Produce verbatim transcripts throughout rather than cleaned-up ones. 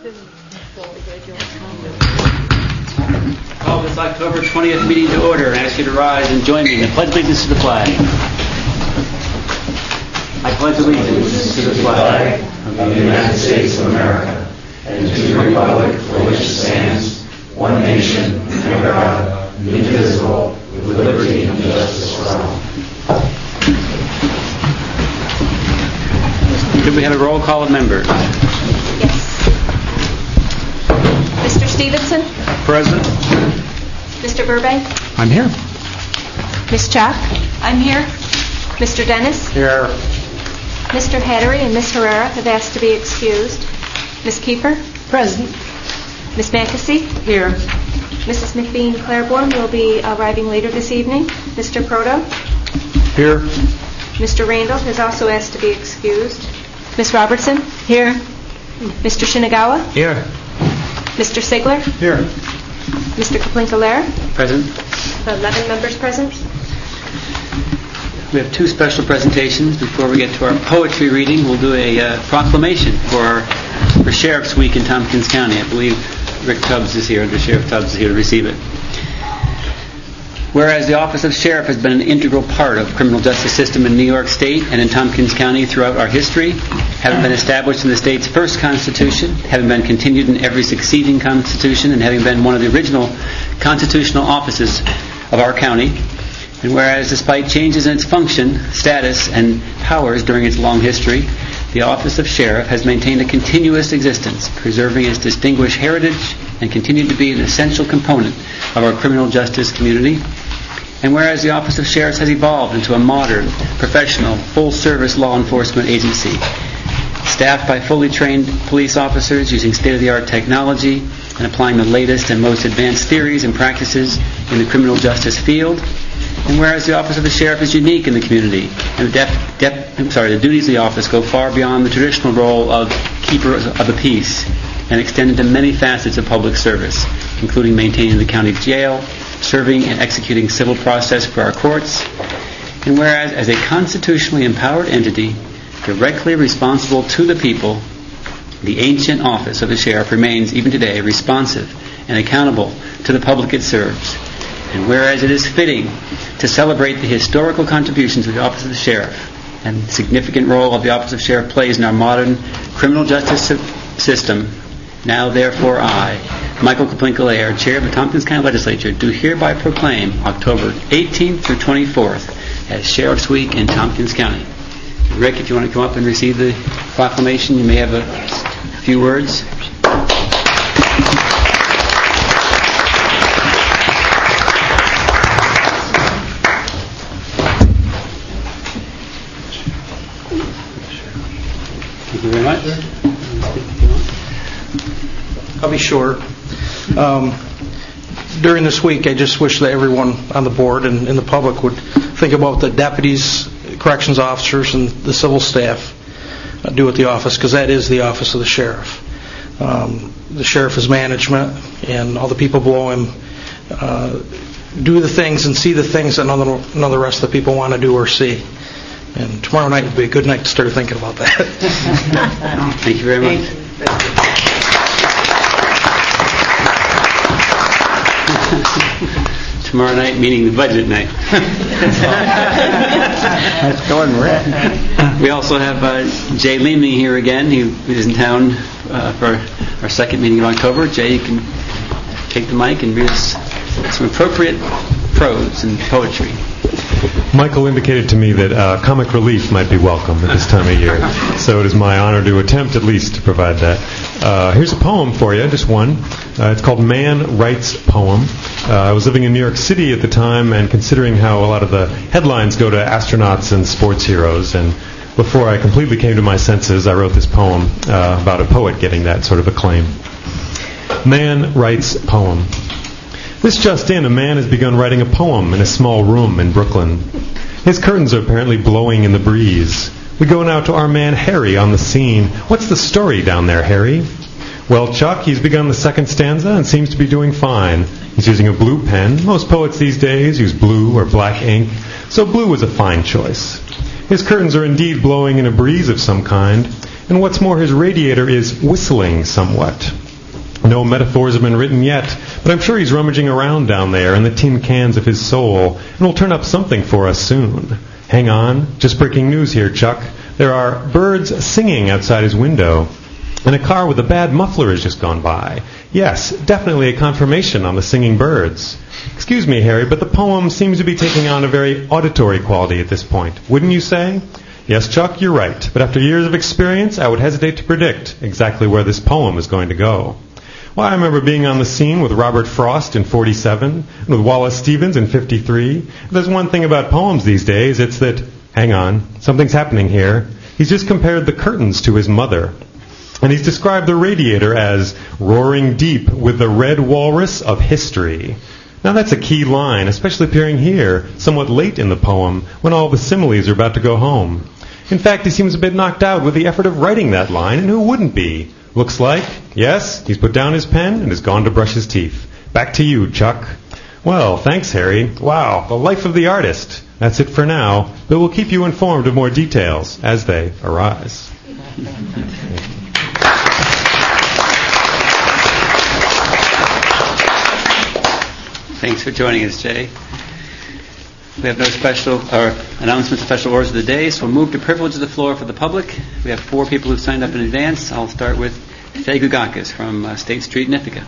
Call this October twentieth meeting to order and ask you to rise and join me in the pledge of allegiance to the flag. I pledge allegiance to the flag of the United States of America and to the republic for which it stands, one nation, under God, indivisible, with liberty and justice for all. Could we have a roll call of members? Yes. Mister Stevenson? Present. Mister Burbank? I'm here. Miss Chuck? I'm here. Mister Dennis? Here. Mister Hattery and Miss Herrera have asked to be excused. Miss Kiefer? Present. Miss Mackesy? Here. Missus McBean Claiborne will be arriving later this evening. Mister Proto? Here. Mister Randall has also asked to be excused. Miss Robertson? Here. Mister Shinagawa? Here. Mister Sigler? Here. Mister Kaplinka-Lair? Present. eleven members present. We have two special presentations. Before we get to our poetry reading, we'll do a uh, proclamation for our, for Sheriff's Week in Tompkins County. I believe Rick Tubbs is here, under Sheriff Tubbs is here to receive it. Whereas the Office of Sheriff has been an integral part of the criminal justice system in New York State and in Tompkins County throughout our history, having been established in the state's first Constitution, having been continued in every succeeding Constitution, and having been one of the original constitutional offices of our county. And whereas despite changes in its function, status, and powers during its long history, the Office of Sheriff has maintained a continuous existence, preserving its distinguished heritage and continued to be an essential component of our criminal justice community. And whereas the Office of Sheriff has evolved into a modern, professional, full-service law enforcement agency, staffed by fully trained police officers using state-of-the-art technology and applying the latest and most advanced theories and practices in the criminal justice field. And whereas the Office of the Sheriff is unique in the community, and the, dep- dep- I'm sorry, the duties of the office go far beyond the traditional role of keeper of the peace and extend into many facets of public service, including maintaining the county jail, serving and executing civil process for our courts. And whereas as a constitutionally empowered entity, directly responsible to the people, the ancient Office of the Sheriff remains even today responsive and accountable to the public it serves. And whereas it is fitting to celebrate the historical contributions of the Office of the Sheriff and the significant role of the Office of Sheriff plays in our modern criminal justice system, now therefore I, Michael Kaplinka-Lair, Chair of the Tompkins County Legislature, do hereby proclaim October eighteenth through twenty-fourth as Sheriff's Week in Tompkins County. Rick, if you want to come up and receive the proclamation, you may have a few words. Thank you very much. I'll be short. Um, during this week, I just wish that everyone on the board and, and the public would think about the deputies, corrections officers, and the civil staff uh, do at the office, because that is the Office of the Sheriff. Um, the sheriff is management, and all the people below him uh, do the things and see the things that none of, the, none of the rest of the people want to do or see. And tomorrow night would be a good night to start thinking about that. Thank you very much. Tomorrow night, meaning the budget night. That's going red. We also have uh, Jay Leeming here again. He is in town uh, for our second meeting of October. Jay, you can take the mic and read us some appropriate prose and poetry. Michael indicated to me that uh, comic relief might be welcome at this time of year, so it is my honor to attempt at least to provide that. Uh, here's a poem for you, just one. Uh, it's called Man Writes Poem. Uh, I was living in New York City at the time, and considering how a lot of the headlines go to astronauts and sports heroes, and before I completely came to my senses, I wrote this poem uh, about a poet getting that sort of acclaim. Man Writes Poem. This just in, a man has begun writing a poem in a small room in Brooklyn. His curtains are apparently blowing in the breeze. We go now to our man Harry on the scene. What's the story down there, Harry? Well, Chuck, he's begun the second stanza and seems to be doing fine. He's using a blue pen. Most poets these days use blue or black ink, so blue was a fine choice. His curtains are indeed blowing in a breeze of some kind, And what's more, his radiator is whistling somewhat. No metaphors have been written yet, but I'm sure he's rummaging around down there in the tin cans of his soul, and will turn up something for us soon. Hang on, just breaking news here, Chuck. There are birds singing outside his window, and a car with a bad muffler has just gone by. Yes, definitely a confirmation on the singing birds. Excuse me, Harry, but the poem seems to be taking on a very auditory quality at this point, wouldn't you say? Yes, Chuck, you're right, but after years of experience, I would hesitate to predict exactly where this poem is going to go. Well, I remember being on the scene with Robert Frost in forty-seven, and with Wallace Stevens in fifty-three. If there's one thing about poems these days, it's that, hang on, something's happening here. He's just compared the curtains to his mother. And he's described the radiator as roaring deep with the red walrus of history. Now that's a key line, especially appearing here, somewhat late in the poem, when all the similes are about to go home. In fact, he seems a bit knocked out with the effort of writing that line, and who wouldn't be? Looks like, yes, he's put down his pen and has gone to brush his teeth. Back to you, Chuck. Well, thanks, Harry. Wow, the life of the artist. That's it for now, but we'll keep you informed of more details as they arise. Thanks for joining us, Jay. We have no special or announcements of special orders of the day, so we'll move to privilege of the floor for the public. We have four people who've signed up in advance. I'll start with Faye Gugakis from uh, State Street in Ithaca.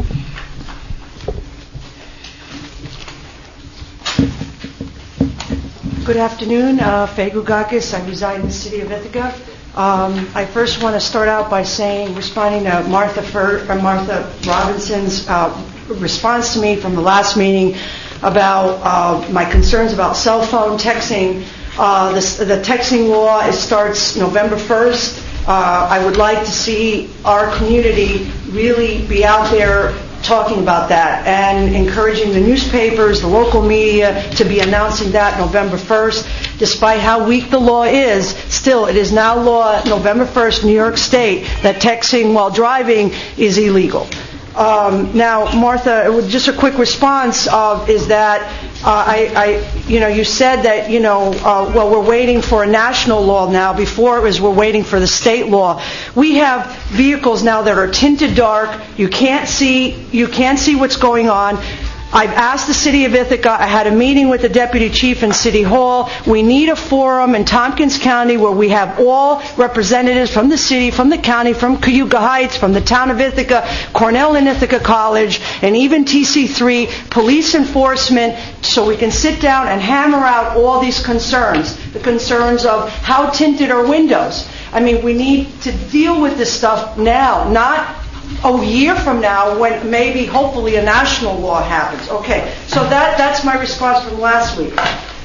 Good afternoon, uh, Faye Gugakis. I reside in the city of Ithaca. Um, I first want to start out by saying, responding to Martha, Fer- or Martha Robinson's uh, response to me from the last meeting about uh, my concerns about cell phone texting. Uh, this, the texting law it starts November first. Uh, I would like to see our community really be out there talking about that and encouraging the newspapers, the local media to be announcing that November first. Despite how weak the law is, still it is now law November first, New York State, that texting while driving is illegal. Um, now, Martha, just a quick response uh, is that uh, I, I, you know, you said that, you know, uh, well, we're waiting for a national law now. Before it was we're waiting for the state law. We have vehicles now that are tinted dark. You can't see, you can't see what's going on. I've asked the city of Ithaca. I had a meeting with the deputy chief in City Hall. We need a forum in Tompkins County where we have all representatives from the city, from the county, from Cayuga Heights, from the town of Ithaca, Cornell and Ithaca College, and even T C three, police enforcement, so we can sit down and hammer out all these concerns. The concerns of how tinted are windows. I mean, we need to deal with this stuff now, not a year from now when maybe, hopefully, a national law happens. Okay, so that, that's my response from last week.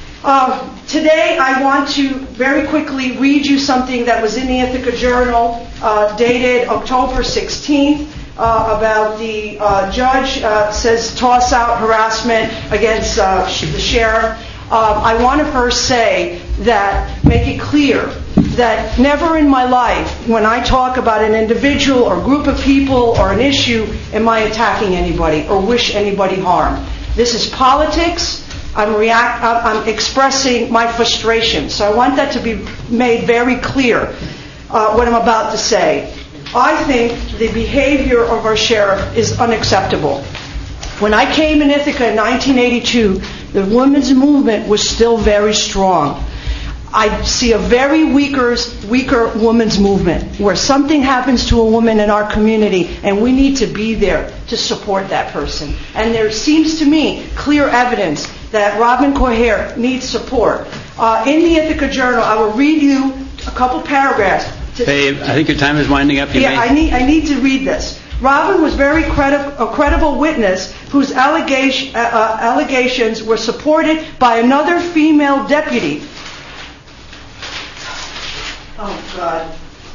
Uh, today, I want to very quickly read you something that was in the Ithaca Journal, uh, dated October sixteenth, uh, about the uh, judge uh, says toss out harassment against uh, the sheriff. Uh, I want to first say that, make it clear, that never in my life, when I talk about an individual or group of people or an issue, am I attacking anybody or wish anybody harm. This is politics. I'm, react, I'm expressing my frustration. So I want that to be made very clear, uh, what I'm about to say. I think the behavior of our sheriff is unacceptable. When I came in Ithaca in nineteen eighty-two, the women's movement was still very strong. I see a very weaker, weaker women's movement where something happens to a woman in our community and we need to be there to support that person. And there seems to me clear evidence that Robin Coher needs support. Uh, in the Ithaca Journal, I will read you a couple paragraphs. To, Babe, I think your time is winding up. You yeah, may... I need, I need to read this. Robin was very credi- a credible witness whose allegation, uh, uh, allegations were supported by another female deputy. Oh, God.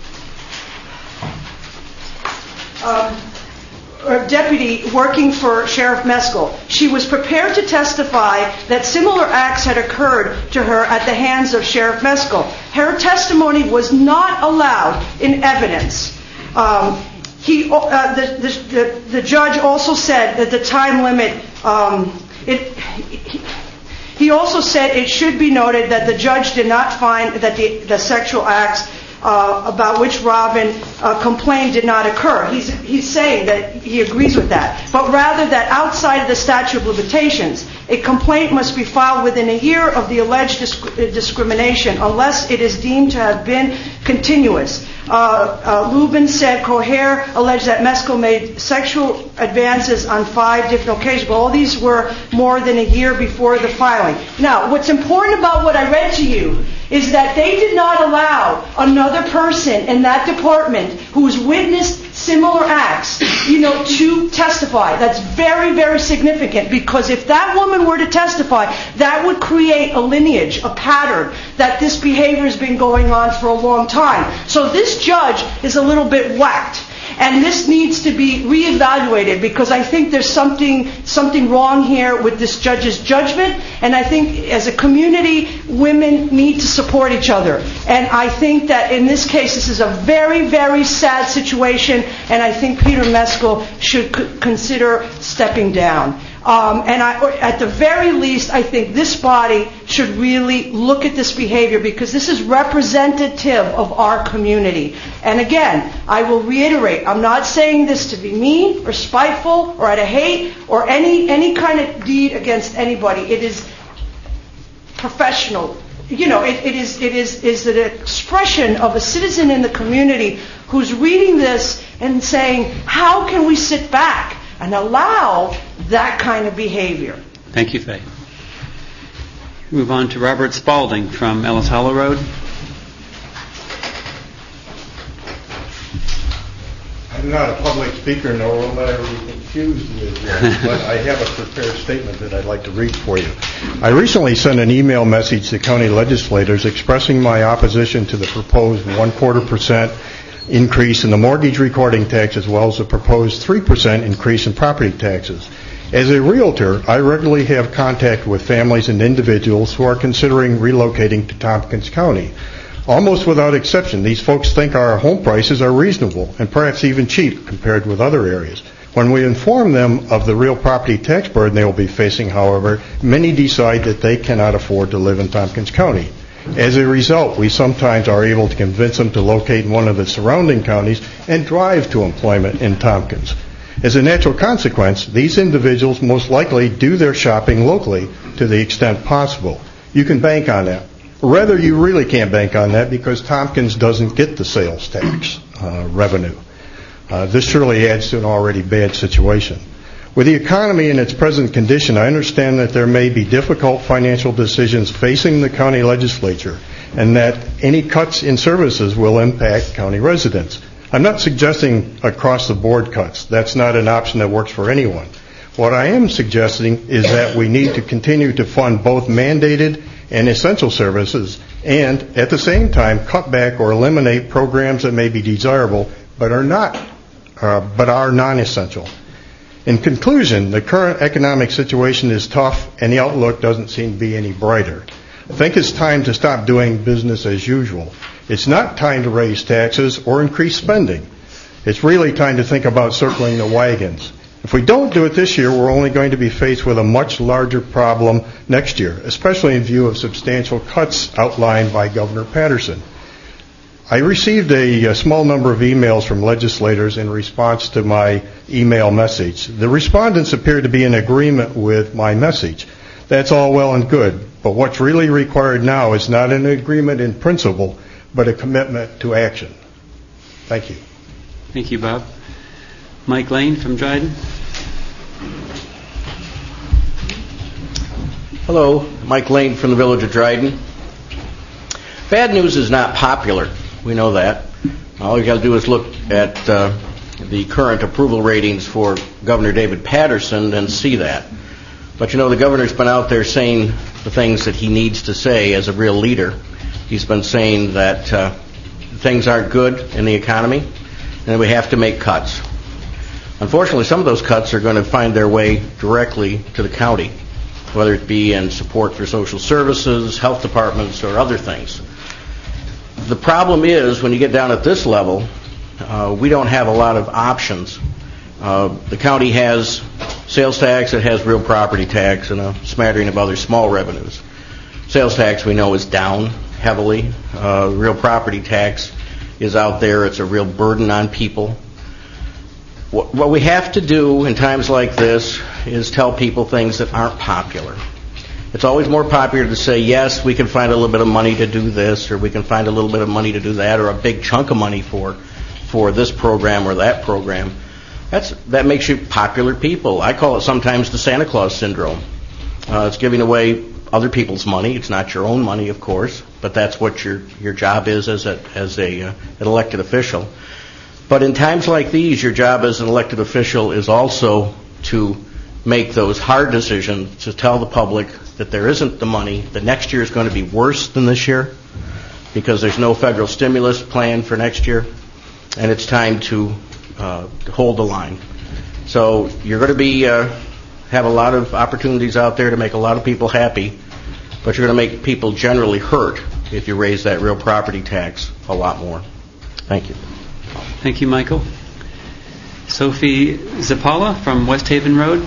Um, a deputy working for Sheriff Meskel. She was prepared to testify that similar acts had occurred to her at the hands of Sheriff Meskel. Her testimony was not allowed in evidence. Um, he, uh, the, the, the, the judge also said that the time limit, um, it, he, He also said it should be noted that the judge did not find that the, the sexual acts uh, about which Robin uh, complained did not occur. He's, he's saying that he agrees with that, but rather that outside of the statute of limitations, a complaint must be filed within a year of the alleged disc- discrimination unless it is deemed to have been continuous. Uh, uh, Lubin said Coher alleged that Meskel made sexual advances on five different occasions, but all these were more than a year before the filing. Now, what's important about what I read to you is that they did not allow another person in that department who's witnessed similar acts, you know, to testify. That's very, very significant, because if that woman were to testify, that would create a lineage, a pattern, that this behavior has been going on for a long time. So this judge is a little bit whacked. And this needs to be reevaluated, because I think there's something something wrong here with this judge's judgment. And I think as a community, women need to support each other. And I think that in this case, this is a very, very sad situation. And I think Peter Meskel should c- consider stepping down. Um, and I, or at the very least, I think this body should really look at this behavior, because this is representative of our community. And again, I will reiterate, I'm not saying this to be mean or spiteful or out of hate or any any kind of deed against anybody. It is professional. You know, it, it is it is is an expression of a citizen in the community who's reading this and saying, how can we sit back and allow that kind of behavior? Thank you, Faye. Move on to Robert Spalding from Ellis Hollow Road. I'm not a public speaker, nor will I ever be confused with one, but I have a prepared statement that I'd like to read for you. I recently sent an email message to county legislators expressing my opposition to the proposed one-quarter percent increase in the mortgage recording tax, as well as the proposed three percent increase in property taxes. As a realtor, I regularly have contact with families and individuals who are considering relocating to Tompkins County. Almost without exception, these folks think our home prices are reasonable and perhaps even cheap compared with other areas. When we inform them of the real property tax burden they will be facing, however, many decide that they cannot afford to live in Tompkins County. As a result, we sometimes are able to convince them to locate in one of the surrounding counties and drive to employment in Tompkins. As a natural consequence, these individuals most likely do their shopping locally to the extent possible. You can bank on that. Rather, you really can't bank on that, because Tompkins doesn't get the sales tax uh, revenue. Uh, this surely adds to an already bad situation. With the economy in its present condition, I understand that there may be difficult financial decisions facing the county legislature, and that any cuts in services will impact county residents. I'm not suggesting across-the-board cuts. That's not an option that works for anyone. What I am suggesting is that we need to continue to fund both mandated and essential services, and at the same time cut back or eliminate programs that may be desirable but are not, uh, but are non-essential. In conclusion, the current economic situation is tough, and the outlook doesn't seem to be any brighter. I think it's time to stop doing business as usual. It's not time to raise taxes or increase spending. It's really time to think about circling the wagons. If we don't do it this year, we're only going to be faced with a much larger problem next year, especially in view of substantial cuts outlined by Governor Patterson. I received a, a small number of emails from legislators in response to my email message. The respondents appeared to be in agreement with my message. That's all well and good, but what's really required now is not an agreement in principle, but a commitment to action. Thank you. Thank you, Bob. Mike Lane from Dryden. Hello, Mike Lane from the village of Dryden. Bad news is not popular. We know that. All you got to do is look at uh, the current approval ratings for Governor David Patterson and see that. But you know, the governor's been out there saying the things that he needs to say as a real leader. He's been saying that uh, things aren't good in the economy and that we have to make cuts. Unfortunately, some of those cuts are going to find their way directly to the county, whether it be in support for social services, health departments, or other things. The problem is, when you get down at this level, uh, we don't have a lot of options. Uh, the county has sales tax, it has real property tax, and a smattering of other small revenues. Sales tax, we know, is down heavily. Uh, real property tax is out there. It's a real burden on people. What, what we have to do in times like this is tell people things that aren't popular. It's always more popular to say, yes, we can find a little bit of money to do this, or we can find a little bit of money to do that, or a big chunk of money for for this program or that program. That's that makes you popular people. I call it sometimes the Santa Claus syndrome. Uh, it's giving away other people's money. It's not your own money, of course, but that's what your your job is as a as a uh, an elected official. But in times like these, your job as an elected official is also to make those hard decisions, to tell the public that there isn't the money, that next year is going to be worse than this year because there's no federal stimulus plan for next year, and it's time to uh, hold the line. So you're going to be uh, have a lot of opportunities out there to make a lot of people happy, but you're going to make people generally hurt if you raise that real property tax a lot more. Thank you. Thank you, Michael. Sophie Zappala from West Haven Road.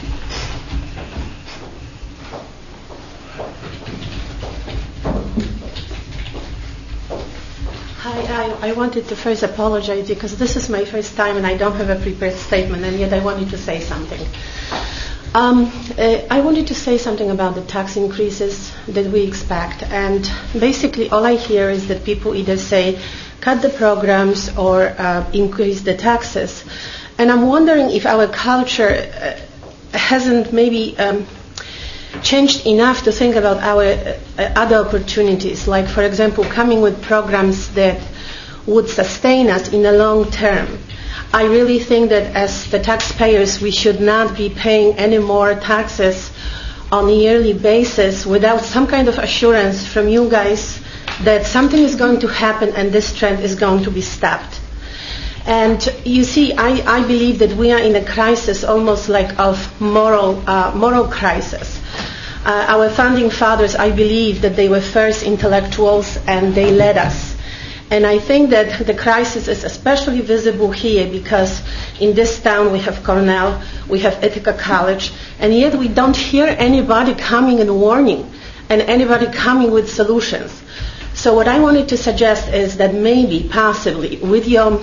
Hi, I, I wanted to first apologize because this is my first time and I don't have a prepared statement, and yet I wanted to say something. Um, uh, I wanted to say something about the tax increases that we expect, and basically all I hear is that people either say cut the programs or uh, increase the taxes, and I'm wondering if our culture uh, hasn't maybe um, changed enough to think about our uh, other opportunities, like, for example, coming with programs that would sustain us in the long term. I really think that as the taxpayers, we should not be paying any more taxes on a yearly basis without some kind of assurance from you guys that something is going to happen and this trend is going to be stopped. And you see, I, I believe that we are in a crisis almost like of moral uh, moral crisis. Uh, our founding fathers, I believe that they were first intellectuals and they led us. And I think that the crisis is especially visible here because in this town we have Cornell, we have Ithaca College, and yet we don't hear anybody coming and warning and anybody coming with solutions. So what I wanted to suggest is that maybe, possibly, with your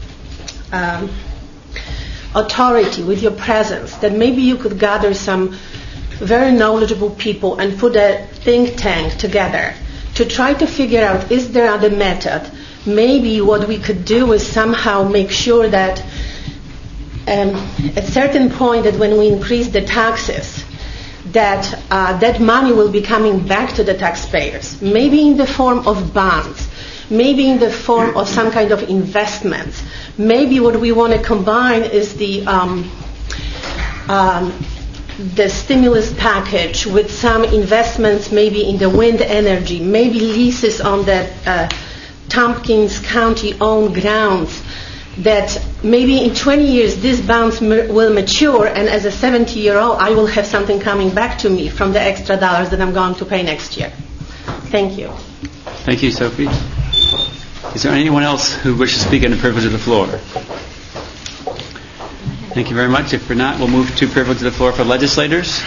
um, authority, with your presence, that maybe you could gather some very knowledgeable people and put a think tank together to try to figure out, is there other method? Maybe what we could do is somehow make sure that um, at a certain point that when we increase the taxes, that uh, that money will be coming back to the taxpayers, maybe in the form of bonds, maybe in the form of some kind of investments. Maybe what we want to combine is the um, um, the stimulus package with some investments maybe in the wind energy, maybe leases on the uh, Tompkins County-owned grounds, that maybe in twenty years these bonds m- will mature, and as a seventy-year-old I will have something coming back to me from the extra dollars that I'm going to pay next year. Thank you. Thank you, Sophie. Is there anyone else who wishes to speak on the privilege of the floor? Thank you very much. If not, we'll move to privilege of the floor for legislators.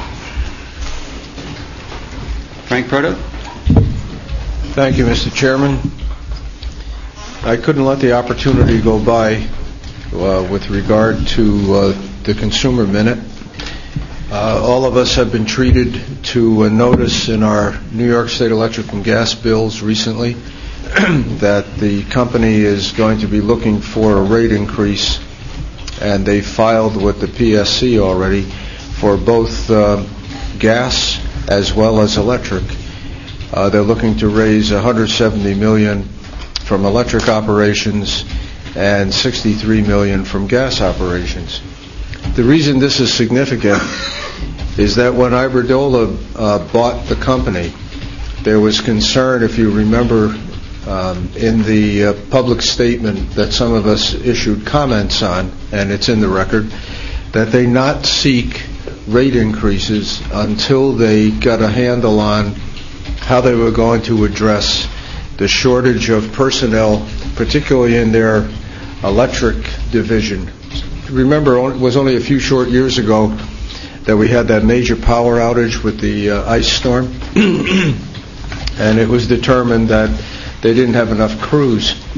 Frank Proto. Thank you, Mister Chairman. I couldn't let the opportunity go by uh, with regard to uh, the Consumer Minute. Uh, all of us have been treated to a notice in our New York State electric and gas bills recently that the company is going to be looking for a rate increase, and they filed with the P S C already for both uh, gas as well as electric. Uh, they're looking to raise one hundred seventy million dollars from electric operations and sixty-three million dollars from gas operations. The reason this is significant is that when Iberdrola uh, bought the company, there was concern, if you remember, um, in the uh, public statement that some of us issued comments on, and it's in the record, that they not seek rate increases until they got a handle on how they were going to address the shortage of personnel, particularly in their electric division. Remember, it was only a few short years ago that we had that major power outage with the uh, ice storm, and it was determined that they didn't have enough crews.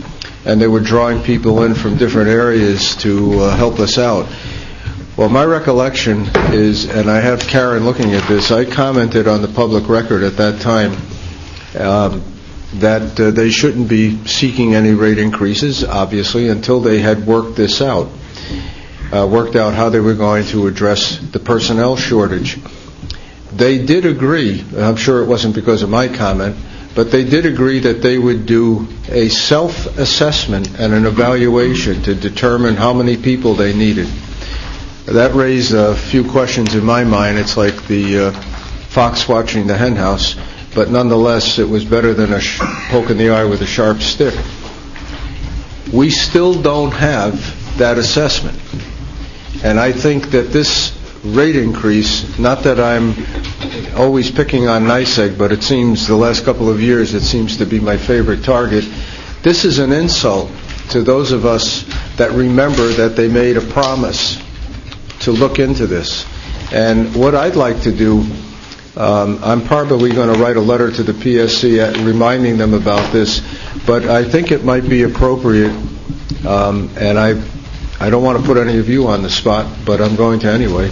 and they were drawing people in from different areas to uh, help us out. Well, my recollection is, and I have Karen looking at this, I commented on the public record at that time um, that uh, they shouldn't be seeking any rate increases, obviously, until they had worked this out, uh, worked out how they were going to address the personnel shortage. They did agree, I'm sure it wasn't because of my comment, but they did agree that they would do a self-assessment and an evaluation to determine how many people they needed. That raised a few questions in my mind. It's like the uh, fox watching the hen house, but nonetheless, it was better than a sh- poke in the eye with a sharp stick. We still don't have that assessment. And I think that this rate increase, not that I'm always picking on NYSEG, but it seems the last couple of years it seems to be my favorite target. This is an insult to those of us that remember that they made a promise to look into this. And what I'd like to do, um, I'm probably going to write a letter to the P S C at, reminding them about this, but I think it might be appropriate, um, and I I don't want to put any of you on the spot, but I'm going to anyway.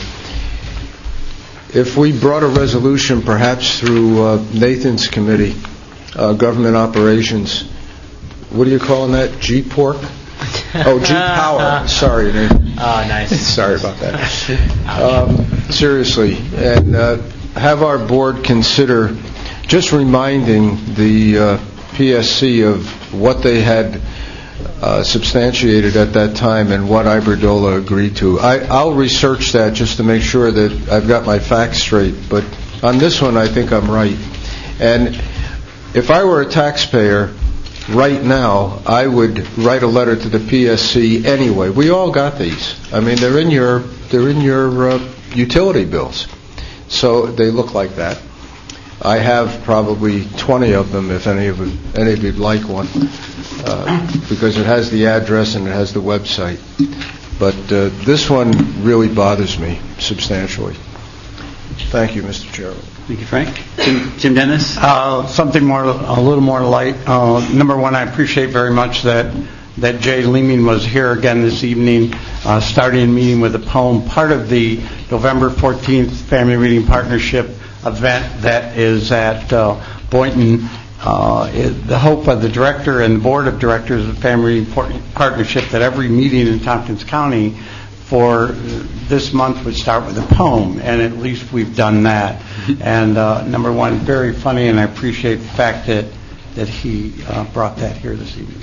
If we brought a resolution, perhaps through uh, Nathan's committee, uh, government operations, what are you calling that? G-Pork? Oh, G-Power. Sorry, Nathan. Oh, nice. Sorry about that. Um, seriously, and uh, have our board consider just reminding the uh, P S C of what they had Uh, substantiated at that time and what Iberdrola agreed to. I, I'll research that just to make sure that I've got my facts straight, but on this one I think I'm right. And if I were a taxpayer right now, I would write a letter to the P S C anyway. We all got these. I mean, they're in your they're in your uh, utility bills, so they look like that. I have probably twenty of them, if any of it, any of you'd like one. Uh, because it has the address and it has the website. But uh, this one really bothers me substantially. Thank you, Mister Chairman. Thank you, Frank. Jim, Jim Dennis? Uh, something more, a little more light. Uh, number one, I appreciate very much that that Jay Leeming was here again this evening, uh, starting a meeting with a poem, part of the November fourteenth Family Reading Partnership event that is at uh, Boynton. Uh, it, the hope of the director and the board of directors of the Family Reading Partnership that every meeting in Tompkins County for this month would start with a poem, and at least we've done that. And uh, number one, very funny, and I appreciate the fact that that he uh, brought that here this evening.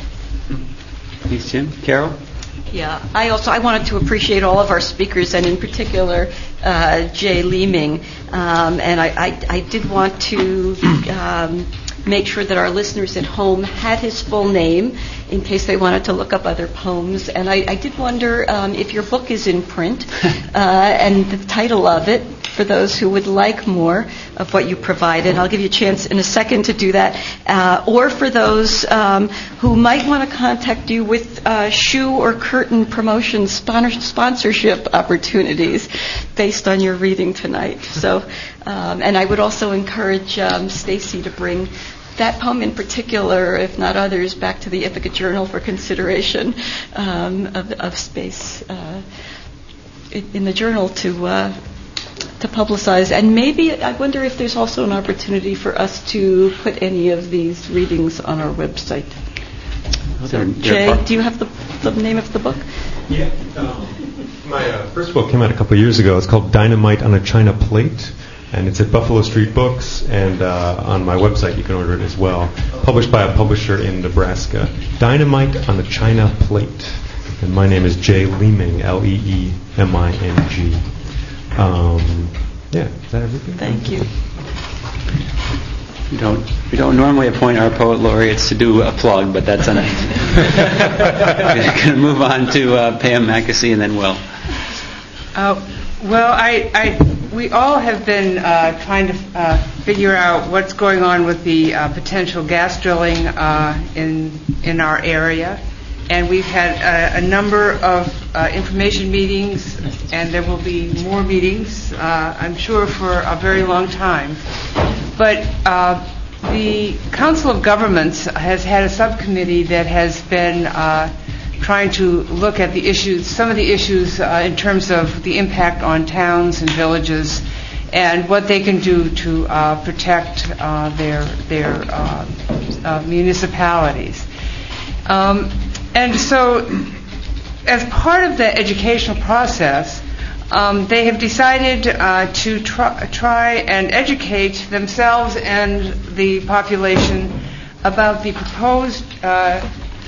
Thanks, Jim. Carol? Yeah, I also I wanted to appreciate all of our speakers, and in particular uh, Jay Leeming. Um, and I, I, I did want to um, make sure that our listeners at home had his full name in case they wanted to look up other poems. And I, I did wonder um, if your book is in print uh, and the title of it, for those who would like more of what you provided. I'll give you a chance in a second to do that. Uh, or for those um, who might want to contact you with uh, shoe or curtain promotion spon- sponsorship opportunities based on your reading tonight. So, um, and I would also encourage um, Stacy to bring that poem in particular, if not others, back to the Ithaca Journal for consideration um, of, of space uh, in, in the journal to uh, to publicize. And maybe, I wonder if there's also an opportunity for us to put any of these readings on our website. So, Jay, do you have the, the name of the book? Yeah. Um, my uh, first book came out a couple of years ago. It's called Dynamite on a China Plate, and it's at Buffalo Street Books, and uh, on my website you can order it as well. Published by a publisher in Nebraska. Dynamite on a China Plate. And my name is Jay Leeming, L E E M I N G. Um, yeah, is that everything? Thank you. We don't we don't normally appoint our poet laureates to do a plug, but that's enough. We're going to move on to uh, Pam Mackesy and then Will. Uh, well, I, I we all have been uh, trying to uh, figure out what's going on with the uh, potential gas drilling uh, in in our area. And we've had a, a number of uh, information meetings, and there will be more meetings, uh, I'm sure, for a very long time. But uh, the Council of Governments has had a subcommittee that has been uh, trying to look at the issues, some of the issues uh, in terms of the impact on towns and villages, and what they can do to uh, protect uh, their their uh, uh, municipalities. Um, and so, as part of the educational process, um, they have decided uh, to try, try and educate themselves and the population about the proposed uh,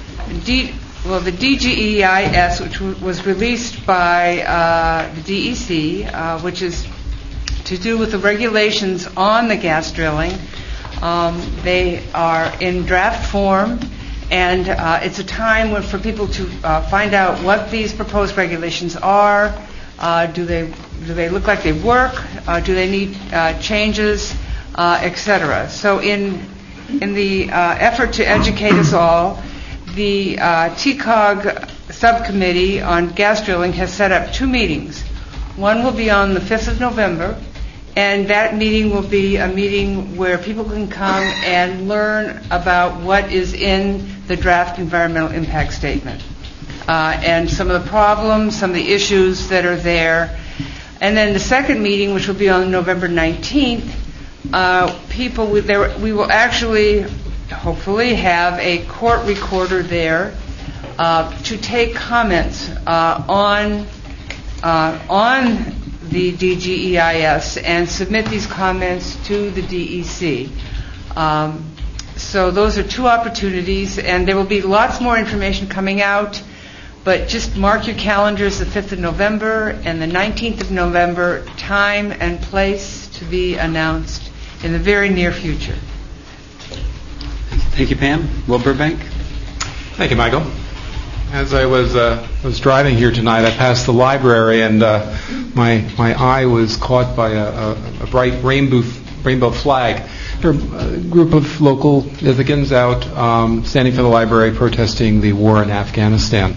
D, well, the D G E I S, which w- was released by uh, the D E C, uh, which is to do with the regulations on the gas drilling. Um, they are in draft form, and uh, it's a time when, for people to uh, find out what these proposed regulations are. Uh, do they do they look like they work? Uh, do they need uh, changes, uh, et cetera? So, in in the uh, effort to educate us all, the uh, T C O G subcommittee on gas drilling has set up two meetings. One will be on the fifth of November. And that meeting will be a meeting where people can come and learn about what is in the draft environmental impact statement, uh, and some of the problems, some of the issues that are there. And then the second meeting, which will be on November nineteenth, uh, people with there, we will actually, hopefully, have a court recorder there uh, to take comments uh, on uh, on. the D G E I S and submit these comments to the D E C. Um, so those are two opportunities, and there will be lots more information coming out, but just mark your calendars, the fifth of November and the nineteenth of November, time and place to be announced in the very near future. Thank you, Pam. Will Burbank? Thank you, Michael. As I was uh, was driving here tonight, I passed the library, and uh, my my eye was caught by a, a, a bright rainbow rainbow flag. There are a group of local Ithacans out um, standing for the library, protesting the war in Afghanistan.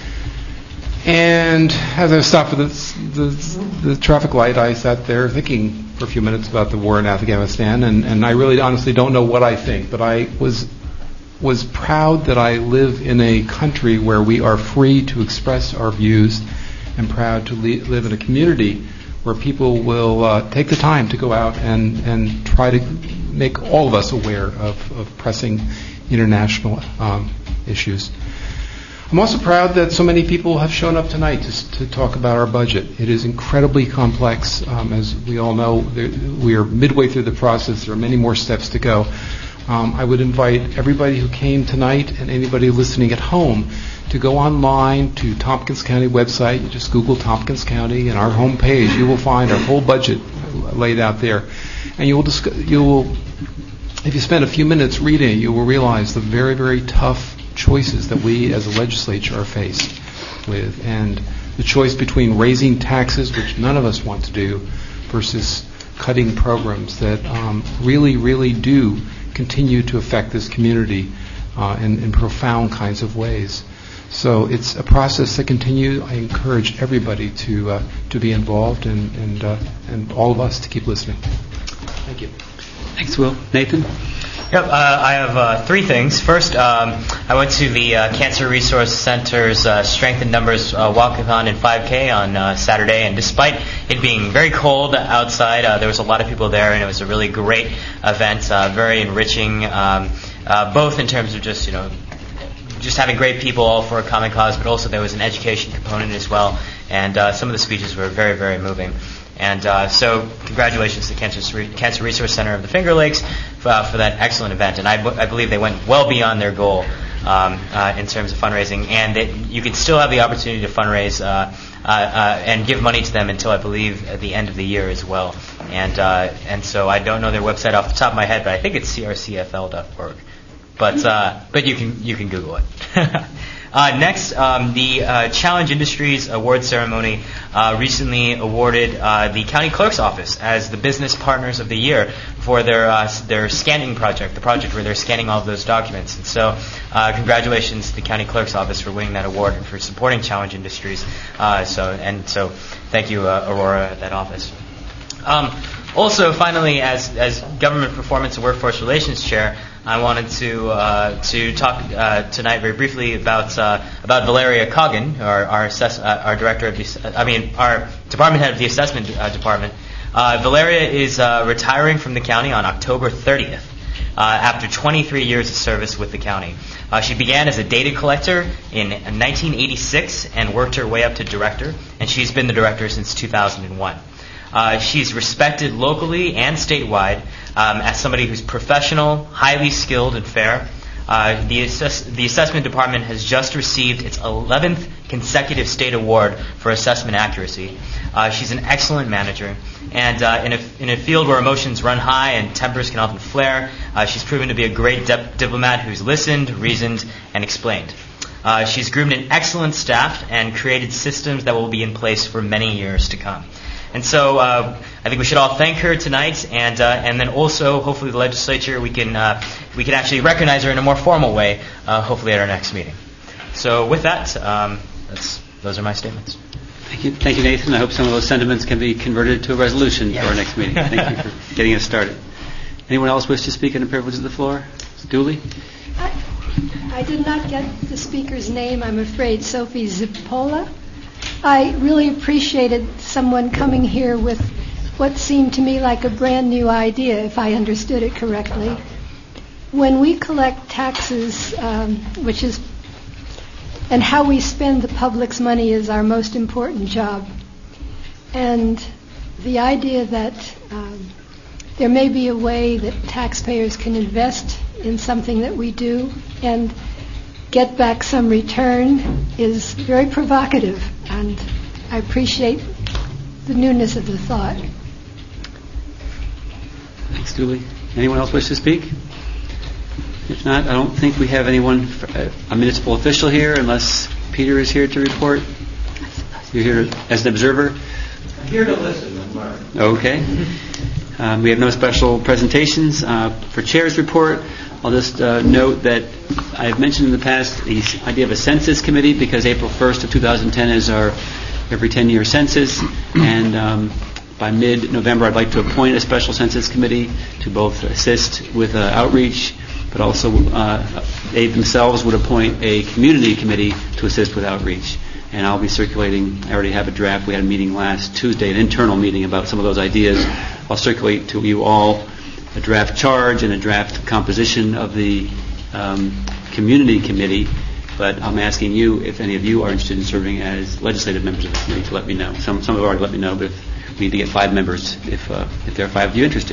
And as I stopped at the, the, the traffic light, I sat there thinking for a few minutes about the war in Afghanistan, and, and I really honestly don't know what I think, but I was. was proud that I live in a country where we are free to express our views, and proud to li- live in a community where people will uh, take the time to go out and, and try to make all of us aware of, of pressing international um, issues. I'm also proud that so many people have shown up tonight to, to talk about our budget. It is incredibly complex. Um, as we all know, there, we are midway through the process. There are many more steps to go. Um, I would invite everybody who came tonight and anybody listening at home to go online to Tompkins County website. You just Google Tompkins County, and our home page, you will find our whole budget laid out there. And you will, discuss, you will, if you spend a few minutes reading it, you will realize the very, very tough choices that we as a legislature are faced with, and the choice between raising taxes, which none of us want to do, versus cutting programs that um, really, really do continue to affect this community uh, in, in profound kinds of ways. So it's a process that continues. I encourage everybody to uh, to be involved, and and, uh, and all of us to keep listening. Thank you. Thanks, Will. Nathan? Yep, uh, I have uh, three things. First, um, I went to the uh, Cancer Resource Center's uh, Strength in Numbers uh, Walkathon and five K on uh, Saturday, and despite it being very cold outside, uh, there was a lot of people there, and it was a really great event, uh, very enriching, um, uh, both in terms of just, you know, just having great people all for a common cause, but also there was an education component as well, and uh, some of the speeches were very, very moving. And uh, so congratulations to the Cancer, Re- Cancer Resource Center of the Finger Lakes uh, for that excellent event. And I, b- I believe they went well beyond their goal um, uh, in terms of fundraising. And it, you can still have the opportunity to fundraise uh, uh, uh, and give money to them until, I believe, at the end of the year as well. And uh, and so I don't know their website off the top of my head, but I think it's c r c f l dot org. But uh, but you can you can Google it. Uh, next, um, the uh, Challenge Industries Award Ceremony uh, recently awarded uh, the County Clerk's Office as the Business Partners of the Year for their uh, their scanning project, the project where they're scanning all of those documents. And so uh, congratulations to the County Clerk's Office for winning that award and for supporting Challenge Industries. Uh, so and so thank you, uh, Aurora, at that office. Um, Also, finally, as as Government Performance and Workforce Relations Chair, I wanted to uh, to talk uh, tonight very briefly about uh, about Valeria Coggin, our our, assess- uh, our director of the, I mean our department head of the assessment uh, department. Uh, Valeria is uh, retiring from the county on October thirtieth uh, after twenty-three years of service with the county. Uh, she began as a data collector in nineteen eighty-six and worked her way up to director, and she's been the director since two thousand one. Uh, she's respected locally and statewide um, as somebody who's professional, highly skilled, and fair. Uh, the, assess- the assessment department has just received its eleventh consecutive state award for assessment accuracy. Uh, she's an excellent manager, and uh, in, a, in a field where emotions run high and tempers can often flare, uh, she's proven to be a great dip- diplomat who's listened, reasoned, and explained. Uh, she's groomed an excellent staff and created systems that will be in place for many years to come. And so uh, I think we should all thank her tonight, and uh, and then also hopefully the legislature we can uh, we can actually recognize her in a more formal way, uh, hopefully at our next meeting. So with that, um, that's those are my statements. Thank you, thank you, Nathan. I hope some of those sentiments can be converted to a resolution Yes. for our next meeting. Thank you for getting us started. Anyone else wish to speak on the privilege of the floor? Dooley? I, I did not get the speaker's name, I'm afraid. Sophie Zippola. I really appreciated someone coming here with what seemed to me like a brand new idea, if I understood it correctly. When we collect taxes, um, which is, and how we spend the public's money is our most important job. And the idea that um, there may be a way that taxpayers can invest in something that we do and get back some return is very provocative, and I appreciate the newness of the thought. Thanks, Dooley. Anyone else wish to speak? If not, I don't think we have anyone, a municipal official here, unless Peter is here to report. You're here as an observer? I'm here to listen, Mark. Okay. Um, we have no special presentations. Uh, for Chair's report, I'll just uh, note that I've mentioned in the past the idea of a census committee, because April first of two thousand ten is our every ten-year census, and um, by mid-November I'd like to appoint a special census committee to both assist with uh, outreach, but also uh, they themselves would appoint a community committee to assist with outreach. And I'll be circulating, I already have a draft, we had a meeting last Tuesday, an internal meeting about some of those ideas. I'll circulate to you all a draft charge and a draft composition of the um, community committee, but I'm asking you if any of you are interested in serving as legislative members of the committee to let me know. Some some have already let me know, but if we need to get five members if uh, if there are five of you interested.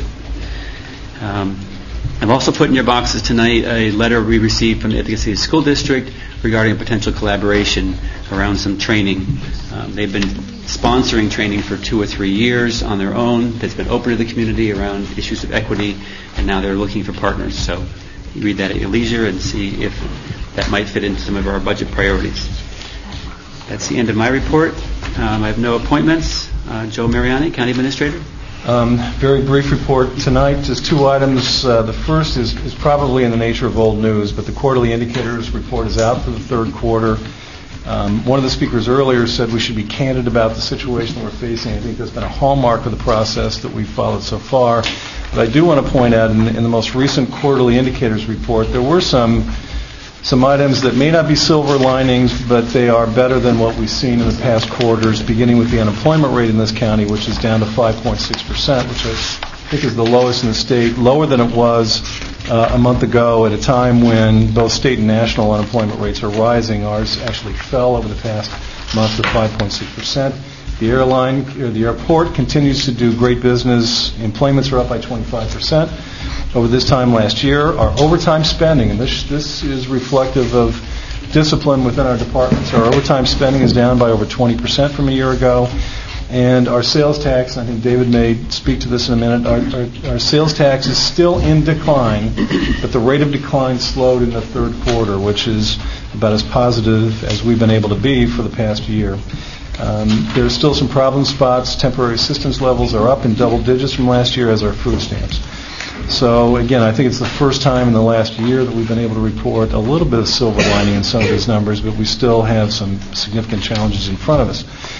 Um, I've also put in your boxes tonight a letter we received from the Ithaca City School District regarding a potential collaboration around some training. Um, they've been sponsoring training for two or three years on their own that's been open to the community around issues of equity, and now they're looking for partners. So you read that at your leisure and see if that might fit into some of our budget priorities. That's the end of my report. Um, I have no appointments. Uh, Joe Mariani, County Administrator. Um, very brief report tonight. Just two items. Uh, the first is, is probably in the nature of old news, but the quarterly indicators report is out for the third quarter. Um, one of the speakers earlier said we should be candid about the situation that we're facing. I think that's been a hallmark of the process that we've followed so far. But I do want to point out in, in the most recent quarterly indicators report, there were some some items that may not be silver linings, but they are better than what we've seen in the past quarters, beginning with the unemployment rate in this county, which is down to five point six percent, which I think is the lowest in the state, lower than it was uh, a month ago at a time when both state and national unemployment rates are rising. Ours actually fell over the past month to five point six percent. The airline, or the airport continues to do great business. Employments are up by twenty-five percent over this time last year. Our overtime spending, and this this is reflective of discipline within our departments. Our overtime spending is down by over twenty percent from a year ago. And our sales tax, I think David may speak to this in a minute, our, our, our sales tax is still in decline, but the rate of decline slowed in the third quarter, which is about as positive as we've been able to be for the past year. Um, there are still some problem spots. Temporary assistance levels are up in double digits from last year, as are food stamps. So, again, I think it's the first time in the last year that we've been able to report a little bit of silver lining in some of these numbers, but we still have some significant challenges in front of us.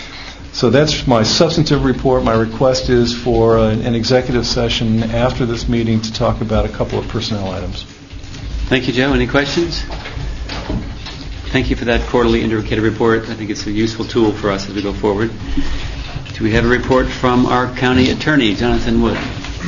So that's my substantive report. My request is for an, an executive session after this meeting to talk about a couple of personnel items. Thank you, Joe. Any questions? Thank you for that quarterly indicator report. I think it's a useful tool for us as we go forward. Do we have a report from our county attorney, Jonathan Wood?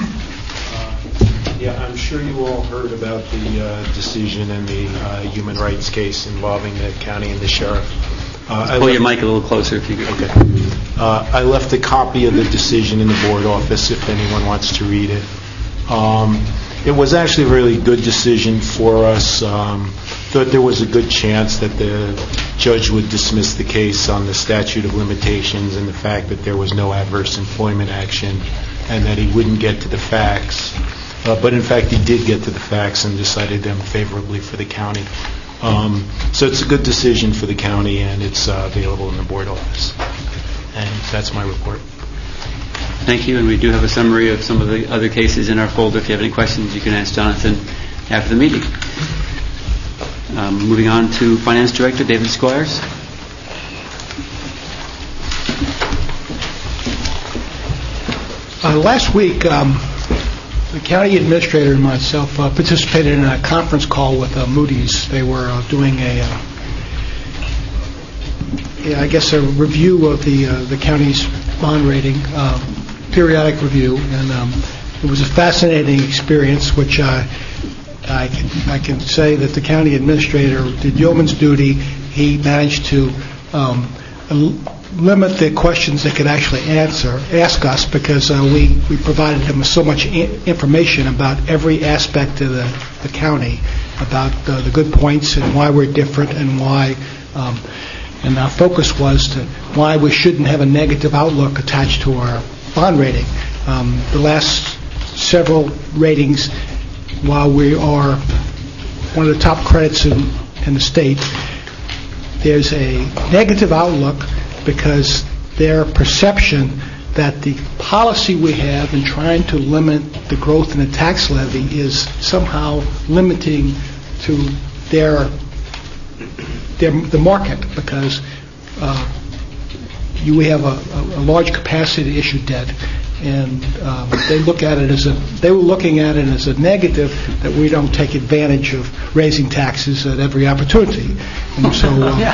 Yeah, I'm sure you all heard about the uh, decision in the uh, human rights case involving the county and the sheriff. Uh, Pull your mic a little closer if you could. Okay. Uh, I left a copy of the decision in the board office if anyone wants to read it. Um, it was actually a really good decision for us. Um, thought there was a good chance that the judge would dismiss the case on the statute of limitations and the fact that there was no adverse employment action and that he wouldn't get to the facts. Uh, but in fact, he did get to the facts and decided them favorably for the county. Um, so it's a good decision for the county, and it's uh, available in the board office. And that's my report. Thank you, and we do have a summary of some of the other cases in our folder. If you have any questions, you can ask Jonathan after the meeting. Um, moving on to Finance Director David Squires. Uh, last week, um, the county administrator and myself uh, participated in a conference call with uh, Moody's. They were uh, doing a, uh, yeah, I guess, a review of the uh, the county's bond rating, uh, periodic review, and um, it was a fascinating experience. Which uh, I can I can say that the county administrator did yeoman's duty. He managed to um, limit the questions they could actually answer, ask us, because uh, we, we provided him with so much I- information about every aspect of the, the county, about uh, the good points and why we're different and why, um, and our focus was to why we shouldn't have a negative outlook attached to our bond rating. Um, the last several ratings, while we are one of the top credits in, in the state, there's a negative outlook because their perception that the policy we have in trying to limit the growth in the tax levy is somehow limiting to their, their the market, because uh, you we have a, a large capacity to issue debt, and um, they look at it as a they were looking at it as a negative that we don't take advantage of raising taxes at every opportunity, and so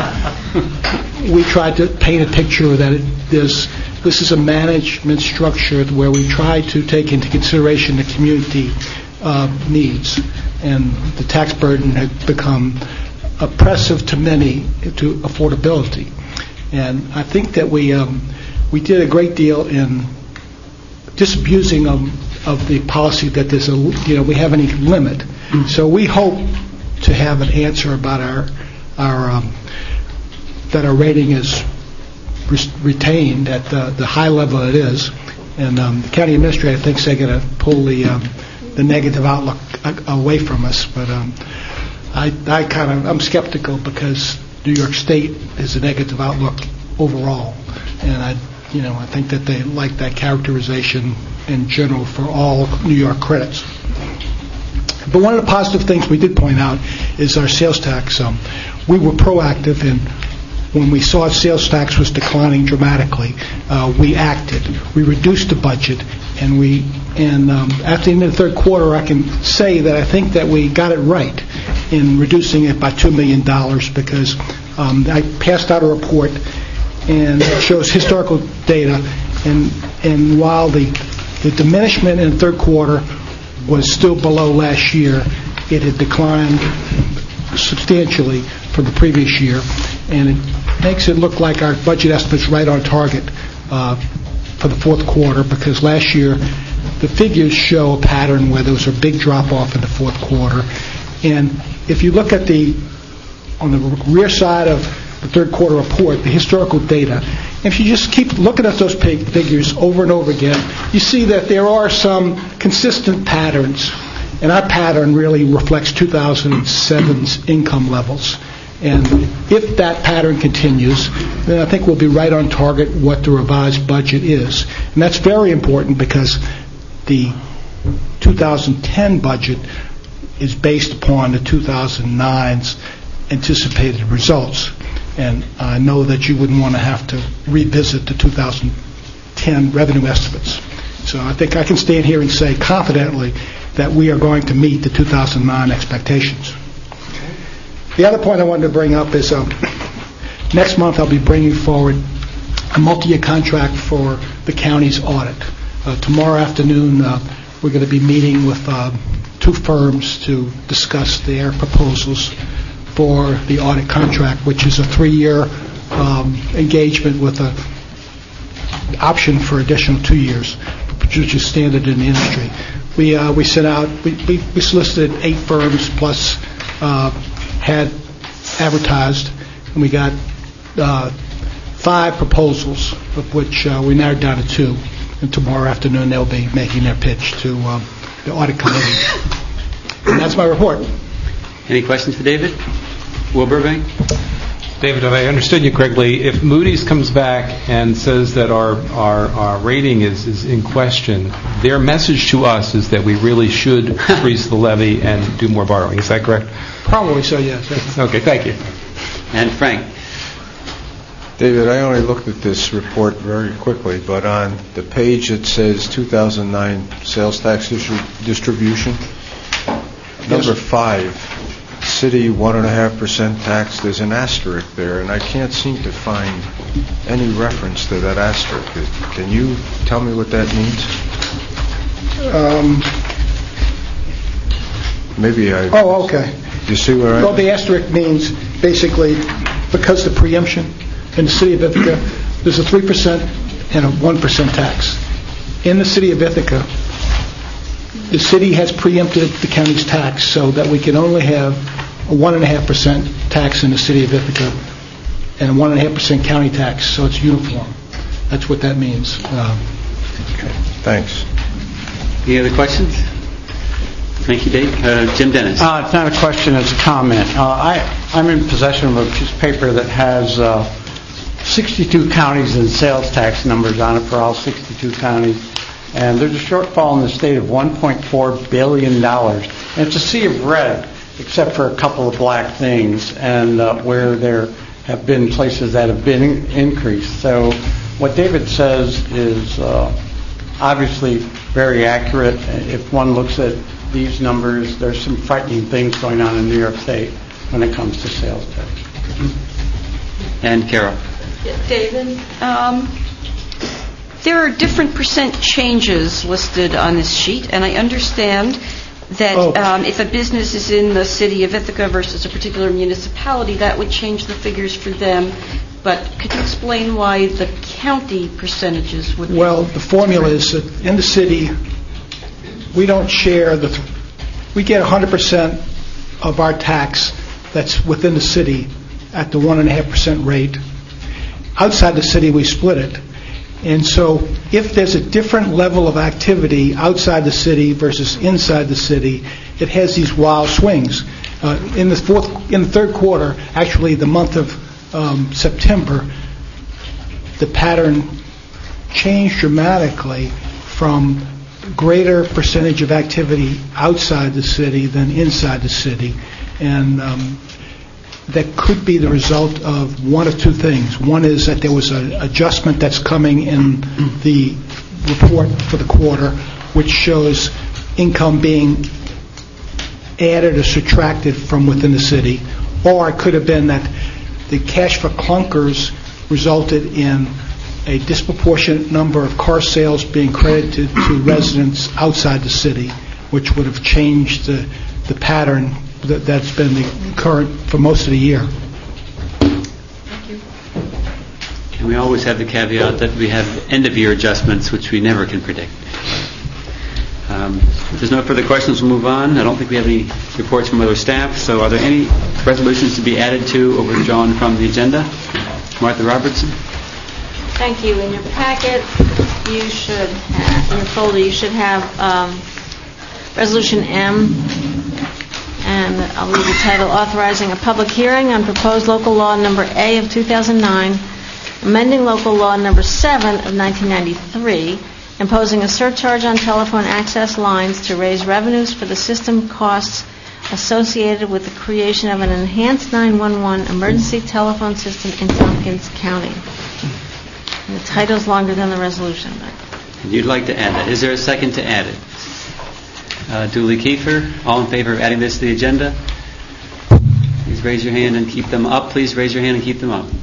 uh, we tried to paint a picture that it, there's this is a management structure where we try to take into consideration the community uh, needs, and the tax burden had become oppressive to many to affordability, and I think that we um, we did a great deal in disabusing of, of the policy that there's a, you know, we have any limit. Mm-hmm. So we hope to have an answer about our, our um, that our rating is re- retained at the, the high level it is. And um, the county administrator thinks they're going to pull the um, the negative outlook away from us. But um, I, I kind of, I'm skeptical because New York State is a negative outlook overall. And I You know, I think that they like that characterization in general for all New York credits. But one of the positive things we did point out is our sales tax. Um, we were proactive in when we saw sales tax was declining dramatically. Uh, we acted. We reduced the budget, and we and um, at the end of the third quarter, I can say that I think that we got it right in reducing it by two million dollars because um, I passed out a report. And it shows historical data, and and while the the diminishment in the third quarter was still below last year, it had declined substantially from the previous year, and it makes it look like our budget estimate's right on target uh, for the fourth quarter, because last year the figures show a pattern where there was a big drop-off in the fourth quarter. And if you look at the on the rear side of the third quarter report, the historical data, if you just keep looking at those figures over and over again, you see that there are some consistent patterns, and our pattern really reflects two thousand seven's income levels. And if that pattern continues, then I think we'll be right on target what the revised budget is. And that's very important because the two thousand ten budget is based upon the two thousand nine's anticipated results. and I know that you wouldn't want to have to revisit the two thousand ten revenue estimates. So I think I can stand here and say confidently that we are going to meet the two thousand nine expectations. The other point I wanted to bring up is um, next month I'll be bringing forward a multi-year contract for the county's audit. Uh, tomorrow afternoon uh, we're going to be meeting with uh, two firms to discuss their proposals for the audit contract, which is a three-year um, engagement with an option for additional two years, which is standard in the industry. We uh, we sent out, we, we, we solicited eight firms plus uh, had advertised, and we got uh, five proposals, of which uh, we narrowed down to two. And tomorrow afternoon they'll be making their pitch to um, the audit committee. And that's my report. Any questions for David? Will Burbank? David, if I understood you correctly, if Moody's comes back and says that our, our, our rating is, is in question, their message to us is that we really should increase the levy and do more borrowing. Is that correct? Probably so, yes. Okay, thank you. And Frank? David, I only looked at this report very quickly, but on the page that says two thousand nine sales tax distri- distribution, number Yes. five, city one point five percent tax, there's an asterisk there, and I can't seem to find any reference to that asterisk. Can you tell me what that means? Um, Maybe I... oh, okay. You see where I... Well, the asterisk means basically because the preemption in the city of Ithaca, there's a three percent and a one percent tax. In the city of Ithaca, the city has preempted the county's tax so that we can only have a one point five percent tax in the city of Ithaca and a one point five percent county tax, so it's uniform. That's what that means. Um, okay. Thanks. Any other questions? Thank you, Dave. Uh, Jim Dennis. Uh, it's not a question, it's a comment. Uh, I, I'm in possession of a piece of paper that has uh, sixty-two counties and sales tax numbers on it for all sixty-two counties. And there's a shortfall in the state of one point four billion dollars. And it's a sea of red, except for a couple of black things, and uh, where there have been places that have been in- increased. So what David says is uh, obviously very accurate. If one looks at these numbers, there's some frightening things going on in New York State when it comes to sales tax. And Carol. David, um, there are different percent changes listed on this sheet, and I understand that Oh. um, if a business is in the city of Ithaca versus a particular municipality, that would change the figures for them. But could you explain why the county percentages would be? Well, the formula is that in the city, we don't share the, th- we get one hundred percent of our tax that's within the city at the one point five percent rate. Outside the city, we split it. And so if there's a different level of activity outside the city versus inside the city, it has these wild swings. Uh, in the fourth, in the third quarter, actually the month of um, September, the pattern changed dramatically from greater percentage of activity outside the city than inside the city. And um, that could be the result of one of two things. One is that there was an adjustment that's coming in the report for the quarter, which shows income being added or subtracted from within the city. Or it could have been that the cash for clunkers resulted in a disproportionate number of car sales being credited to residents outside the city, which would have changed the, the pattern that, that's been the current for most of the year. Thank you. And we always have the caveat that we have end-of-year adjustments, which we never can predict. Um, if there's no further questions, we'll move on. I don't think we have any reports from other staff. So are there any resolutions to be added to or withdrawn from the agenda? Martha Robertson. Thank you. In your packet, you should have, in your folder, you should have um, Resolution M, and I'll read the title, authorizing a public hearing on proposed local law number A of two thousand nine, amending local law number seven of nineteen ninety-three, imposing a surcharge on telephone access lines to raise revenues for the system costs associated with the creation of an enhanced nine one one emergency telephone system in Tompkins County. And the title is longer than the resolution. But And you'd like to add that. Is there a second to add it? Uh, Dooley Kiefer, all in favor of adding this to the agenda? Please raise your hand and keep them up. Please raise your hand and keep them up.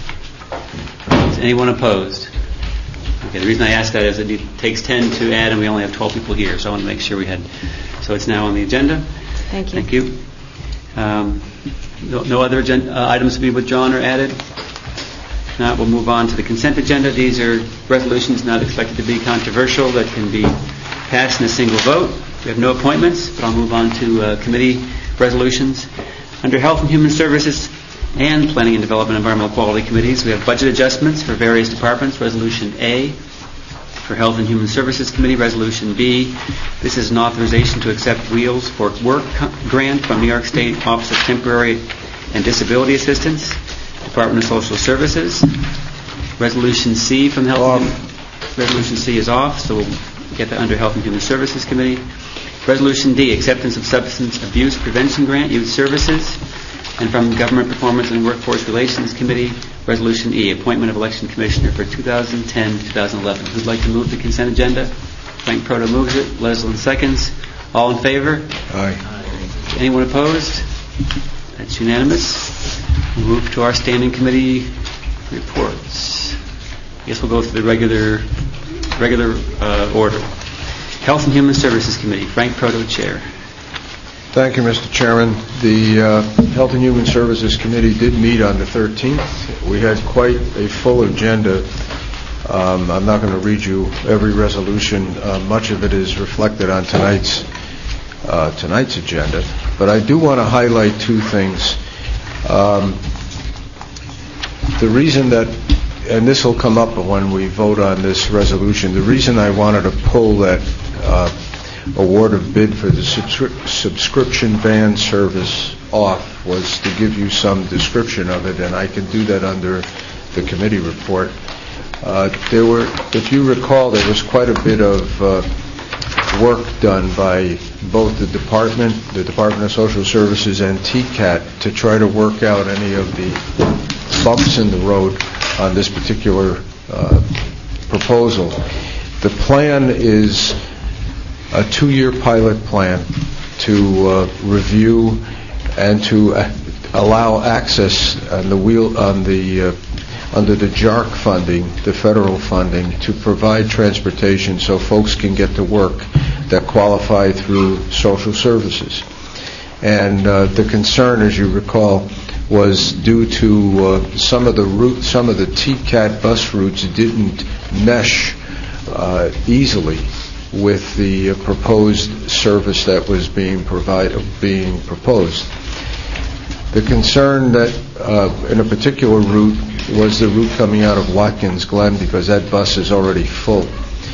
Is anyone opposed? Okay, the reason I ask that is it takes ten to add, and we only have twelve people here, so I want to make sure we had. So it's now on the agenda. Thank you. Thank you. Um, no, no other agenda, uh, items to be withdrawn or added? If not, we'll move on to the consent agenda. These are resolutions not expected to be controversial that can be passed in a single vote. We have no appointments, but I'll move on to uh, committee resolutions. Under Health and Human Services and Planning and Development Environmental Quality Committees, we have budget adjustments for various departments. Resolution A for Health and Human Services Committee. Resolution B, this is an authorization to accept Wheels for Work grant from New York State Office of Temporary and Disability Assistance, Department of Social Services. Resolution C from Health. Off. Resolution C is off, so we'll get that under Health and Human Services Committee. Resolution D, acceptance of Substance Abuse Prevention Grant, Youth Services. And from Government Performance and Workforce Relations Committee, Resolution E, appointment of election commissioner for two thousand ten to two thousand eleven. Who'd like to move the consent agenda? Frank Proto moves it. Leslin seconds. All in favor? Aye. Anyone opposed? That's unanimous. We'll move to our standing committee reports. I guess we'll go through the regular regular uh, order. Health and Human Services Committee. Frank Proto, Chair. Thank you, Mister Chairman. The uh, Health and Human Services Committee did meet on the thirteenth. We had quite a full agenda. Um, I'm not going to read you every resolution. Uh, much of it is reflected on tonight's uh, tonight's agenda. But I do want to highlight two things. Um, the reason that, and this will come up when we vote on this resolution, the reason I wanted to pull that uh, award of bid for the subscri- subscription van service off was to give you some description of it, and I can do that under the committee report. Uh, there were, if you recall, there was quite a bit of uh, work done by both the department, the Department of Social Services, and T C A T to try to work out any of the bumps in the road on this particular uh, proposal. The plan is a two-year pilot plan to uh, review and to uh, allow access on the wheel on the uh, under the J A R C funding, the federal funding, to provide transportation so folks can get to work that qualify through social services. And uh, the concern, as you recall, was due to uh, some of the route, some of the T C A T bus routes didn't mesh uh, easily with the uh, proposed service that was being provided, being proposed. The concern that uh, in a particular route was the route coming out of Watkins Glen, because that bus is already full.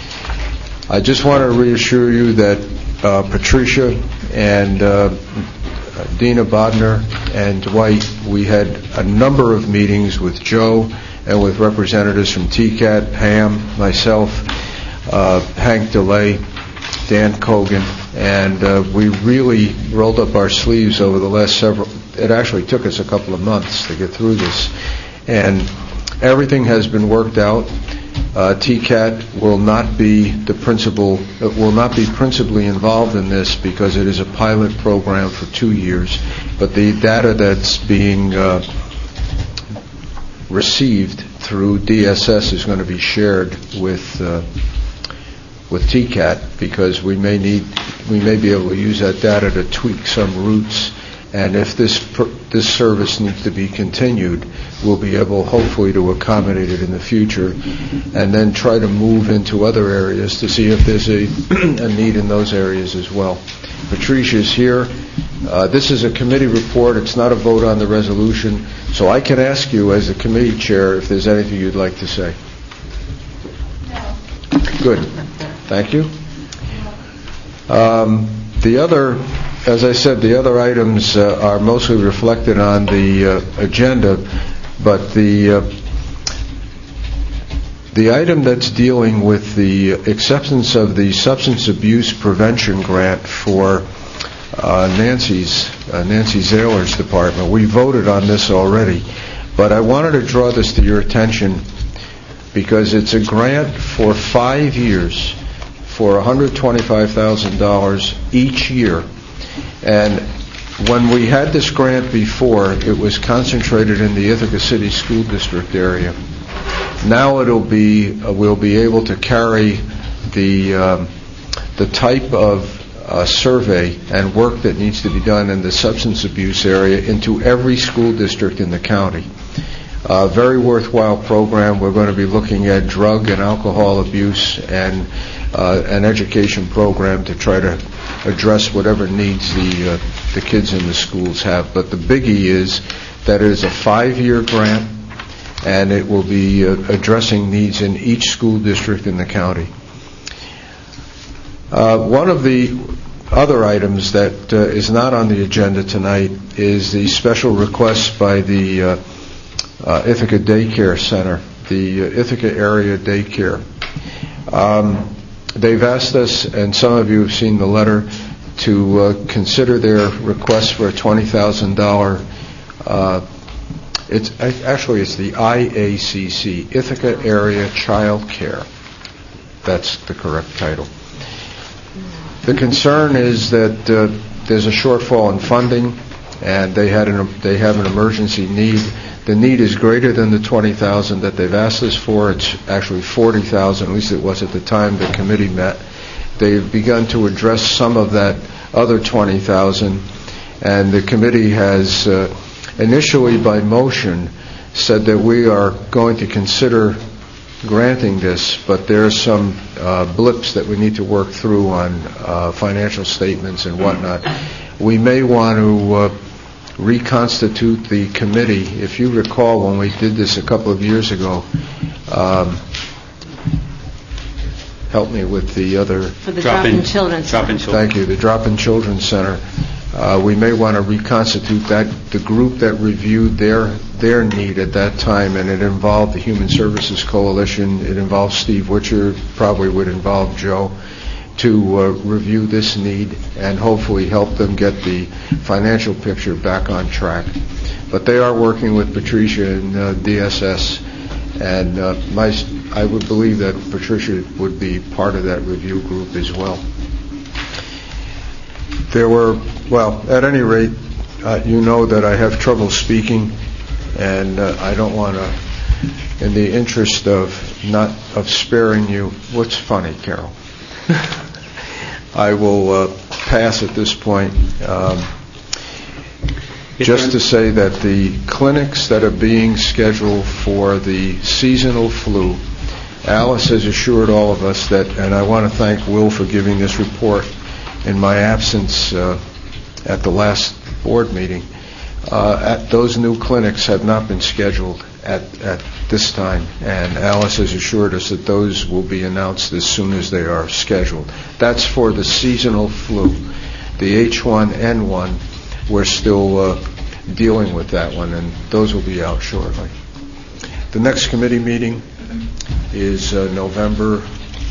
I just want to reassure you that uh, Patricia and uh, Dina Bodner and Dwight, we had a number of meetings with Joe and with representatives from T C A T, Pam, myself, uh, Hank DeLay, Dan Cogan, and uh, we really rolled up our sleeves over the last several, it actually took us a couple of months to get through this, and everything has been worked out. Uh, T C A T will not be the principal, uh, will not be principally involved in this because it is a pilot program for two years, but the data that's being uh, received through D S S is going to be shared with uh, with T C A T, because we may need, we may be able to use that data to tweak some routes, and if this this service needs to be continued, we'll be able hopefully to accommodate it in the future, and then try to move into other areas to see if there's a, a need in those areas as well. Patricia is here. Uh, this is a committee report. It's not a vote on the resolution, so I can ask you as the committee chair if there's anything you'd like to say. No. Good. Thank you. Um, the other, as I said, the other items uh, are mostly reflected on the uh, agenda, but the uh, the item that's dealing with the acceptance of the substance abuse prevention grant for uh, Nancy's, uh, Nancy Zahler's department. We voted on this already, but I wanted to draw this to your attention because it's a grant for five years for one hundred twenty-five thousand dollars each year. And when we had this grant before, it was concentrated in the Ithaca City School District area. Now it'll be, uh, we'll be able to carry the um, the type of uh, survey and work that needs to be done in the substance abuse area into every school district in the county. Uh, very worthwhile program. We're going to be looking at drug and alcohol abuse and uh, an education program to try to address whatever needs the uh, the kids in the schools have. But the biggie is that it is a five-year grant, and it will be uh, addressing needs in each school district in the county. Uh, one of the other items that uh, is not on the agenda tonight is the special request by the uh, uh, Ithaca Daycare Center, the uh, Ithaca Area Daycare. Um, they've asked us, and some of you have seen the letter, to uh, consider their request for a twenty thousand dollars. Uh, it's actually it's the I A C C, Ithaca Area Child Care. That's the correct title. The concern is that uh, there's a shortfall in funding, and they had an they have an emergency need. The need is greater than the twenty thousand that they've asked us for. It's actually forty thousand, at least it was at the time the committee met. They've begun to address some of that other twenty thousand, and the committee has uh, initially by motion said that we are going to consider granting this, but there are some uh, blips that we need to work through on uh, financial statements and whatnot. We may want to uh, reconstitute the committee. If you recall, when we did this a couple of years ago, um, help me with the other... For the Drop-In Children's Center. Thank you, the Drop-In Children's Center. Uh, we may want to reconstitute that, the group that reviewed their their need at that time, and it involved the Human Services Coalition, it involved Steve Witcher, probably would involve Joe, to uh, review this need and hopefully help them get the financial picture back on track. But they are working with Patricia and uh, D S S, and uh, my, I would believe that Patricia would be part of that review group as well. There were, well, at any rate, uh, you know that I have trouble speaking, and uh, I don't want to, in the interest of not of sparing you, what's funny, Carol? I will uh, pass at this point. Um, just to say that the clinics that are being scheduled for the seasonal flu, Alice has assured all of us that, and I want to thank Will for giving this report in my absence uh, at the last board meeting, uh, at those new clinics have not been scheduled at, at this time, and Alice has assured us that those will be announced as soon as they are scheduled. That's for the seasonal flu. The H one N one, we're still uh, dealing with that one, and those will be out shortly. The next committee meeting is uh, November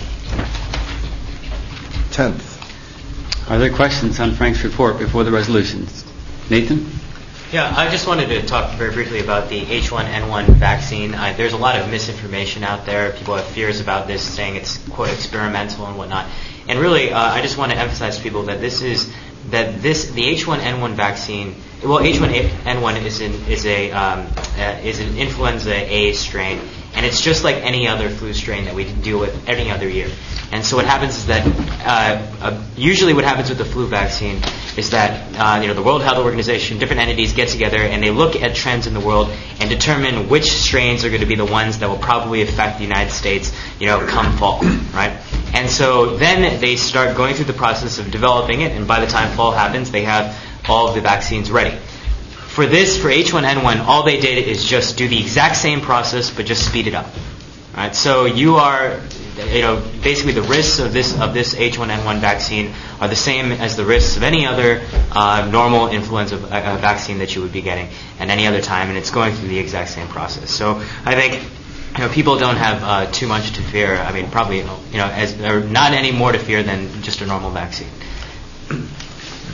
tenth. Are there questions on Frank's report before the resolutions? Nathan? Yeah, I just wanted to talk very briefly about the H one N one vaccine. I, there's a lot of misinformation out there. People have fears about this, saying it's, quote, experimental and whatnot. And really, uh, I just want to emphasize to people that this is, that this, the H one N one vaccine, well, H one N one is, an, is, a, um, uh, is an influenza A strain, and it's just like any other flu strain that we deal with any other year. And so what happens is that uh, uh, usually what happens with the flu vaccine is that uh, you know the World Health Organization, different entities get together and they look at trends in the world and determine which strains are going to be the ones that will probably affect the United States, you know, come fall, right? And so then they start going through the process of developing it, and by the time fall happens, they have all of the vaccines ready. For this, for H one N one, all they did is just do the exact same process, but just speed it up. Right? So you are, you know, basically the risks of this of this H one N one vaccine are the same as the risks of any other uh, normal influenza uh, vaccine that you would be getting at any other time, and it's going through the exact same process. So I think, you know, people don't have uh, too much to fear. I mean, probably, you know, as or not any more to fear than just a normal vaccine.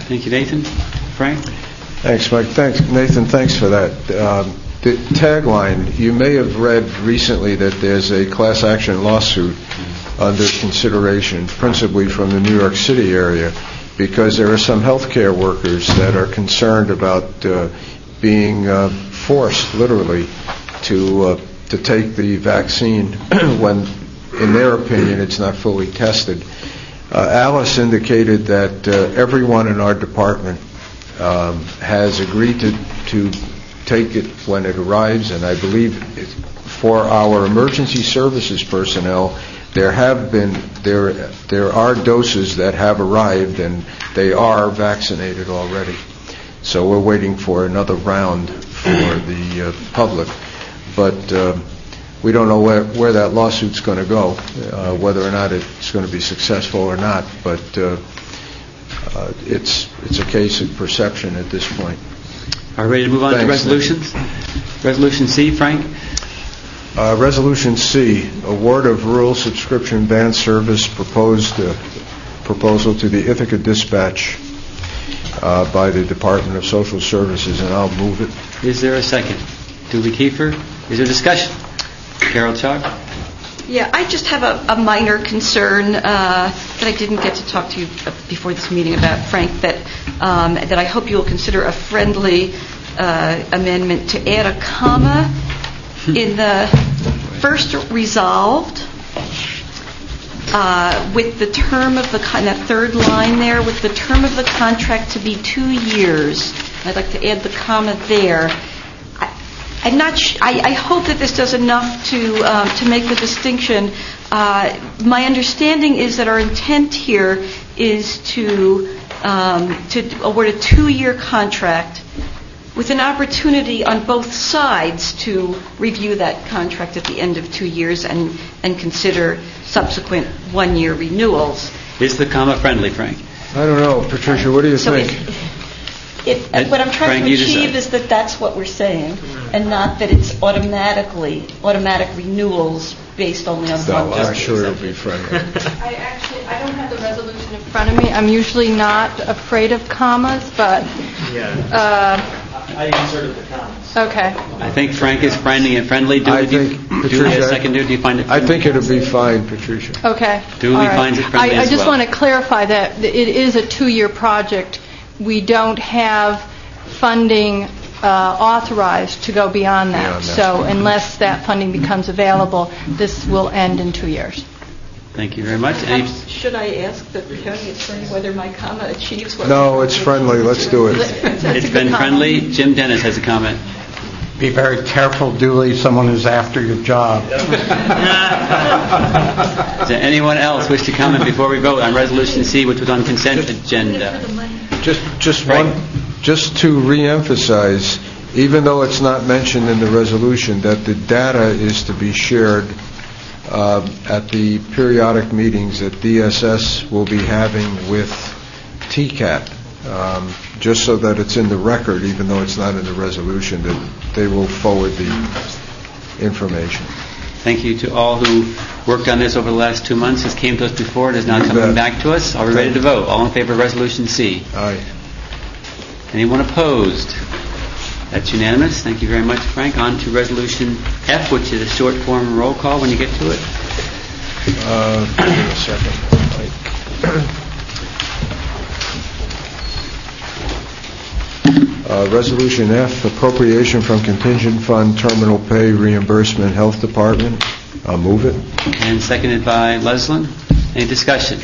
Thank you, Nathan. Frank? Thanks, Mike. Thanks, Nathan. Thanks for that. Um, the tagline, you may have read recently that there's a class action lawsuit under consideration, principally from the New York City area, because there are some healthcare workers that are concerned about uh, being uh, forced, literally, to uh, to take the vaccine when, in their opinion, it's not fully tested. Uh, Alice indicated that uh, everyone in our department um, has agreed to, to take it when it arrives, and I believe it, for our emergency services personnel, there have been there there are doses that have arrived, and they are vaccinated already. So we're waiting for another round for the uh, public, but uh, we don't know where, where that lawsuit's going to go, uh, whether or not it's going to be successful or not. But uh, uh, it's it's a case of perception at this point. Are we ready to move on Thanks, to resolutions? Nick. Resolution C, Frank? Uh, Resolution C, award of rural subscription band service proposed uh, proposal to the Ithaca Dispatch uh, by the Department of Social Services, and I'll move it. Is there a second? Dooley Kiefer? Is there discussion? Carol Chalk? Yeah, I just have a, a minor concern uh, that I didn't get to talk to you before this meeting about, Frank, that um, that I hope you will consider a friendly uh, amendment to add a comma in the first resolved uh, with the term of the con- that third line there, with the term of the contract to be two years. I'd like to add the comma there. I'm not sh- I, I hope that this does enough to um, to make the distinction. Uh, my understanding is that our intent here is to um, to award a two-year contract with an opportunity on both sides to review that contract at the end of two years and, and consider subsequent one-year renewals. Is the comma friendly, Frank? I don't know. Patricia, what do you So think? If, if, Uh, what I'm trying Frank, to you achieve decide. is that that's what we're saying, and not that it's automatically automatic renewals based only on No, one. I'm sure it'll be friendly. I actually, I don't have the resolution in front of me. I'm usually not afraid of commas, but, uh, I inserted the comments. okay. I think Frank is finding it friendly. Dooley, I do you- think, Dooley, Patricia, a second, do you find it I friendly? think it'll be fine, Patricia. Okay. Dooley All right. finds it friendly I, as I just well. want to clarify that it is a two-year project. We don't have funding uh, authorized to go beyond that. Beyond that. So unless that funding becomes available, this will end in two years. Thank you very much. Any, Perhaps should I ask the county attorney whether my comma achieves what? No, it's friendly. Let's do it. it's been friendly. Jim Dennis has a comment. Be very careful, Dooley, someone who's after your job. Does anyone else wish to comment before we vote on Resolution C, which was on consent agenda? Just, just one, just to reemphasize, even though it's not mentioned in the resolution, that the data is to be shared uh, at the periodic meetings that D S S will be having with T CAT, um, just so that it's in the record, even though it's not in the resolution, that they will forward the information. Thank you to all who worked on this over the last two months. This came to us before. It is now You coming bet. back to us. Are we ready to vote? All in favor of Resolution C? Aye. Anyone opposed? That's unanimous. Thank you very much, Frank. On to Resolution F, which is a short form roll call when you get to it. Uh, give me a second. Uh, Resolution F, appropriation from contingent fund terminal pay reimbursement health department. I'll move it. And seconded by Leslin. Any discussion?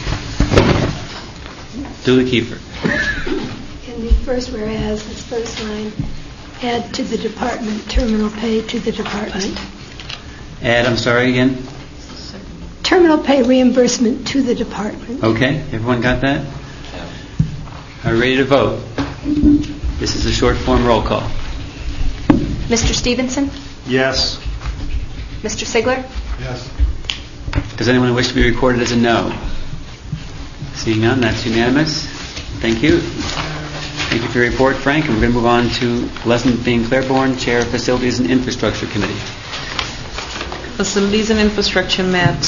Dooley Kiefer. In the first whereas, this first line, add to the department, terminal pay to the department. Add, I'm sorry again. Terminal pay reimbursement to the department. Okay, everyone got that? Are we ready to vote? This is a short form roll call. Mister Stevenson? Yes. Mister Sigler? Yes. Does anyone wish to be recorded as a no? Seeing none, that's unanimous. Thank you. Thank you for your report, Frank. And we're going to move on to Leslie Bean Claiborne, Chair of Facilities and Infrastructure Committee. Facilities and Infrastructure met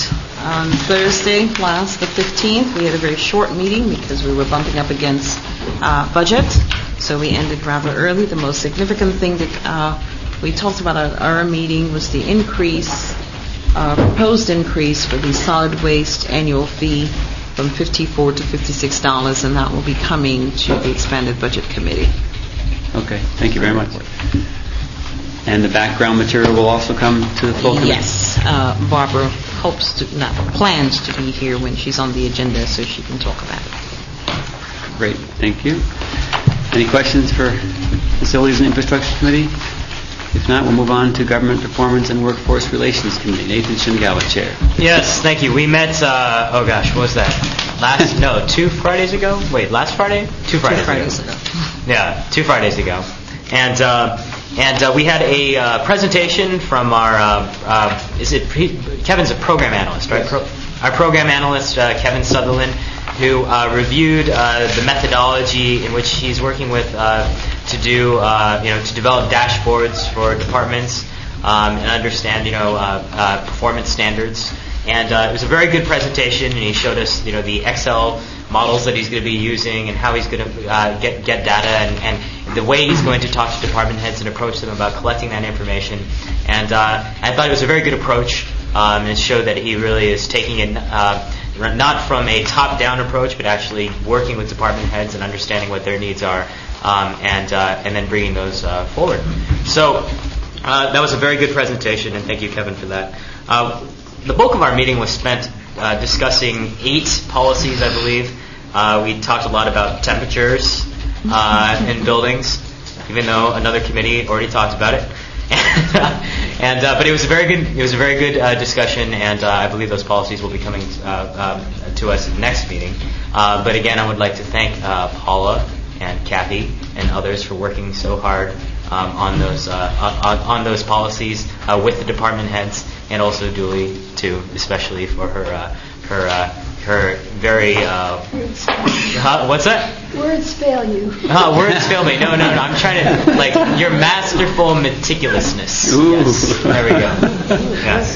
On Thursday, last, the fifteenth, we had a very short meeting because we were bumping up against uh, budget, so we ended rather early. The most significant thing that uh, we talked about at our meeting was the increase, uh, proposed increase for the solid waste annual fee from fifty-four dollars to fifty-six dollars, and that will be coming to the expanded budget committee. Okay, thank you very much. And the background material will also come to the full committee? Yes, uh, Barbara hopes to, not plans to be here when she's on the agenda so she can talk about it. Great, thank you. Any questions for Facilities and Infrastructure Committee? If not, we'll move on to Government Performance and Workforce Relations Committee. Nathan Shingawa, Chair. Yes, thank you. We met, uh, oh gosh, what was that? Last, no, two Fridays ago? Wait, last Friday? Two Fridays, Two Fridays ago. ago. Yeah, two Fridays ago. And uh, and uh, we had a uh, presentation from our, uh, uh, is it, pre- Kevin's a program analyst, right? Yes. Pro- our program analyst, uh, Kevin Sutherland, who uh, reviewed uh, the methodology in which he's working with uh, to do, uh, you know, to develop dashboards for departments um, and understand, you know, uh, uh, performance standards. And uh, it was a very good presentation, and he showed us, you know, the Excel models that he's going to be using and how he's going to uh, get get data and, and the way he's going to talk to department heads and approach them about collecting that information. And uh, I thought it was a very good approach, um, and it showed that he really is taking it uh, not from a top-down approach, but actually working with department heads and understanding what their needs are, um, and uh, and then bringing those uh, forward. So uh, that was a very good presentation, and thank you, Kevin, for that. Uh, the bulk of our meeting was spent uh, discussing eight policies, I believe. Uh, we talked a lot about temperatures uh, in buildings, even though another committee already talked about it. and uh, but it was a very good it was a very good uh, discussion, and uh, I believe those policies will be coming uh, um, to us at the next meeting. Uh, but again, I would like to thank uh, Paula and Kathy and others for working so hard um, on those uh, on, on those policies uh, with the department heads, and also Julie too, especially for her uh, her. Uh, her very, uh, huh, what's that? Words fail you. Uh, words fail me. No, no, no. I'm trying to, like, your masterful meticulousness. Ooh. Yes. There we go. Yes.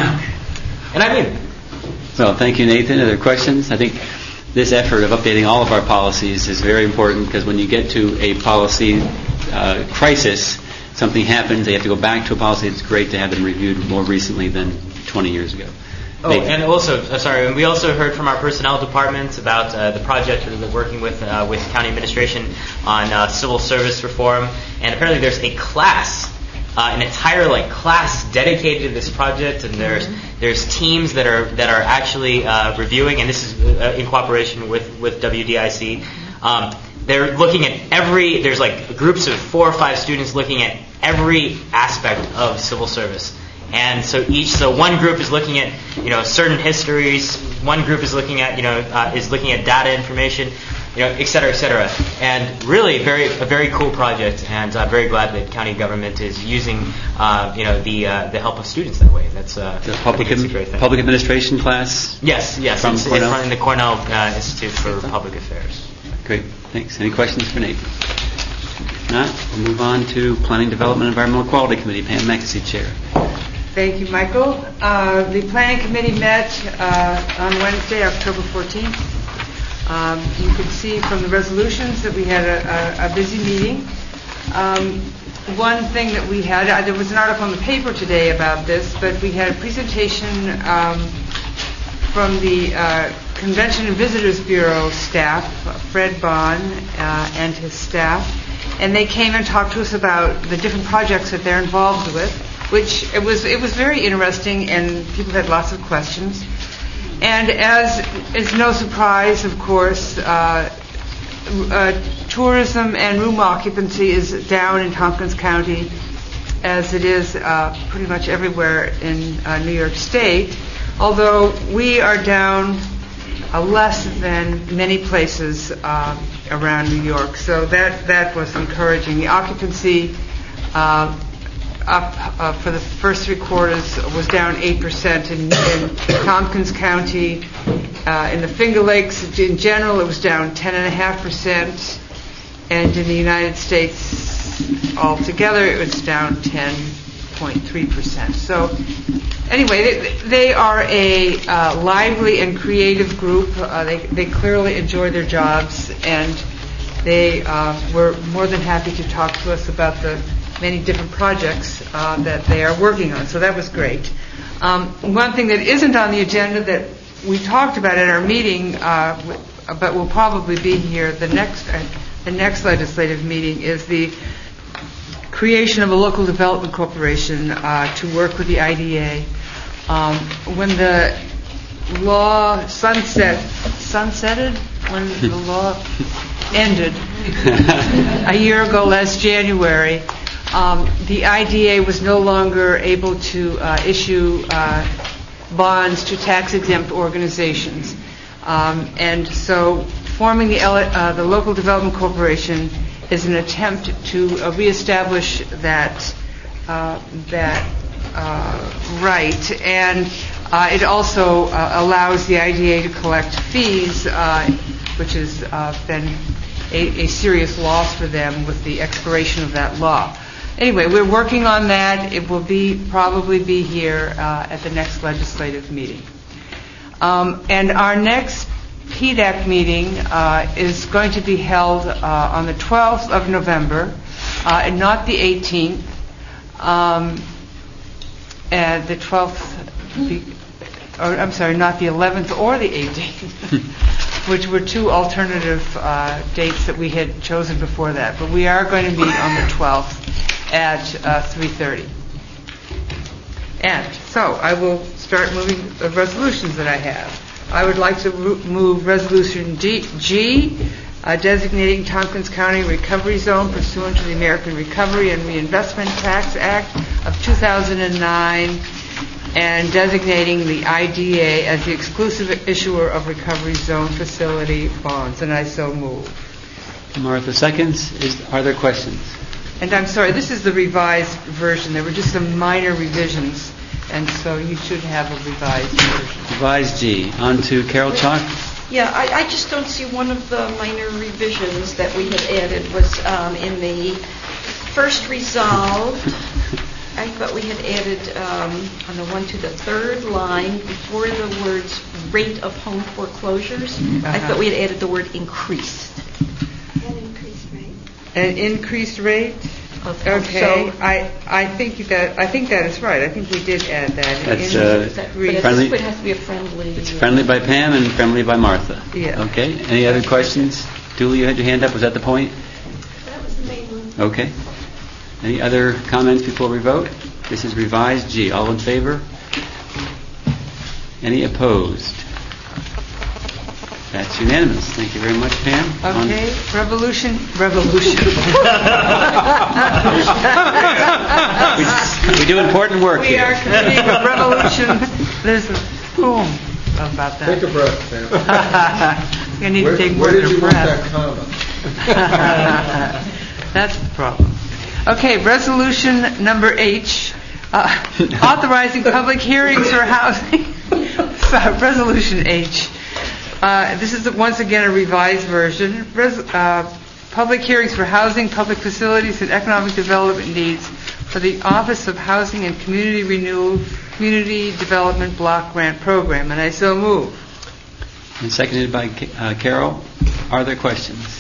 And I mean. Well, thank you, Nathan. Other questions? I think this effort of updating all of our policies is very important, because when you get to a policy uh, crisis, something happens, they have to go back to a policy. It's great to have them reviewed more recently than twenty years ago. Oh, and also, uh, sorry, we also heard from our personnel departments about uh, the project that they're working with uh, with county administration on uh, civil service reform, and apparently there's a class, uh, an entire like class dedicated to this project, and there's mm-hmm. there's teams that are that are actually uh, reviewing, and this is uh, in cooperation with with W D I C. Um, they're looking at every. There's like groups of four or five students looking at every aspect of civil service. And so each, so one group is looking at, you know, certain histories. One group is looking at, you know, uh, is looking at data information, you know, et cetera, et cetera. And really, very a very cool project. And I'm very glad that county government is using, uh, you know, the uh, the help of students that way. That's uh, the public, a great thing. Public administration class. Yes, yes, from it's, Cornell? It's in the Cornell uh, Institute for Public Affairs. Great, thanks. Any questions for Nathan? If not, we'll move on to Planning, Development, and Environmental Quality Committee. Pam McAsee, Chair. Thank you, Michael. Uh, the Planning Committee met uh, on Wednesday, October fourteenth. Um, you could see from the resolutions that we had a, a, a busy meeting. Um, one thing that we had, uh, there was an article in the paper today about this, but we had a presentation um, from the uh, Convention and Visitors Bureau staff, Fred Bond uh, and his staff, and they came and talked to us about the different projects that they're involved with, which it was it was very interesting, and people had lots of questions. And as is no surprise, of course, uh, uh, tourism and room occupancy is down in Tompkins County, as it is uh, pretty much everywhere in uh, New York State, although we are down uh, less than many places uh, around New York. So that, that was encouraging. The occupancy uh, up uh, for the first three quarters was down eight percent in, in Tompkins County. Uh, in the Finger Lakes, in general, it was down ten point five percent. And in the United States altogether, it was down ten point three percent. So anyway, they, they are a uh, lively and creative group. Uh, they, they clearly enjoy their jobs, and they uh, were more than happy to talk to us about the many different projects uh, that they are working on. So that was great. Um, one thing that isn't on the agenda that we talked about at our meeting, uh, but will probably be here the next uh, the next legislative meeting, is the creation of a local development corporation uh, to work with the I D A. Um, when the law sunset sunsetted, when the law ended a year ago last January, um, the I D A was no longer able to uh, issue uh, bonds to tax-exempt organizations. Um, and so forming the, uh, the Local Development Corporation is an attempt to uh, reestablish that, uh, that uh, right. And uh, it also uh, allows the I D A to collect fees, uh, which has uh, been a, a serious loss for them with the expiration of that law. Anyway, we're working on that. It will be probably be here uh, at the next legislative meeting. Um, and our next P D A C meeting uh, is going to be held uh, on the twelfth of November, uh, and not the eighteenth. Um, and the twelfth, be, or I'm sorry, not the eleventh or the eighteenth, which were two alternative uh, dates that we had chosen before that. But we are going to meet on the twelfth at uh, three thirty. And so I will start moving the resolutions that I have. I would like to move Resolution G, G uh, designating Tompkins County Recovery Zone pursuant to the American Recovery and Reinvestment Tax Act of two thousand nine, and designating the I D A as the exclusive issuer of Recovery Zone facility bonds. And I so move. Martha seconds. Is, are there questions? And I'm sorry, this is the revised version. There were just some minor revisions, and so you should have a revised version. Revised G. On to Carol Chalk. Yeah, I, I just don't see one of the minor revisions that we had added was um, in the first resolved. I thought we had added um, on the one to the third line before the words rate of home foreclosures. Uh-huh. I thought we had added the word increased. An increased rate. An increased rate? Okay, so, I I think that I think that is right. I think we did add that. That's in, uh, that, friendly. It has to be a friendly. It's friendly by Pam and friendly by Martha. Yeah. Okay. Any other questions? Julie, you had your hand up. Was that the point? That was the main one. Okay. Any other comments before we vote? This is revised G. All in favor? Any opposed? That's unanimous. Thank you very much, Pam. Okay. On revolution. Revolution. we, we do important work we here. We are committing a revolution. There's a poem about that. Take a breath, Pam. You need where, to take where more did than a you breath. want that comma? That's the problem. Okay, resolution number H, uh, authorizing public hearings for housing. Sorry, resolution H. Uh, this is once again a revised version. Res, uh, public hearings for housing, public facilities, and economic development needs for the Office of Housing and Community Renewal Community Development Block Grant Program, and I so move. And seconded by uh, Carol. Are there questions?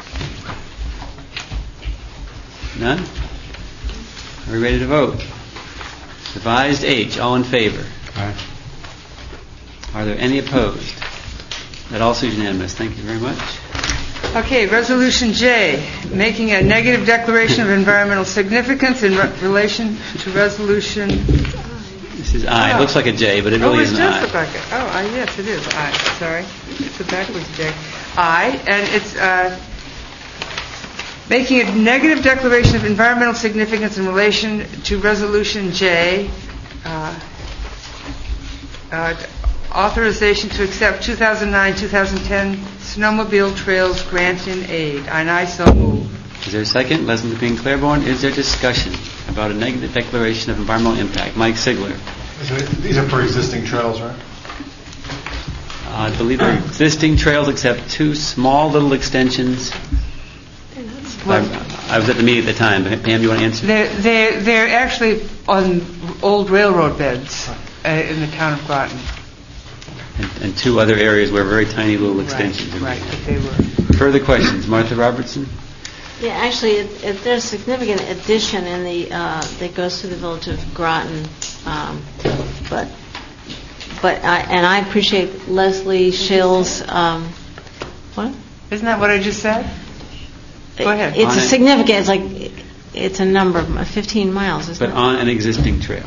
None? Are we ready to vote? Revised H. All in favor? Aye. Are there any opposed? That also is unanimous. Thank you very much. Okay, Resolution J, making a negative declaration of environmental significance in re- relation to Resolution. This is I. Oh. It looks like a J, but it really oh, isn't it does I. look like it. Oh, I, yes, it is I. Sorry, it's a backwards J. I, and it's uh, making a negative declaration of environmental significance in relation to Resolution J. Uh, uh, authorization to accept two thousand nine to two thousand ten snowmobile trails grant in aid. And I so move. Is there a second? Leslie McBean Claiborne. Is there discussion about a negative declaration of environmental impact? Mike Sigler. These are for existing trails, right? Uh, I believe they're existing trails except two small little extensions. I, I was at the meeting at the time. But Pam, do you want to answer? They're, they're, they're actually on old railroad beds uh, in the town of Groton. And, and two other areas where very tiny little extensions. Right, right, but they were. Further questions? Martha Robertson? Yeah, actually, it, it, there's a significant addition in the uh, that goes to the village of Groton, um, but but I, and I appreciate Leslie Schill's. Um, what? Isn't that what I just said? Go ahead. It's On a it. significant. It's like it's a number of fifteen miles, isn't But it? on an existing trail.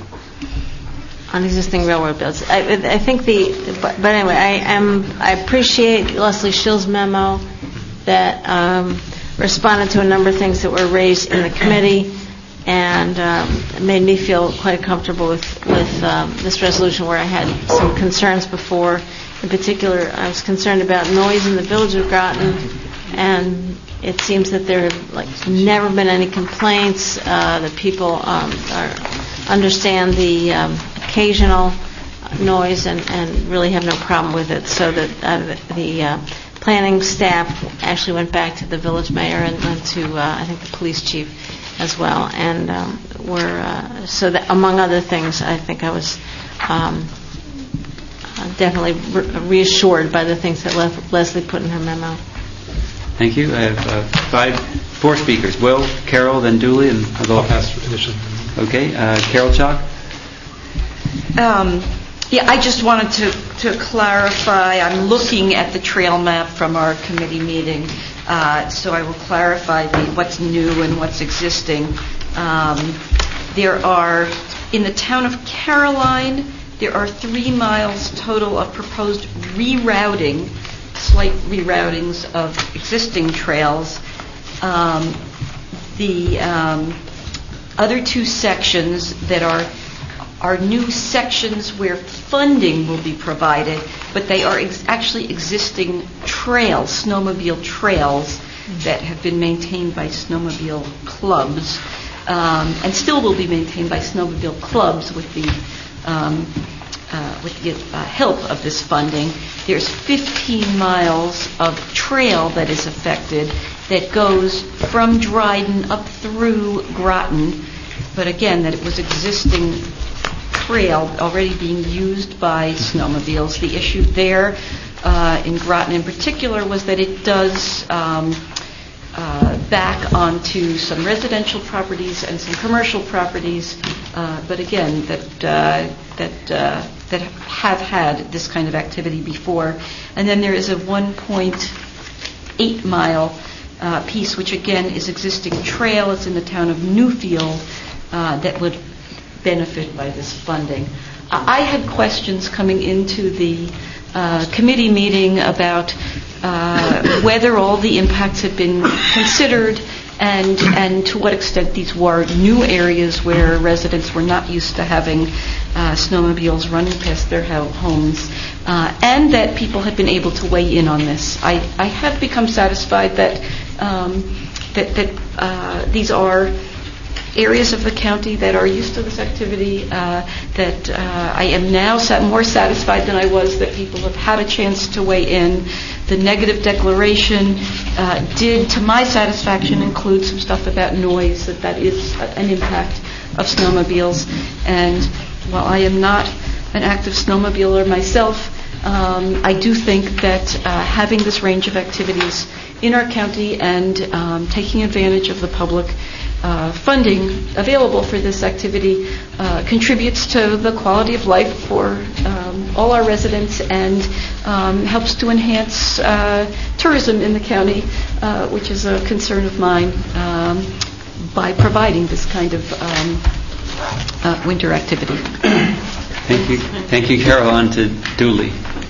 On existing railroad beds. I, I think the. But, but anyway, I am. I appreciate Leslie Schill's memo that. Um, responded to a number of things that were raised in the committee, and um, it made me feel quite comfortable with, with um, this resolution where I had some concerns before. In particular, I was concerned about noise in the village of Groton, and it seems that there have like never been any complaints, uh, that people um, are, understand the um, occasional noise and, and really have no problem with it, so that uh, the uh, planning staff actually went back to the village mayor and went to, uh, I think, the police chief as well. And um, were, uh, so that, among other things, I think I was um, definitely re- reassured by the things that Le- Leslie put in her memo. Thank you. I have uh, five, four speakers. Will, Carol, then Dooley, and I'll go. I'll pass initially. Okay. Uh, Carol Chalk? Um, Yeah, I just wanted to, to clarify. I'm looking at the trail map from our committee meeting, uh, so I will clarify the, what's new and what's existing. Um, there are, in the town of Caroline, there are three miles total of proposed rerouting, slight reroutings of existing trails. Um, the um, other two sections that are are new sections where funding will be provided, but they are ex- actually existing trails, snowmobile trails, that have been maintained by snowmobile clubs, um, and still will be maintained by snowmobile clubs with the um, uh, with the uh, help of this funding. There's fifteen miles of trail that is affected that goes from Dryden up through Groton, but again, that it was existing trail already being used by snowmobiles. The issue there uh, in Groton in particular was that it does um, uh, back onto some residential properties and some commercial properties, uh, but again, that uh, that uh, that have had this kind of activity before. And then there is a one point eight mile uh, piece, which again is existing trail. It's in the town of Newfield uh, that would benefit by this funding. Uh, I had questions coming into the uh, committee meeting about uh, whether all the impacts had been considered and and to what extent these were new areas where residents were not used to having uh, snowmobiles running past their ho- homes, uh, and that people had been able to weigh in on this. I, I have become satisfied that um, that, that uh, these are areas of the county that are used to this activity, uh, that uh, I am now sat- more satisfied than I was that people have had a chance to weigh in. The negative declaration uh, did, to my satisfaction, include some stuff about noise, that that is a- an impact of snowmobiles. And while I am not an active snowmobiler myself, um, I do think that uh, having this range of activities in our county and um, taking advantage of the public Uh, funding available for this activity uh, contributes to the quality of life for um, all our residents and um, helps to enhance uh, tourism in the county, uh, which is a concern of mine, um, by providing this kind of um, uh, winter activity. Thank you. Thank you, Carol. On to Dooley.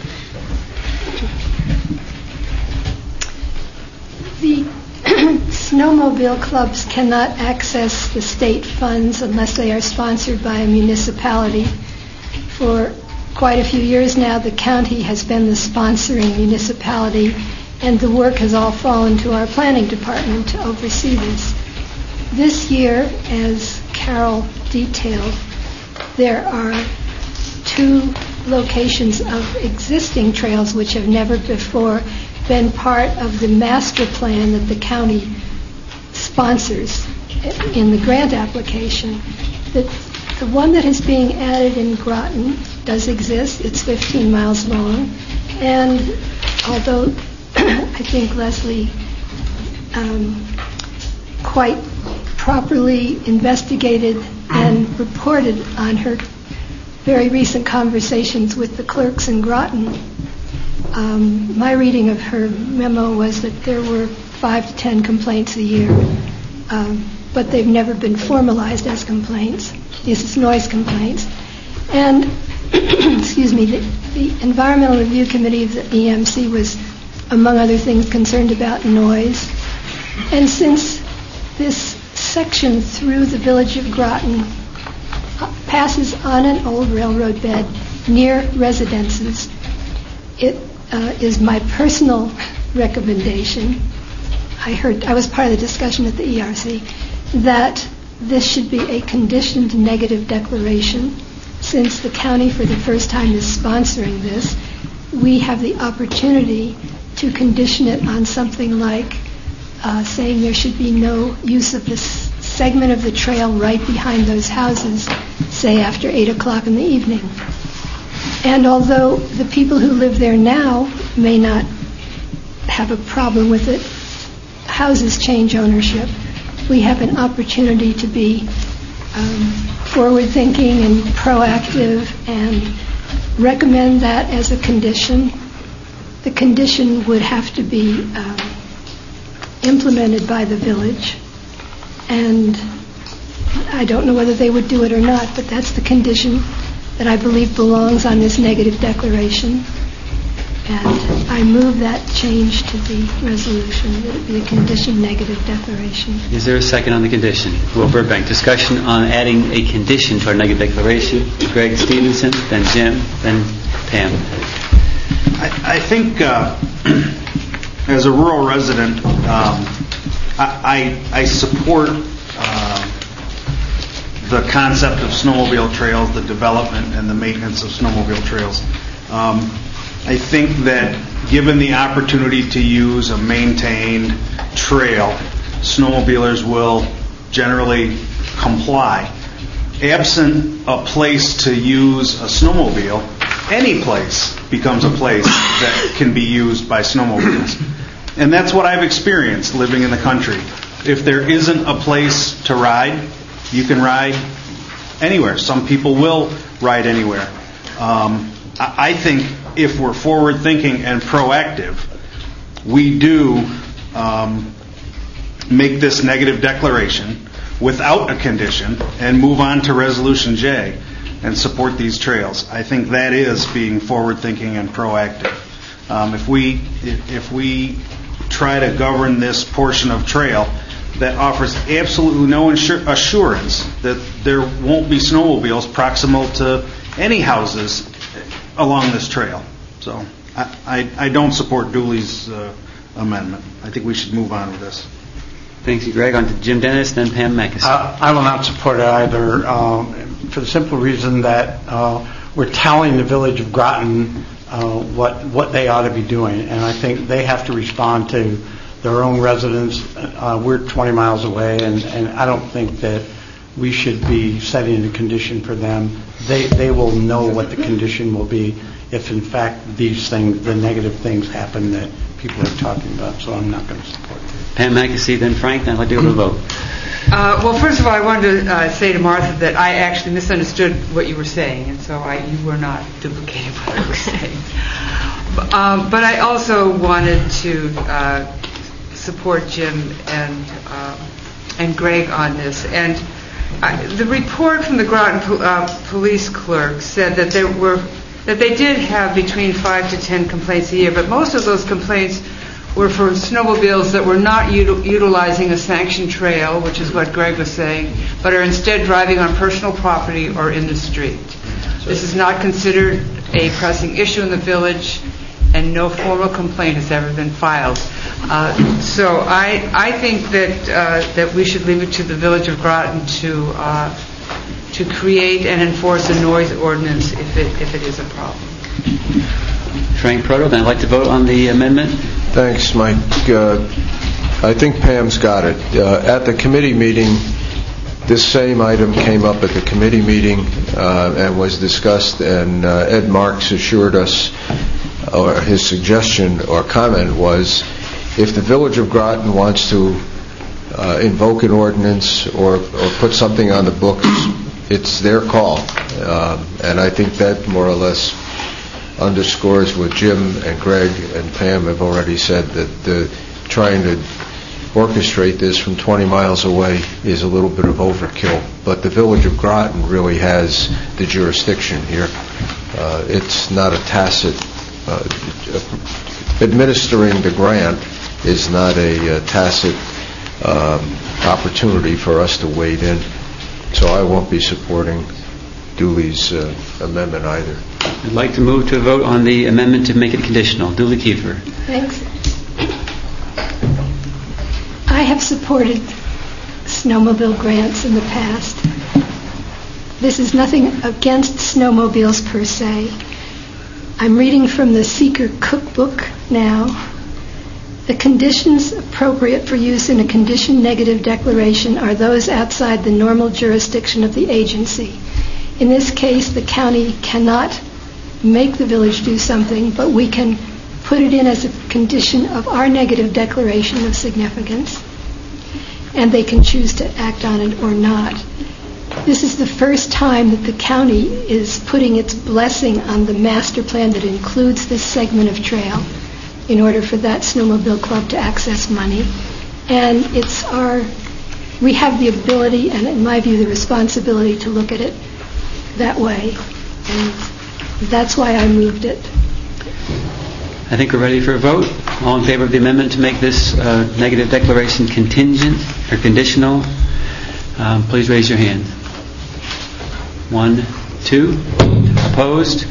The snowmobile clubs cannot access the state funds unless they are sponsored by a municipality. For quite a few years now, the county has been the sponsoring municipality, and the work has all fallen to our planning department to oversee this. This year, as Carol detailed, there are two locations of existing trails which have never before been part of the master plan that the county sponsors in the grant application. The the one that is being added in Groton does exist. It's fifteen miles long. And although I think Leslie um, quite properly investigated and reported on her very recent conversations with the clerks in Groton, um, my reading of her memo was that there were five to ten complaints a year, um, but they've never been formalized as complaints. These is noise complaints. And, excuse me, the, the Environmental Review Committee of the E M C was, among other things, concerned about noise. And since this section through the village of Groton passes on an old railroad bed near residences, it uh, is my personal recommendation, I heard, I was part of the discussion at the E R C, that this should be a conditioned negative declaration. Since the county for the first time is sponsoring this, we have the opportunity to condition it on something like uh, saying there should be no use of this segment of the trail right behind those houses, say after eight o'clock in the evening. And although the people who live there now may not have a problem with it, houses change ownership. We have an opportunity to be um, forward-thinking and proactive and recommend that as a condition. The condition would have to be um, implemented by the village, and I don't know whether they would do it or not, but that's the condition that I believe belongs on this negative declaration. And I move that change to the resolution, that it be a condition negative declaration. Is there a second on the condition? Will Burbank. Discussion on adding a condition to our negative declaration. Greg Stevenson, then Jim, then Pam. I, I think uh, as a rural resident, um, I, I, I support uh, the concept of snowmobile trails, the development and the maintenance of snowmobile trails. Um, I think that given the opportunity to use a maintained trail, snowmobilers will generally comply. Absent a place to use a snowmobile, any place becomes a place that can be used by snowmobiles. And that's what I've experienced living in the country. If there isn't a place to ride, you can ride anywhere. Some people will ride anywhere. Um, I, I think if we're forward-thinking and proactive, we do um, make this negative declaration without a condition and move on to Resolution J and support these trails. I think that is being forward-thinking and proactive. Um, if we if, if we try to govern this portion of trail that offers absolutely no insur- assurance that there won't be snowmobiles proximal to any houses along this trail. So I, I, I don't support Dooley's uh, amendment. I think we should move on with this. Thank you, Greg. On to Jim Dennis, then Pam McAsee. Uh, I will not support it either, um, for the simple reason that uh, we're telling the village of Groton uh, what what they ought to be doing, and I think they have to respond to their own residents. Uh, we're twenty miles away, and, and I don't think that we should be setting a condition for them. They they will know what the condition will be if, in fact, these things, the negative things happen that people are talking about. So I'm not going to support it. Pam McAsee, then Frank, then I'd like to go to the vote. Uh, well, first of all, I wanted to uh, say to Martha that I actually misunderstood what you were saying, and so I, you were not duplicating what I was saying. But, um, but I also wanted to uh, support Jim and uh, and Greg on this. And I, the report from the Groton po- uh, police clerk said that there were that they did have between five to ten complaints a year, but most of those complaints were for snowmobiles that were not util- utilizing a sanctioned trail, which is what Greg was saying, but are instead driving on personal property or in the street. This is not considered a pressing issue in the village, and no formal complaint has ever been filed. Uh, so I, I think that uh, that we should leave it to the village of Groton to uh, to create and enforce a noise ordinance if it if it is a problem. Frank Proto, then I'd like to vote on the amendment. Thanks, Mike. Uh, I think Pam's got it. Uh, at the committee meeting, this same item came up at the committee meeting uh, and was discussed, and uh, Ed Marks assured us, or his suggestion or comment was, if the Village of Groton wants to uh, invoke an ordinance or, or put something on the books, it's their call. Um, and I think that more or less underscores what Jim and Greg and Pam have already said, that the, trying to orchestrate this from twenty miles away is a little bit of overkill. But the Village of Groton really has the jurisdiction here. Uh, it's not a tacit, uh, administering the grant is not a uh, tacit um, opportunity for us to wade in. So I won't be supporting Dooley's uh, amendment either. I'd like to move to a vote on the amendment to make it conditional. Dooley Kiefer. Thanks. I have supported snowmobile grants in the past. This is nothing against snowmobiles per se. I'm reading from the Seeker Cookbook now. The conditions appropriate for use in a condition negative declaration are those outside the normal jurisdiction of the agency. In this case, the county cannot make the village do something, but we can put it in as a condition of our negative declaration of significance, and they can choose to act on it or not. This is the first time that the county is putting its blessing on the master plan that includes this segment of trail in order for that snowmobile club to access money. And it's our, we have the ability and in my view the responsibility to look at it that way. And that's why I moved it. I think we're ready for a vote. All in favor of the amendment to make this uh, negative declaration contingent or conditional, um, please raise your hand. One, two. Opposed?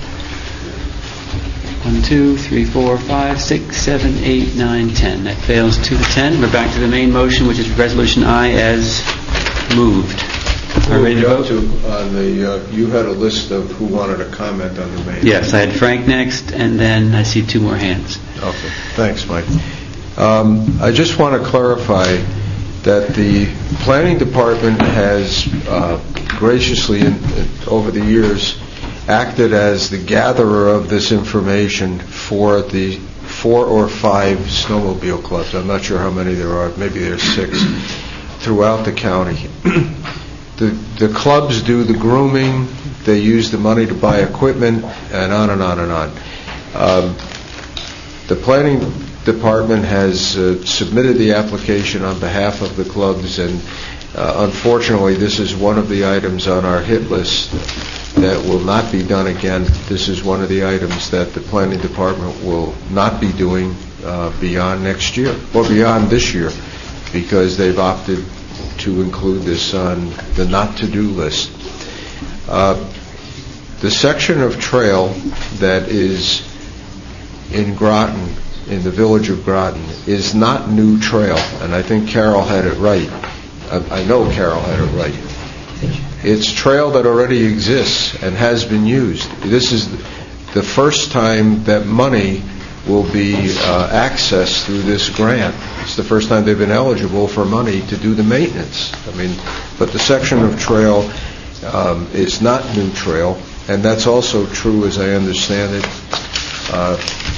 One, two, three, four, five, six, seven, eight, nine, ten. That fails two to ten. We're back to the main motion, which is Resolution I as moved. Are we ready to vote? To, on the, uh, you had a list of who wanted to comment on the main. Yes, I had Frank next, and then I see two more hands. Okay, thanks, Mike. Um, I just want to clarify that the planning department has uh, graciously, in, in, over the years, acted as the gatherer of this information for the four or five snowmobile clubs. I'm not sure how many there are. Maybe there's six throughout the county. The, the clubs do the grooming, they use the money to buy equipment, and on and on and on. Um, the planning department has uh, submitted the application on behalf of the clubs, and uh, unfortunately this is one of the items on our hit list that will not be done again. This is one of the items that the planning department will not be doing uh, beyond next year, or beyond this year, because they've opted to include this on the not-to-do list. Uh, the section of trail that is in Groton, in the Village of Groton, is not new trail, and I think Carol had it right. I, I know Carol had it right. It's trail that already exists and has been used. This is the first time that money will be uh, accessed through this grant. It's the first time they've been eligible for money to do the maintenance. I mean, but the section of trail um, is not new trail, and that's also true, as I understand it, uh,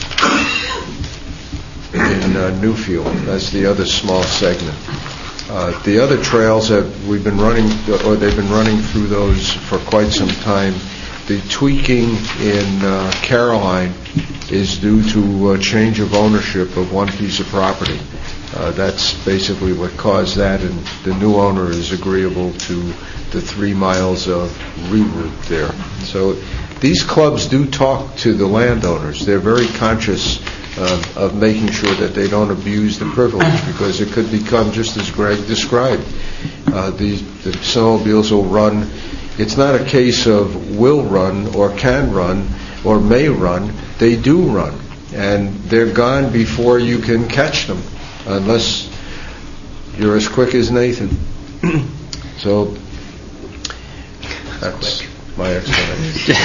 in uh, Newfield. That's the other small segment. Uh, the other trails that we've been running, or they've been running through those for quite some time. The tweaking in uh, Caroline is due to a change of ownership of one piece of property. Uh, that's basically what caused that, and the new owner is agreeable to the three miles of reroute there. So these clubs do talk to the landowners. They're very conscious uh, of making sure that they don't abuse the privilege, because it could become just as Greg described. Uh, the, the snowmobiles will run. It's not a case of will run or can run or may run. They do run, and they're gone before you can catch them, unless you're as quick as Nathan. So that's my explanation.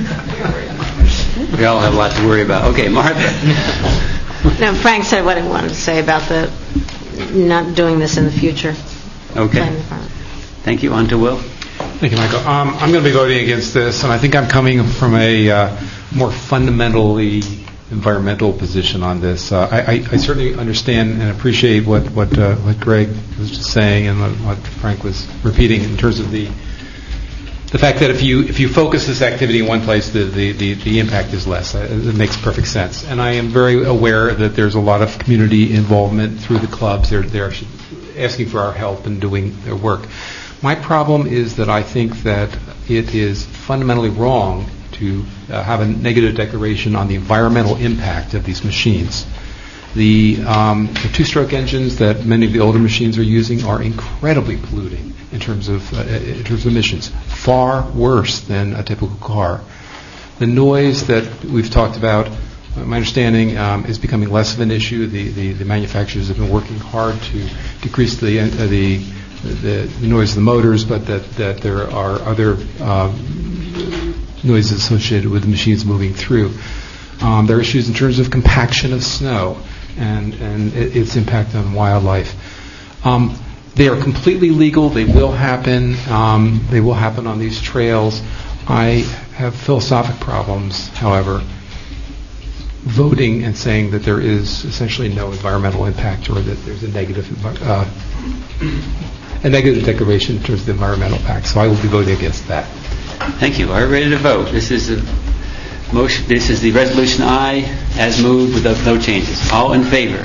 We all have a lot to worry about. Okay, Martha. No, Frank said what he wanted to say about the not doing this in the future. Okay. Thank you. On to Will. Thank you, Michael. Um, I'm going to be voting against this, and I think I'm coming from a uh, more fundamentally environmental position on this. Uh, I, I, I certainly understand and appreciate what what, uh, what Greg was just saying and what, what Frank was repeating in terms of the the fact that if you if you focus this activity in one place, the the, the, the impact is less. It makes perfect sense. And I am very aware that there's a lot of community involvement through the clubs. They're they're asking for our help in doing their work. My problem is that I think that it is fundamentally wrong to uh, have a negative declaration on the environmental impact of these machines. The, um, the two-stroke engines that many of the older machines are using are incredibly polluting in terms of uh, in terms of emissions, far worse than a typical car. The noise that we've talked about, uh, my understanding, um, is becoming less of an issue. The, the, the manufacturers have been working hard to decrease the uh, the, the the noise of the motors, but that, that there are other uh, noises associated with the machines moving through. Um, there are issues in terms of compaction of snow and, and its impact on wildlife. Um, they are completely legal. They will happen. Um, they will happen on these trails. I have philosophic problems, however, voting and saying that there is essentially no environmental impact or that there's a negative uh, a negative declaration in terms of the environmental impact. So I will be voting against that. Thank you. Are we ready to vote? This is a motion. This is the resolution I, as moved, with no changes. All in favor?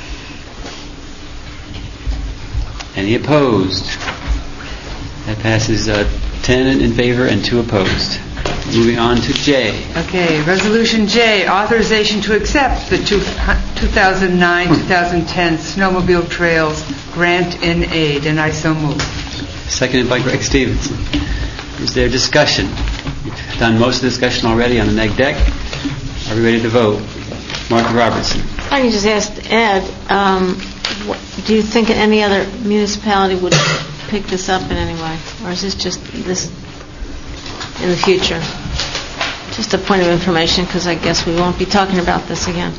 Any opposed? That passes uh, ten in favor and two opposed. Moving on to J. Okay, Resolution J, authorization to accept the two thousand nine to twenty ten Snowmobile Trails Grant in Aid, and I so move. Seconded by Greg Stevenson. Is there discussion? We've done most of the discussion already on the neg deck. Are we ready to vote? Martha Robertson. I can just ask Ed, um, what, do you think any other municipality would pick this up in any way? Or is this just this in the future? Just a point of information, because I guess we won't be talking about this again.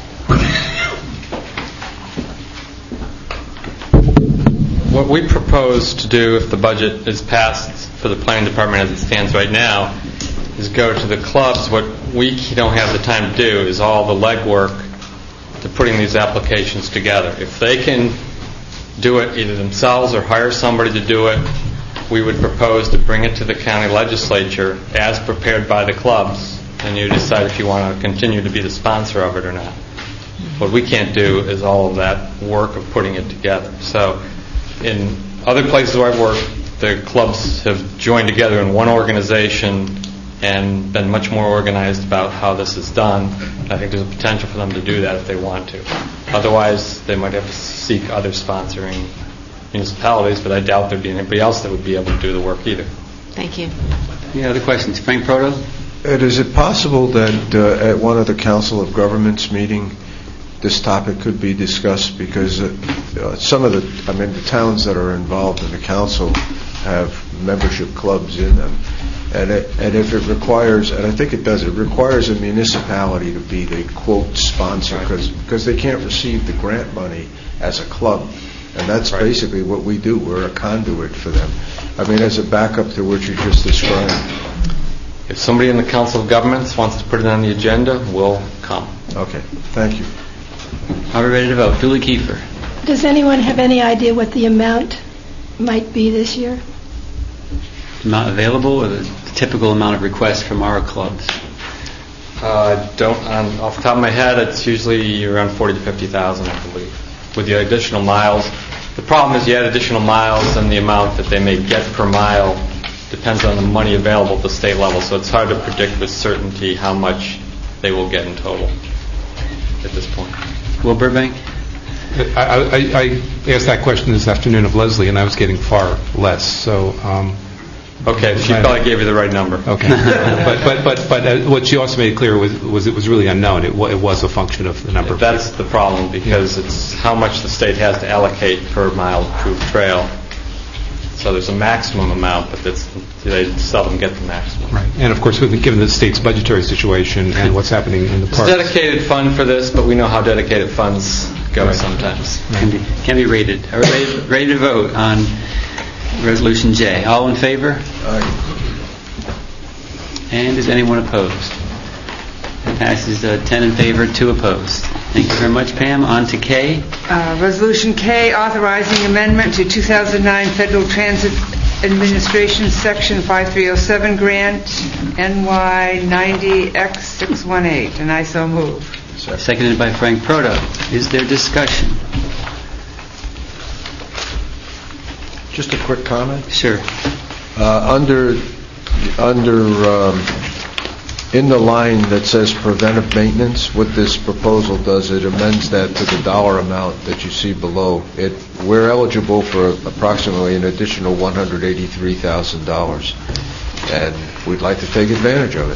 What we propose to do, if the budget is passed for the planning department as it stands right now, is go to the clubs. What we don't have the time to do is all the legwork to putting these applications together. If they can do it either themselves or hire somebody to do it, we would propose to bring it to the county legislature as prepared by the clubs, and you decide if you want to continue to be the sponsor of it or not. What we can't do is all of that work of putting it together. So in other places where I've worked, the clubs have joined together in one organization and been much more organized about how this is done. I think there's a potential for them to do that if they want to. Otherwise, they might have to seek other sponsoring municipalities, but I doubt there'd be anybody else that would be able to do the work either. Thank you. Any other questions? Frank Proto? Ed, is it possible that uh, at one of the Council of Governments meeting, this topic could be discussed? Because uh, uh, some of the, I mean, the towns that are involved in the council have membership clubs in them. And, it, and if it requires, and I think it does, it requires a municipality to be the, quote, sponsor, because because they can't receive the grant money as a club. And that's right. Basically what we do. We're a conduit for them. I mean, as a backup to what you just described. If somebody in the Council of Governments wants to put it on the agenda, we'll come. Okay. Thank you. Are we ready to vote? Julie Kiefer. Does anyone have any idea what the amount might be this year? Amount available, or the typical amount of requests from our clubs? Uh, don't, on, off the top of my head, it's usually around forty to fifty thousand, I believe, with the additional miles. The problem is, you add additional miles, and the amount that they may get per mile depends on the money available at the state level. So it's hard to predict with certainty how much they will get in total at this point. Will Burbank? I, I, I asked that question this afternoon of Leslie, and I was getting far less. So. Um, Okay, she probably gave you the right number. Okay, but but but but uh, what she also made clear was was it was really unknown. It, w- it was a function of the number. That's of the problem, because yeah. It's how much the state has to allocate per mile approved trail. So there's a maximum amount, but that's, they seldom get the maximum. Right, and of course, given the state's budgetary situation and what's happening in the parks. It's a dedicated fund for this, but we know how dedicated funds go right. sometimes. Right. Can be can be rated. Are we ready, ready to vote on Resolution J. All in favor? Aye. And is anyone opposed? It passes uh, ten in favor, two opposed. Thank you very much, Pam. On to K. Uh, Resolution K, authorizing amendment to two thousand nine Federal Transit Administration Section five three oh seven grant, N Y ninety X six one eight, and I so move. Seconded by Frank Proto. Is there discussion? Just a quick comment. Sure. Uh, under, under, um, in the line that says preventive maintenance, what this proposal does, it amends that to the dollar amount that you see below. It, we're eligible for approximately an additional one hundred eighty-three thousand dollars, and we'd like to take advantage of it.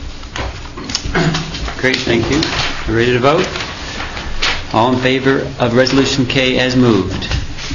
Great, thank you. We're ready to vote? All in favor of Resolution K as moved?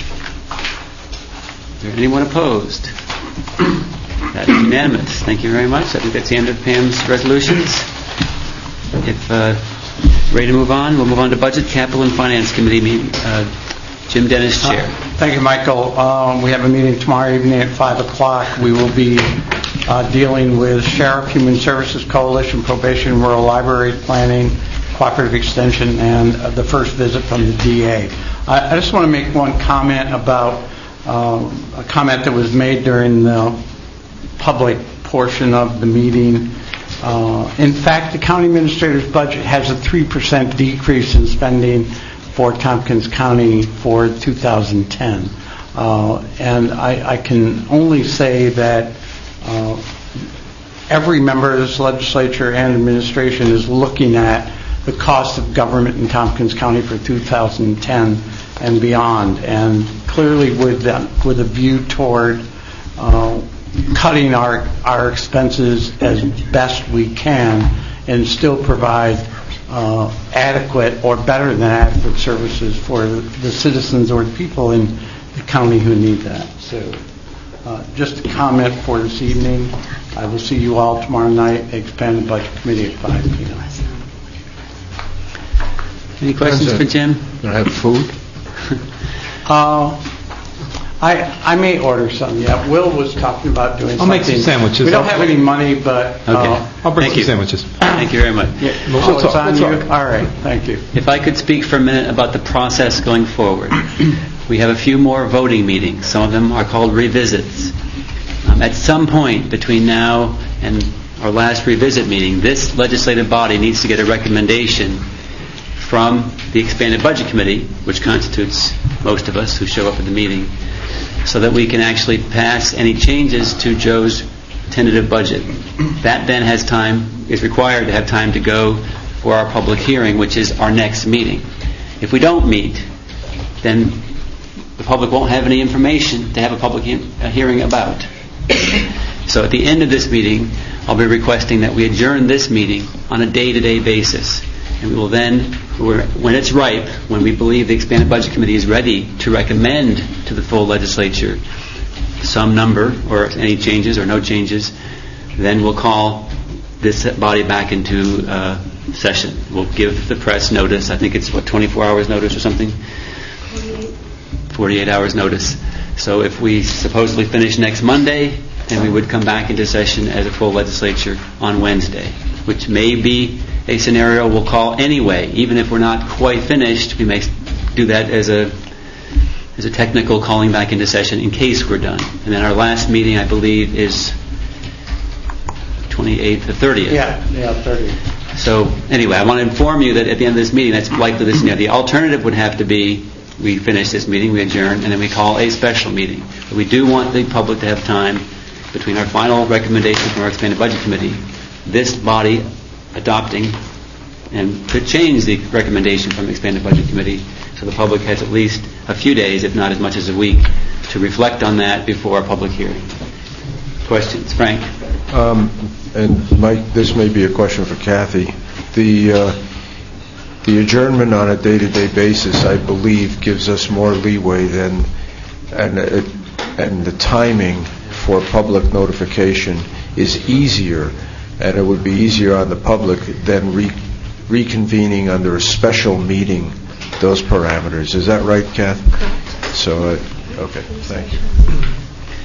Is there anyone opposed? That is unanimous. Thank you very much. I think that's the end of Pam's resolutions. If uh, ready to move on, we'll move on to Budget, Capital, and Finance Committee meeting. Uh, Jim Dennis, Chair. Uh, thank you, Michael. Um, we have a meeting tomorrow evening at five o'clock. We will be uh, dealing with Sheriff, Human Services Coalition, Probation, Rural Library Planning, Cooperative Extension, and uh, the first visit from the D A. I, I just want to make one comment about uh, a comment that was made during the public portion of the meeting. Uh, in fact, the county administrator's budget has a three percent decrease in spending for Tompkins County for two thousand ten. Uh, and I, I can only say that uh, every member of this legislature and administration is looking at the cost of government in Tompkins County for two thousand ten and beyond, and clearly with that, with a view toward uh, cutting our our expenses as best we can and still provide uh, adequate or better than adequate services for the citizens or the people in the county who need that. So uh, just a comment for this evening. I will see you all tomorrow night at Expanded Budget Committee at five p.m. Any questions for Jim? Can I have food? uh, I I may order some. Yeah, Will was talking about doing I'll something. make some sandwiches. We don't I'll- have any money, but Okay. uh, I'll bring Thank some you. sandwiches. Thank you very much. yeah, We'll oh, it's talk. on We'll you. talk. All right, thank you. If I could speak for a minute about the process going forward. We have a few more voting meetings. Some of them are called revisits. Um, at some point between now and our last revisit meeting, this legislative body needs to get a recommendation from the Expanded Budget Committee, which constitutes most of us who show up at the meeting, so that we can actually pass any changes to Joe's tentative budget. That then has time, is required to have time to go for our public hearing, which is our next meeting. If we don't meet, then the public won't have any information to have a public he- a hearing about. So at the end of this meeting, I'll be requesting that we adjourn this meeting on a day-to-day basis. And we will then, when it's ripe, when we believe the Expanded Budget Committee is ready to recommend to the full legislature some number or any changes or no changes, then we'll call this body back into uh, session. We'll give the press notice. I think it's, what, twenty-four hours notice or something? forty-eight hours notice. So if we supposedly finish next Monday, then we would come back into session as a full legislature on Wednesday, which may be a scenario we'll call anyway. Even if we're not quite finished, we may do that as a as a technical calling back into session in case we're done. And then our last meeting, I believe, is twenty-eighth or thirtieth. Yeah, yeah, thirtieth. So anyway, I want to inform you that at the end of this meeting, that's likely this scenario. The alternative would have to be we finish this meeting, we adjourn, and then we call a special meeting. But we do want the public to have time between our final recommendation from our Expanded Budget Committee, this body adopting and could change the recommendation from the Expanded Budget Committee, so the public has at least a few days, if not as much as a week, to reflect on that before our public hearing. Questions? Frank? Um, and Mike, this may be a question for Kathy. The uh, the adjournment on a day-to-day basis, I believe, gives us more leeway than, and it, and the timing for public notification is easier, and it would be easier on the public than re- reconvening under a special meeting those parameters. Is that right, Kath? Correct. So, uh, okay, thank you.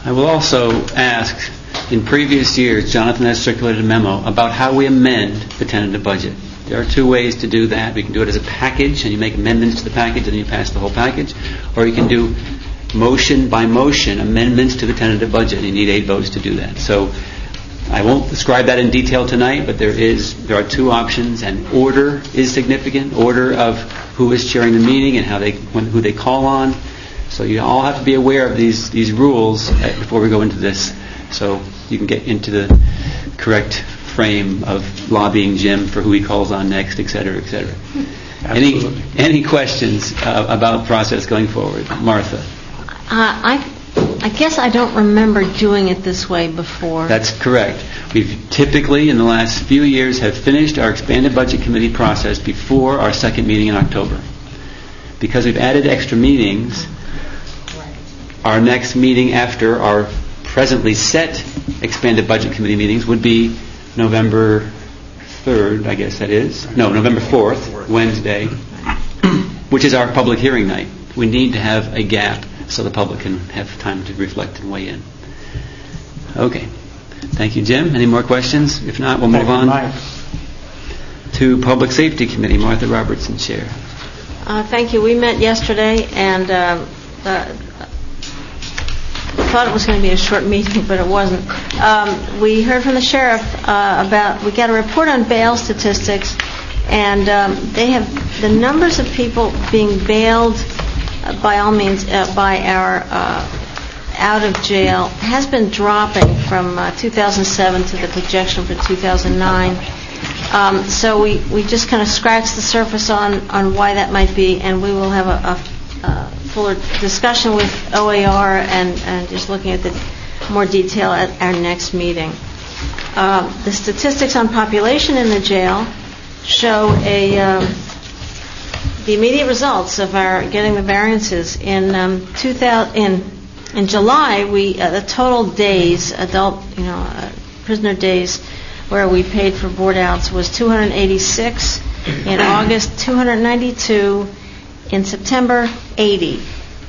I will also ask, in previous years, Jonathan has circulated a memo about how we amend the tentative budget. There are two ways to do that. We can do it as a package, and you make amendments to the package, and then you pass the whole package. Or you can do motion by motion amendments to the tentative budget, and you need eight votes to do that. So I won't describe that in detail tonight, but there is there are two options, and order is significant. Order of who is chairing the meeting and how they when, who they call on. So you all have to be aware of these these rules before we go into this, so you can get into the correct frame of lobbying Jim for who he calls on next, et cetera, et cetera. Any any questions uh, about the process going forward, Martha? Uh, I I guess I don't remember doing it this way before. That's correct. We've typically, in the last few years, have finished our expanded budget committee process before our second meeting in October. Because we've added extra meetings, our next meeting after our presently set expanded budget committee meetings would be November third, I guess that is. No, November fourth, Wednesday, which is our public hearing night. We need to have a gap so the public can have time to reflect and weigh in. Okay. Thank you, Jim. Any more questions? If not, we'll move on to Public Safety Committee. Martha Robertson, Chair. Uh, thank you. We met yesterday, and uh, uh, thought it was going to be a short meeting, but it wasn't. Um, we heard from the sheriff uh, about, we got a report on bail statistics, and um, they have the numbers of people being bailed uh, by all means uh, by our uh, out of jail has been dropping from uh, two thousand seven to the projection for two thousand nine. Um, so we, we just kind of scratched the surface on, on why that might be, and we will have a, a, a fuller discussion with O A R and, and just looking at the more detail at our next meeting. Uh, the statistics on population in the jail show a um, the immediate results of our getting the variances in um, two thousand in in July. We uh, the total days adult you know uh, prisoner days where we paid for board outs was two hundred eighty-six. In August, two hundred ninety-two. In September, eighty.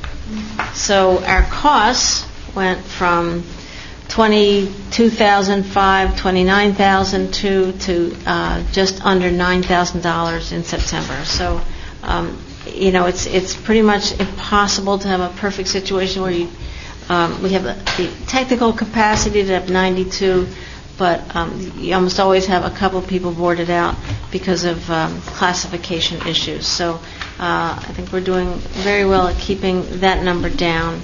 So our costs went from twenty-two thousand five hundred, twenty-nine thousand two to uh, just under nine thousand dollars in September. So, um, you know, it's it's pretty much impossible to have a perfect situation where you um, we have the, the technical capacity to have ninety-two. But um, you almost always have a couple people boarded out because of um, classification issues. So uh, I think we're doing very well at keeping that number down.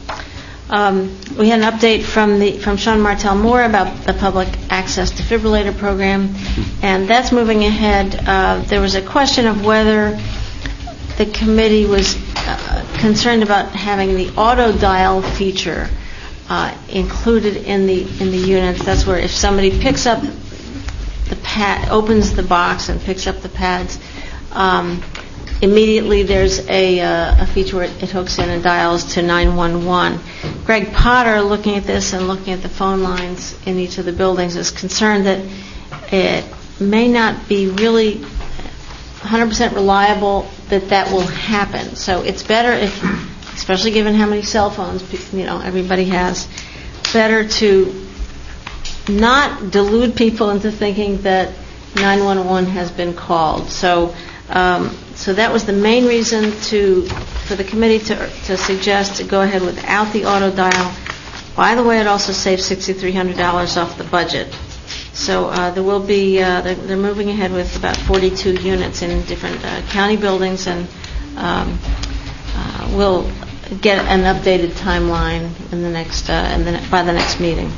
Um, we had an update from the from Sean Martel Moore about the public access defibrillator program, and that's moving ahead. Uh, there was a question of whether the committee was uh, concerned about having the auto dial feature Uh, included in the in the units. That's where if somebody picks up the pad, opens the box and picks up the pads, um, immediately there's a, uh, a feature where it, it hooks in and dials to nine one one. Greg Potter, looking at this and looking at the phone lines in each of the buildings, is concerned that it may not be really one hundred percent reliable that that will happen. So it's better if, especially given how many cell phones you know everybody has, better to not delude people into thinking that nine one one has been called. So, um, so that was the main reason to for the committee to to suggest to go ahead without the auto dial. By the way, it also saves six thousand three hundred dollars off the budget. So uh, there will be uh, they're, they're moving ahead with about forty-two units in different uh, county buildings, and um, uh, we'll get an updated timeline in the next uh, in the, by the next meeting.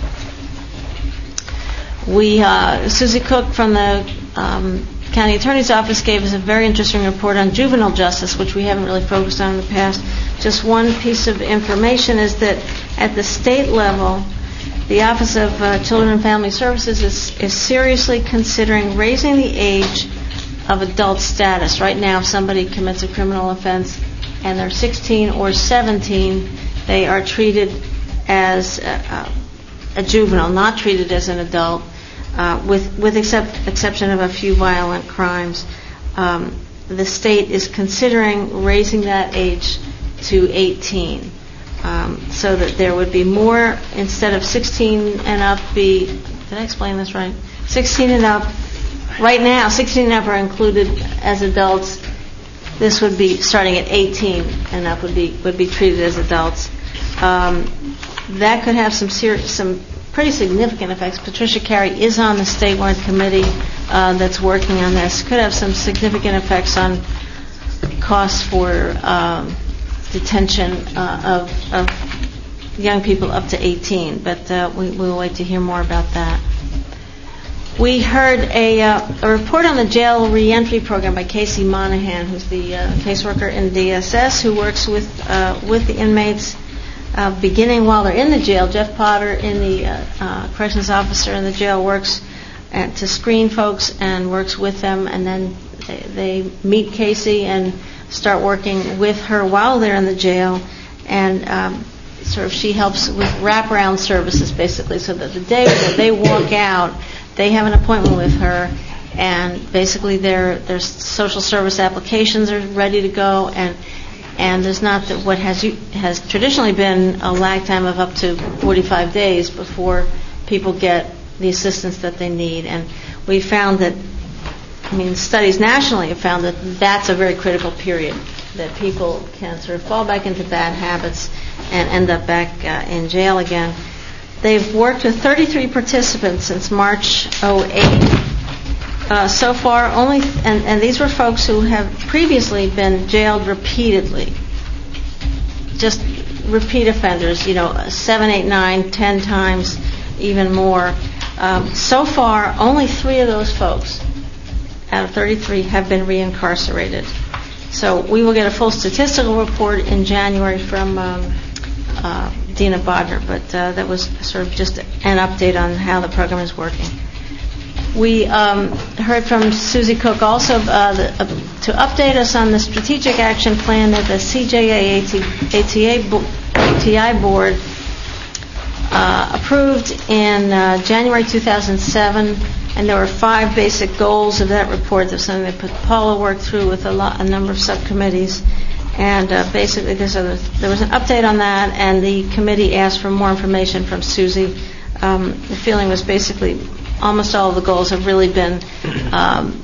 We uh, Susie Cook from the um, County Attorney's Office gave us a very interesting report on juvenile justice, which we haven't really focused on in the past. Just one piece of information is that at the state level, the Office of uh, Children and Family Services is, is seriously considering raising the age of adult status. Right now, if somebody commits a criminal offense and they're sixteen or seventeen, they are treated as a, a juvenile, not treated as an adult, uh, with with except, exception of a few violent crimes. Um, the state is considering raising that age to eighteen. um, so that there would be more, instead of sixteen and up, be, did I explain this right? sixteen and up, right now, sixteen and up are included as adults. This would be starting at eighteen and up would be would be treated as adults. Um, that could have some serious, some pretty significant effects. Patricia Carey is on the statewide committee uh, that's working on this. Could have some significant effects on costs for um, detention uh, of, of young people up to eighteen. But uh, we will wait to hear more about that. We heard a, uh, a report on the jail reentry program by Casey Monahan, who's the uh, caseworker in D S S, who works with uh, with the inmates uh, beginning while they're in the jail. Jeff Potter, in the uh, uh, corrections officer in the jail, works at, to screen folks and works with them, and then they, they meet Casey and start working with her while they're in the jail, and um, sort of she helps with wraparound services, basically, so that the day that they walk out, they have an appointment with her, and basically their their social service applications are ready to go, and and there's not the, what has has traditionally been a lag time of up to forty-five days before people get the assistance that they need. And we found that, I mean, studies nationally have found that that's a very critical period, that people can sort of fall back into bad habits and end up back uh, in jail again. They've worked with thirty-three participants since March oh eight. Uh, so far, only, and, and these were folks who have previously been jailed repeatedly, just repeat offenders, you know, seven, eight, nine, ten times, even more. Um, so far, only three of those folks out of thirty-three have been reincarcerated. So we will get a full statistical report in January from um, uh, Dina Bodner, but uh, that was sort of just an update on how the program is working. We um, heard from Susie Cook also uh, the, uh, to update us on the strategic action plan that the C J A A T I board uh, approved in uh, January two thousand seven, and there were five basic goals of that report. There's something that Paula worked through with a, lot, a number of subcommittees. And uh, basically, there's a, there was an update on that, and the committee asked for more information from Susie. Um, the feeling was basically almost all of the goals have really been um,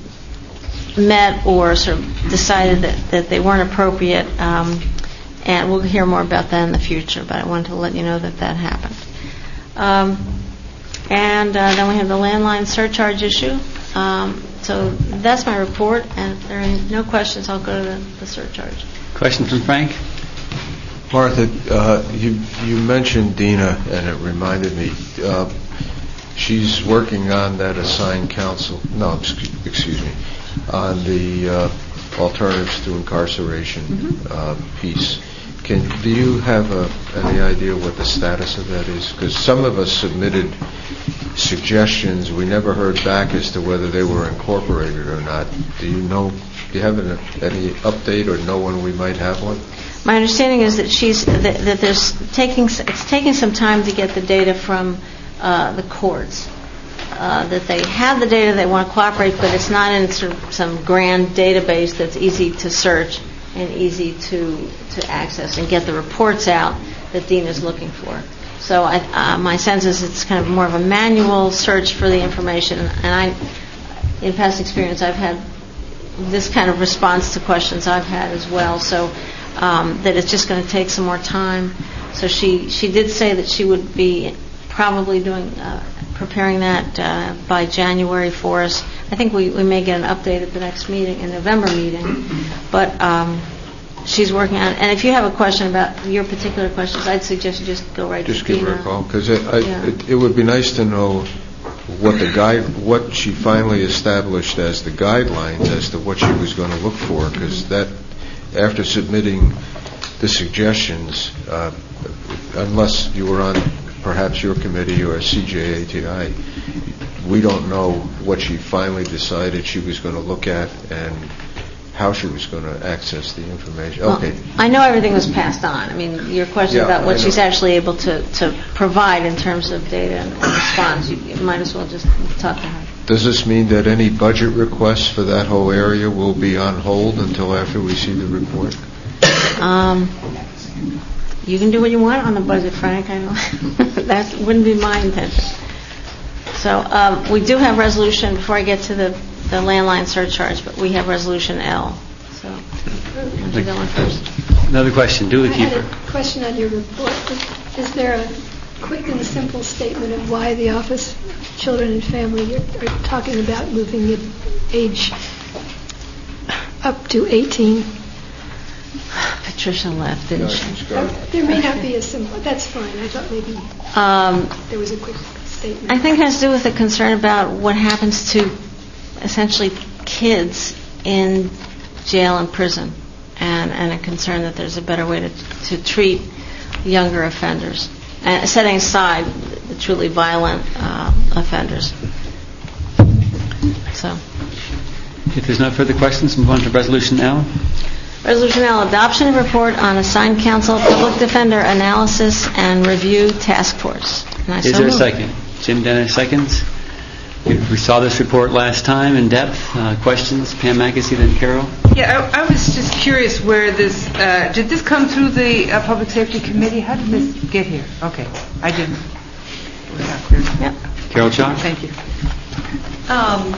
met or sort of decided that, that they weren't appropriate, um, and we'll hear more about that in the future, but I wanted to let you know that that happened. Um, and uh, then we have the landline surcharge issue. Um, so that's my report, and if there are no questions, I'll go to the, the surcharge. Question from Frank? Martha, uh, you you mentioned Dina, and it reminded me. Uh, she's working on that assigned counsel. No, excuse, excuse me, on the uh, alternatives to incarceration mm-hmm. uh, piece. Can do you have a, any idea what the status of that is? Because some of us submitted suggestions. We never heard back as to whether they were incorporated or not. Do you know? Do you have an, any update or know when we might have one? My understanding is that she's that, that there's taking it's taking some time to get the data from uh, the courts. Uh, that they have the data, they want to cooperate, but it's not in sort of some grand database that's easy to search and easy to to access and get the reports out that Dina's looking for. So I, uh, my sense is it's kind of more of a manual search for the information. And I, in past experience, I've had this kind of response to questions I've had as well, so um, that it's just going to take some more time. So she, she did say that she would be probably doing uh, preparing that uh, by January for us. I think we, we may get an update at the next meeting, in November meeting, but um, she's working on it. And if you have a question about your particular questions, I'd suggest you just go right just to Dina. Just give her a call, because it, yeah. it, it would be nice to know what the guide, what she finally established as the guidelines as to what she was going to look for, because that, after submitting the suggestions, uh, unless you were on perhaps your committee or a C J A T I, we don't know what she finally decided she was going to look at and how she was going to access the information. Okay. Well, I know everything was passed on. I mean, your question Yeah, about what I she's know. actually able to, to provide in terms of data and, and response, you, you might as well just talk to her. Does this mean that any budget requests for that whole area will be on hold until after we see the report? Um, You can do what you want on the budget, Frank. I know that wouldn't be my intention. So um, we do have resolution, before I get to the, the landline surcharge, but we have resolution L. So why don't you go on first? Another question. Dooley I had Keeper. a question on your report. Is, is there a quick and simple statement of why the Office of Children and Family are, are talking about moving the age up to eighteen? Patricia left, didn't she? Uh, there may not be a simple. That's fine. I thought maybe Um, there was a quick statement. I think it has to do with the concern about what happens to essentially kids in jail and prison, and, and a concern that there's a better way to, to treat younger offenders, and setting aside the truly violent uh, offenders. So, If there's no further questions, move on to Resolution L. Resolution L, adoption of report on assigned counsel public defender analysis and review task force. And I Is so there a move. second? Jim Dennis seconds. We we saw this report last time in depth. Uh, questions? Pam Mackesy, then Carol. Yeah, I, I was just curious where this, uh, did this come through the uh, Public Safety Committee? How did this get here? Okay, I didn't. It was not clear. Yep. Carol Chalk. Thank you. Um,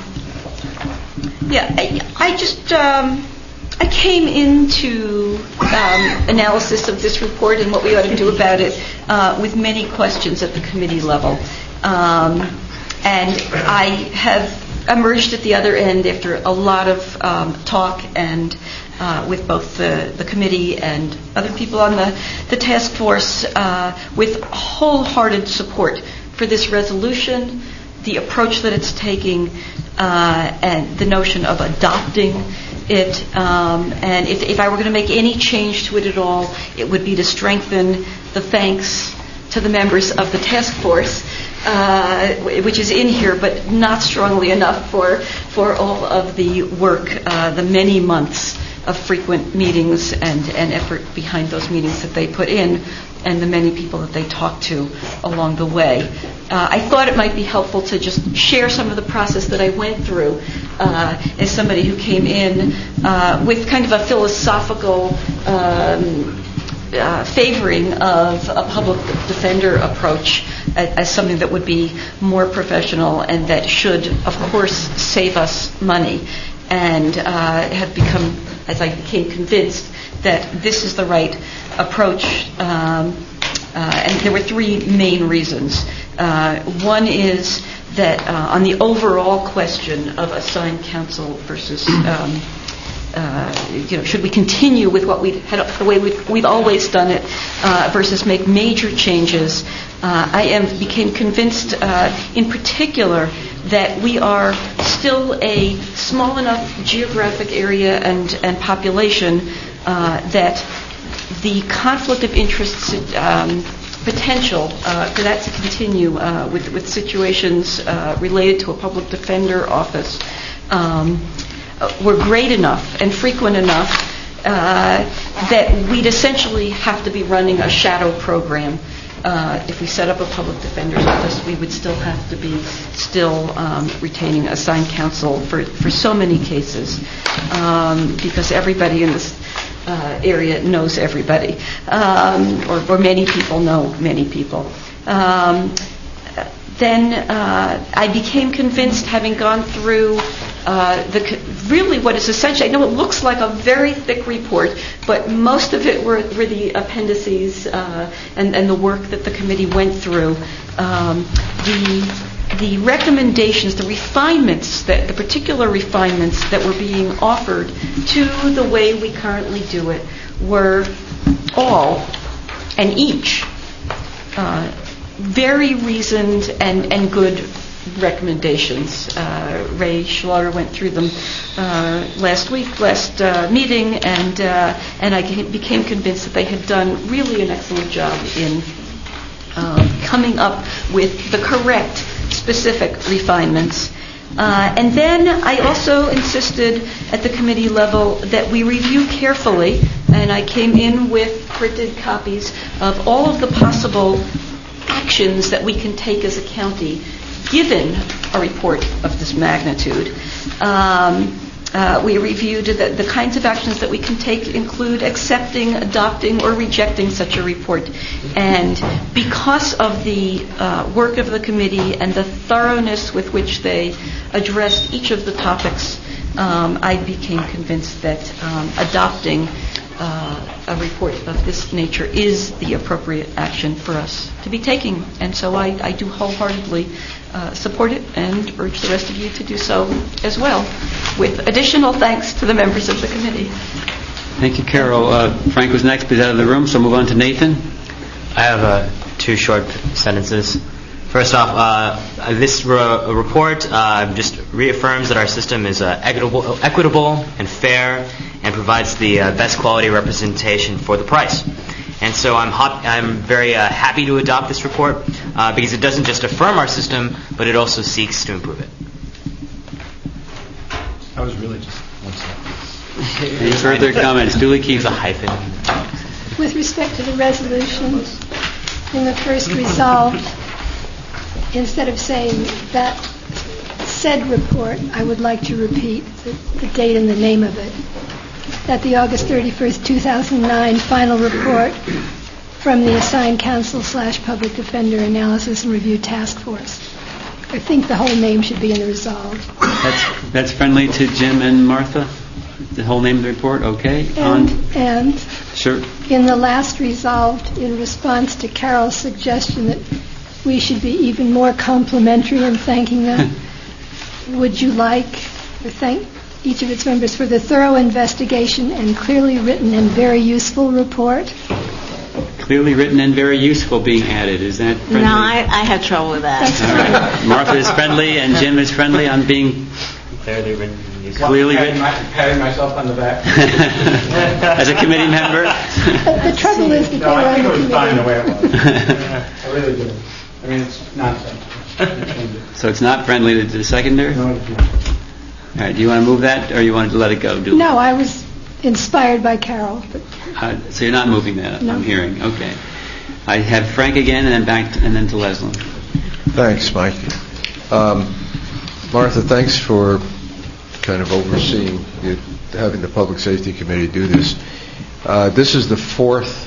yeah, I, I just um, I came into um, analysis of this report and what we ought to do about it uh, with many questions at the committee level, um, and I have emerged at the other end after a lot of um, talk and uh, with both the, the committee and other people on the, the task force uh, with wholehearted support for this resolution, the approach that it's taking, uh, and the notion of adopting it. Um, and if, if I were going to make any change to it at all, it would be to strengthen the thanks to the members of the task force, uh, which is in here, but not strongly enough for for all of the work, uh, the many months of frequent meetings and, and effort behind those meetings that they put in, and the many people that they talked to along the way. Uh, I thought it might be helpful to just share some of the process that I went through uh, as somebody who came in uh, with kind of a philosophical um, uh, favoring of a public defender approach as, as something that would be more professional and that should, of course, save us money, and uh, have become, as I became convinced, that this is the right approach. Um, uh, and there were three main reasons. Uh, one is that uh, on the overall question of assigned counsel versus, um, uh, you know, should we continue with what we had, the way we've, we've always done it, uh, versus make major changes, uh, I am became convinced, uh, in particular, that we are still a small enough geographic area and, and population uh, that the conflict of interests um, potential uh, for that to continue uh, with, with situations uh, related to a public defender office um, were great enough and frequent enough uh, that we'd essentially have to be running a shadow program. Uh, if we set up a public defender's office, we would still have to be still um, retaining assigned counsel for, for so many cases, um, because everybody in this uh, area knows everybody, um, or, or many people know many people. Um, then uh, I became convinced, having gone through uh, the really what is essentially, I know it looks like a very thick report, but most of it were, were the appendices uh, and, and the work that the committee went through. Um, the the recommendations, the refinements, that the particular refinements that were being offered to the way we currently do it were all and each uh, very reasoned and, and good recommendations. Uh, Ray Schlauter went through them uh, last week, last uh, meeting, and uh, and I became convinced that they had done really an excellent job in uh, coming up with the correct specific refinements. Uh, and then I also insisted at the committee level that we review carefully, and I came in with printed copies of all of the possible actions that we can take as a county given a report of this magnitude. Um, Uh, we reviewed that the kinds of actions that we can take include accepting, adopting, or rejecting such a report. And because of the uh, work of the committee and the thoroughness with which they addressed each of the topics, um, I became convinced that um, adopting uh, a report of this nature is the appropriate action for us to be taking. And so I, I do wholeheartedly uh, support it and urge the rest of you to do so as well, with additional thanks to the members of the committee. Thank you, Carol. Uh, Frank was next, but he's out of the room, so move on to Nathan. I have uh, two short sentences. First off, uh, this re- report uh, just reaffirms that our system is uh, equitable, equitable and fair and provides the uh, best quality representation for the price. And so I'm, hop- I'm very uh, happy to adopt this report uh, because it doesn't just affirm our system, but it also seeks to improve it. I was really just one second. Any further comments? Julie Keefe. A hyphen. With respect to the resolution, in the first resolved, instead of saying that said report, I would like to repeat the, the date and the name of it. That the August thirty-first, two thousand nine final report from the assigned counsel slash public defender analysis and review task force. I think the whole name should be in the resolve. That's that's friendly to Jim and Martha? The whole name of the report? Okay. And, On. and Sure. in the last resolved, in response to Carol's suggestion that we should be even more complimentary in thanking them, would you like to thank each of its members for the thorough investigation and clearly written and very useful report? Clearly written and very useful being added. Is that friendly? No, I, I had trouble with that. All right. Martha is friendly and Jim is friendly on being Clearly written. Useful. Clearly patting, written. my, patting myself on the back. As a committee member? The, the trouble is that no, they were I think on it the was fine the committee. way it was. I really do. I mean, it's nonsense. So it's not friendly to the seconder? No, it's not. All right. Do you want to move that, or you want to let it go? Julie? No, I was inspired by Carol. But Uh, so you're not moving that? No. I'm hearing. Okay. I have Frank again, and then back, to, and then to Leslie. Thanks, Mike. Um, Martha, thanks for kind of overseeing it, having the Public Safety Committee do this. Uh, this is the fourth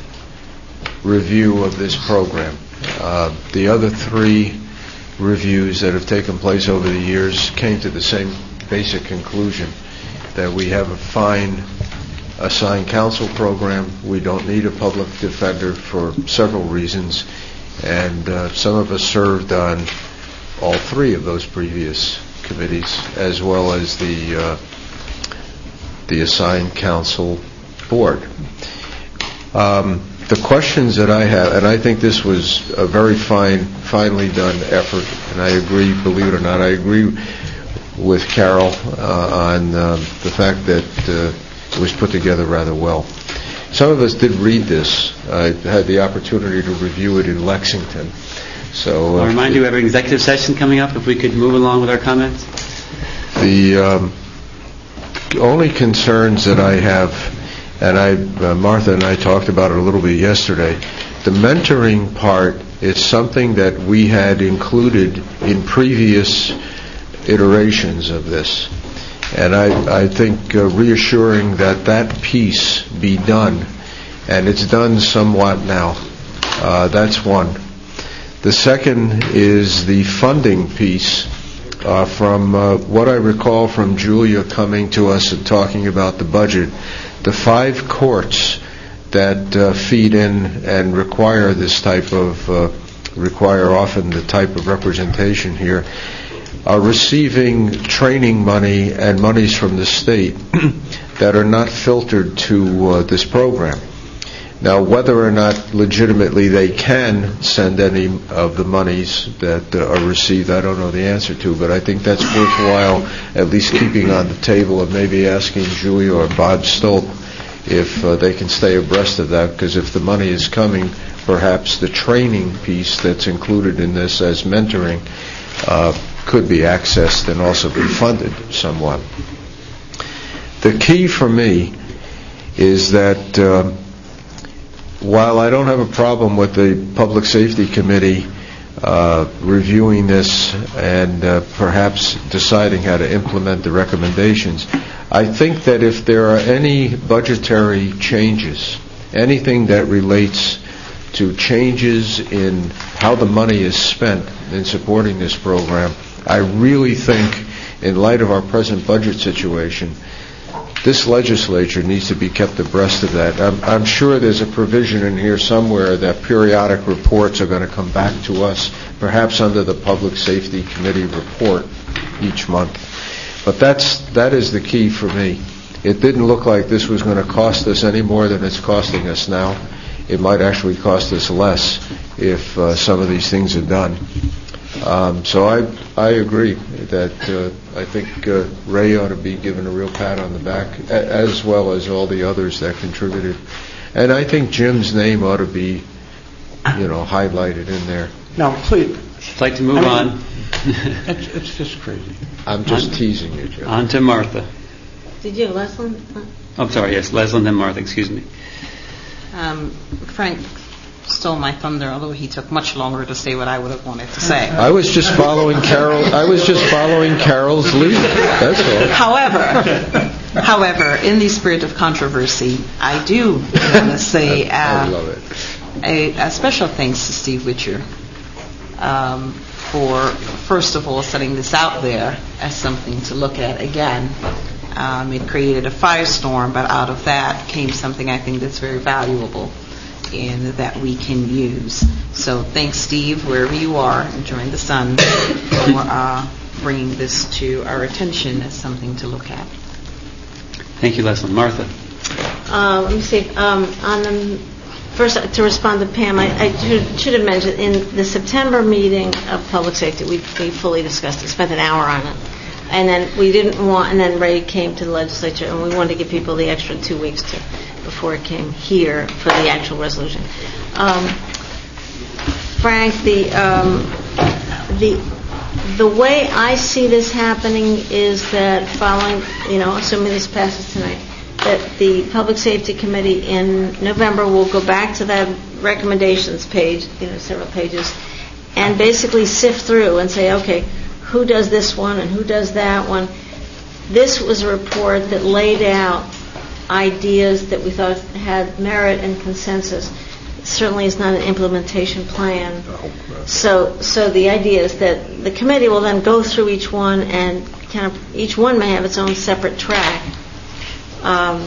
review of this program. Uh, the other three reviews that have taken place over the years came to the same basic conclusion, that we have a fine assigned counsel program. We don't need a public defender for several reasons, and uh, some of us served on all three of those previous committees, as well as the uh, the assigned counsel board. Um, the questions that I have, and I think this was a very fine, finely done effort, and I agree, believe it or not, I agree with Carol uh, on uh, the fact that uh, it was put together rather well. Some of us did read this. I had the opportunity to review it in Lexington. So uh, I'll remind you, we have an executive session coming up. If we could move along with our comments. The um, only concerns that I have, and I, uh, Martha and I talked about it a little bit yesterday, the mentoring part is something that we had included in previous iterations of this. And I, I think uh, reassuring that that piece be done, and it's done somewhat now. Uh, that's one. The second is the funding piece. Uh, from uh, what I recall from Julia coming to us and talking about the budget, the five courts that uh, feed in and require this type of, uh, require often the type of representation here, are receiving training money and monies from the state that are not filtered to uh, this program. Now, whether or not legitimately they can send any of the monies that uh, are received, I don't know the answer to, but I think that's worthwhile at least keeping on the table and maybe asking Julia or Bob Stolp if uh, they can stay abreast of that, because if the money is coming, perhaps the training piece that's included in this as mentoring uh, could be accessed and also be funded somewhat. The key for me is that uh, while I don't have a problem with the Public Safety Committee uh, reviewing this and uh, perhaps deciding how to implement the recommendations. I think that if there are any budgetary changes, anything that relates to changes in how the money is spent in supporting this program, I really think, in light of our present budget situation, this legislature needs to be kept abreast of that. I'm, I'm sure there's a provision in here somewhere that periodic reports are going to come back to us, perhaps under the Public Safety Committee report each month. But that's that is the key for me. It didn't look like this was going to cost us any more than it's costing us now. It might actually cost us less if uh, some of these things are done. Um, so I I agree that uh, I think uh, Ray ought to be given a real pat on the back, a- as well as all the others that contributed. And I think Jim's name ought to be, you know, highlighted in there. No, please. I'd like to move I mean, on. it's, it's just crazy. I'm just on, teasing you, Jim. On to Martha. Did you have Leslie? Oh, I'm sorry, yes, Leslie and then Martha, excuse me. Um, Frank stole my thunder, although he took much longer to say what I would have wanted to say. I was just following Carol. I was just following Carol's lead. That's all. However, however, in the spirit of controversy, I do want to say uh, I love it. A, a special thanks to Steve Witcher um, for, first of all, setting this out there as something to look at again. Um, it created a firestorm, but out of that came something I think that's very valuable and that we can use. So thanks, Steve, wherever you are, enjoying the sun, for uh, bringing this to our attention as something to look at. Thank you, Leslie. Martha. Uh, let me see. Um, on the first, to respond to Pam, I, I should, should have mentioned in the September meeting of Public Safety, we, we fully discussed it, spent an hour on it. And then we didn't want, and then Ray came to the legislature, and we wanted to give people the extra two weeks to before it came here for the actual resolution. Um, Frank, the um, the the way I see this happening is that following, you know, assuming this passes tonight, that the Public Safety Committee in November will go back to that recommendations page, you know, several pages, and basically sift through and say, okay, who does this one and who does that one. This was a report that laid out ideas that we thought had merit and consensus. It certainly is not an implementation plan. So, so the idea is that the committee will then go through each one, and kind of each one may have its own separate track. Um,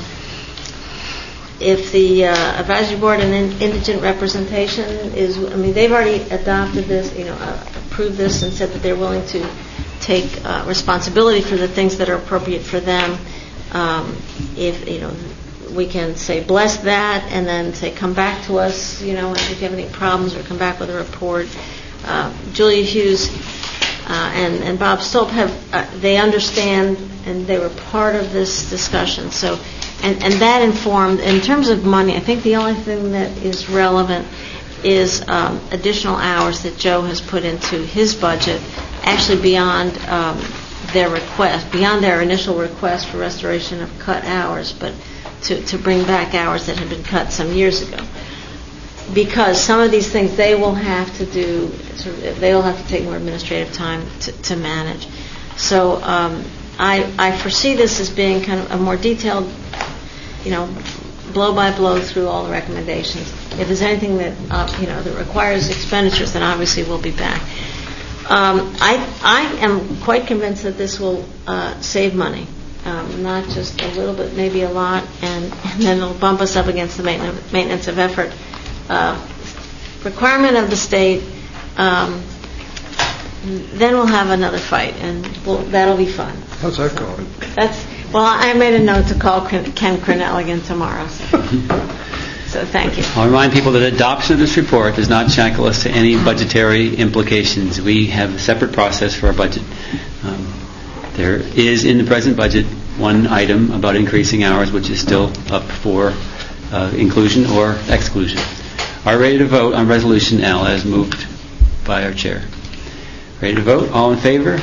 if the uh, advisory board and in, indigent representation is, I mean, they've already adopted this, you know, uh, approved this, and said that they're willing to take uh, responsibility for the things that are appropriate for them. Um, if, you know, we can say bless that and then say come back to us, you know, if you have any problems, or come back with a report. Uh, Julia Hughes uh, and, and Bob Stolp have, uh, they understand, and they were part of this discussion. So, and, and that informed, in terms of money, I think the only thing that is relevant is um, additional hours that Joe has put into his budget, actually beyond um, their request, beyond their initial request for restoration of cut hours, but to, to bring back hours that had been cut some years ago. Because some of these things they will have to do, sort of, they will have to take more administrative time to, to manage. So um, I, I foresee this as being kind of a more detailed, you know, blow by blow through all the recommendations. If there's anything that uh, you know that requires expenditures, then obviously we'll be back. Um, I I am quite convinced that this will uh, save money, um, not just a little bit, maybe a lot, and, and then it'll bump us up against the maintenance, maintenance of effort uh, requirement of the state. Um, then we'll have another fight, and we'll, that'll be fun. How's that going? That's well. I made a note to call Ken, Ken Cornell again tomorrow. So. So thank you. I'll remind people that adoption of this report does not shackle us to any budgetary implications. We have a separate process for our budget. Um, there is in the present budget one item about increasing hours, which is still up for uh, inclusion or exclusion. Are ready to vote on Resolution L as moved by our chair. Ready to vote? All in favor?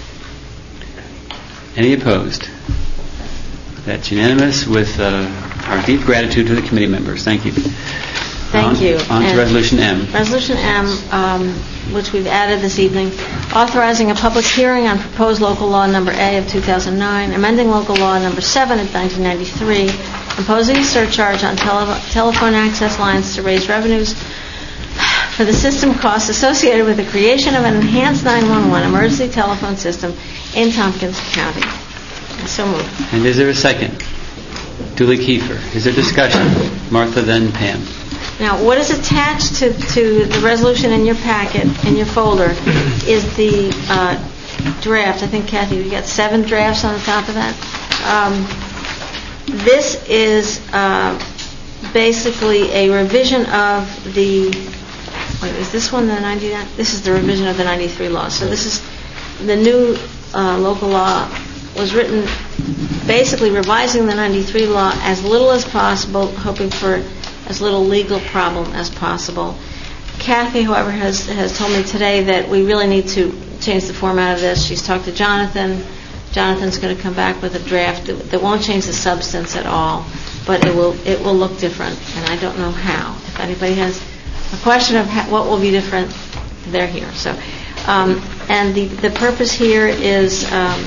Any opposed? That's unanimous, with uh, our deep gratitude to the committee members. Thank you. Thank On- you. On to And Resolution M. Resolution M, um, which we've added this evening, authorizing a public hearing on proposed local law number A of two thousand nine, amending local law number seven of nineteen ninety-three, imposing a surcharge on tele- telephone access lines to raise revenues for the system costs associated with the creation of an enhanced nine one one emergency telephone system in Tompkins County. So moved. And is there a second? Julie Kiefer. Is there discussion? Martha, then Pam. Now, what is attached to, to the resolution in your packet, in your folder, is the uh, draft. I think, Kathy, you got seven drafts on the top of that. Um, this is uh, basically a revision of the, wait, is this one the ninety-nine? This is the revision of the ninety-three law. So this is the new uh, local law was written basically revising the ninety-three law as little as possible, hoping for as little legal problem as possible. Kathy, however, has, has told me today that we really need to change the format of this. She's talked to Jonathan. Jonathan's going to come back with a draft that, that won't change the substance at all, but it will it will look different, and I don't know how. If anybody has a question of how, what will be different, they're here. So, um, and the, the purpose here is, um,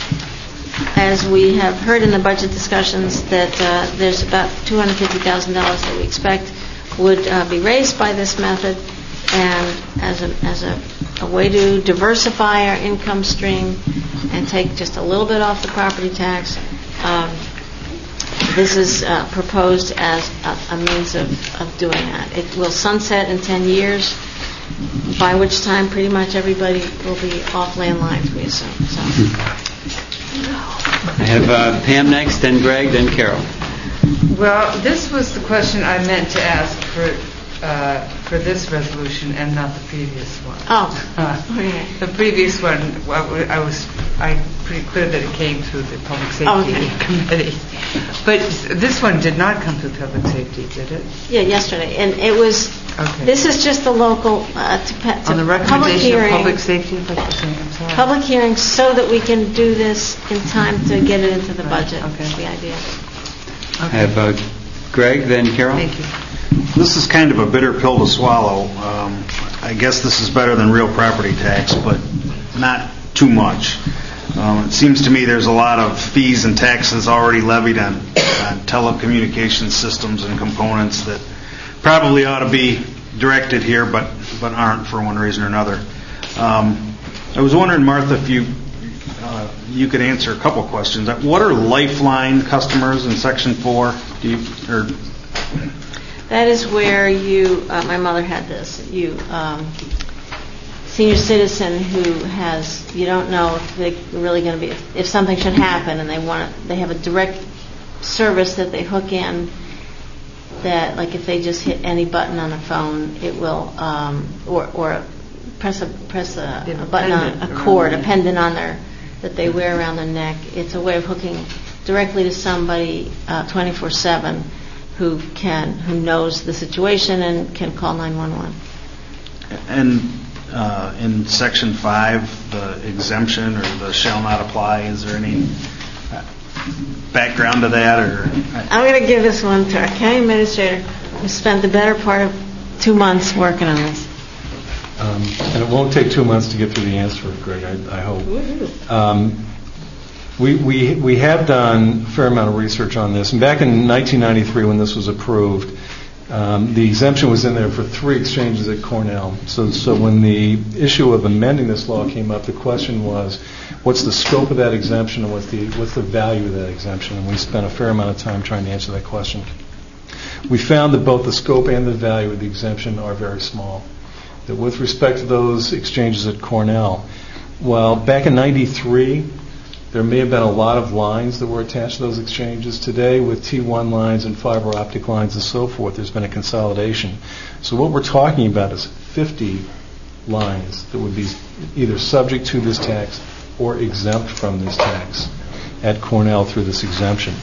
as we have heard in the budget discussions, that uh, there's about two hundred fifty thousand dollars that we expect would uh, be raised by this method, and as a, as a, a way to diversify our income stream and take just a little bit off the property tax, um, this is uh, proposed as a, a means of, of doing that. It will sunset in ten years, by which time pretty much everybody will be off landlines, we assume. So. I have uh, Pam next, then Greg, then Carol. Well, this was the question I meant to ask for uh, for this resolution and not the previous one. Oh, uh, okay. The previous one, well, I was I pretty clear that it came through the Public Safety Okay. Committee, but this one did not come through Public Safety, did it? Yeah, yesterday, and it was. Okay. This is just the local uh, to, pa- to On the public recommendation hearing. of Public Safety, like you're saying, I'm sorry. Public hearing so that we can do this in time to get it into the budget. Okay. That's the idea. I have uh, Greg, then Carol. Thank you. This is kind of a bitter pill to swallow. Um, I guess this is better than real property tax, but not too much. Um, it seems to me there's a lot of fees and taxes already levied on, on telecommunications systems and components that probably ought to be directed here, but but aren't for one reason or another. Um, I was wondering, Martha, if you uh, you could answer a couple questions. What are Lifeline customers in Section Four? Do you or That is where you. Uh, my mother had this. You. Um, senior citizen who has, you don't know if they're really going to be, if, if something should happen and they want to, they have a direct service that they hook in that, like if they just hit any button on a phone, it will, um, or, or press a press a, a button on a cord, a pendant on their, that they wear around their neck. It's a way of hooking directly to somebody uh, twenty-four seven who can, who knows the situation and can call nine one one. And uh, in Section five, the exemption or the shall not apply, is there any background to that? Or I'm going to give this one to our county administrator who spent the better part of two months working on this. Um, and it won't take two months to get through the answer, Greg, I, I hope. Um, we, we, we have done a fair amount of research on this. And back in nineteen ninety-three, when this was approved, um, the exemption was in there for three exchanges at Cornell. So, so when the issue of amending this law came up, the question was, what's the scope of that exemption and what's the, what's the value of that exemption? And we spent a fair amount of time trying to answer that question. We found that both the scope and the value of the exemption are very small. That with respect to those exchanges at Cornell, while back in ninety-three, there may have been a lot of lines that were attached to those exchanges. Today, with T one lines and fiber optic lines and so forth, there's been a consolidation. So what we're talking about is fifty lines that would be either subject to this tax or exempt from this tax at Cornell through this exemption.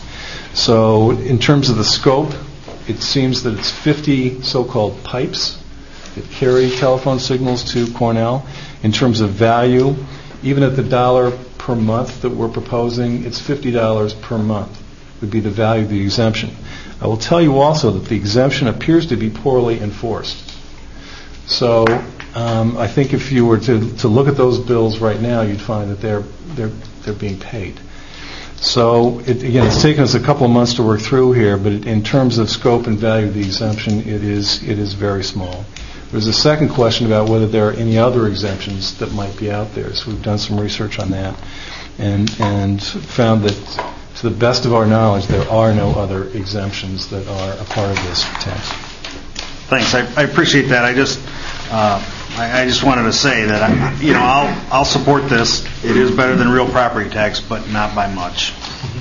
So in terms of the scope, it seems that it's fifty so-called pipes that carry telephone signals to Cornell. In terms of value, even at the dollar per month that we're proposing, it's fifty dollars per month would be the value of the exemption. I will tell you also that the exemption appears to be poorly enforced. So um, I think if you were to, to look at those bills right now, you'd find that they're they're they're being paid. So it, again, it's taken us a couple of months to work through here, but it, in terms of scope and value of the exemption, it is it is very small. There's a second question about whether there are any other exemptions that might be out there. So we've done some research on that, and and found that, to the best of our knowledge, there are no other exemptions that are a part of this tax. Thanks. I, I appreciate that. I just, uh, I, I just wanted to say that I, you know, I'll, I'll support this. It is better than real property tax, but not by much.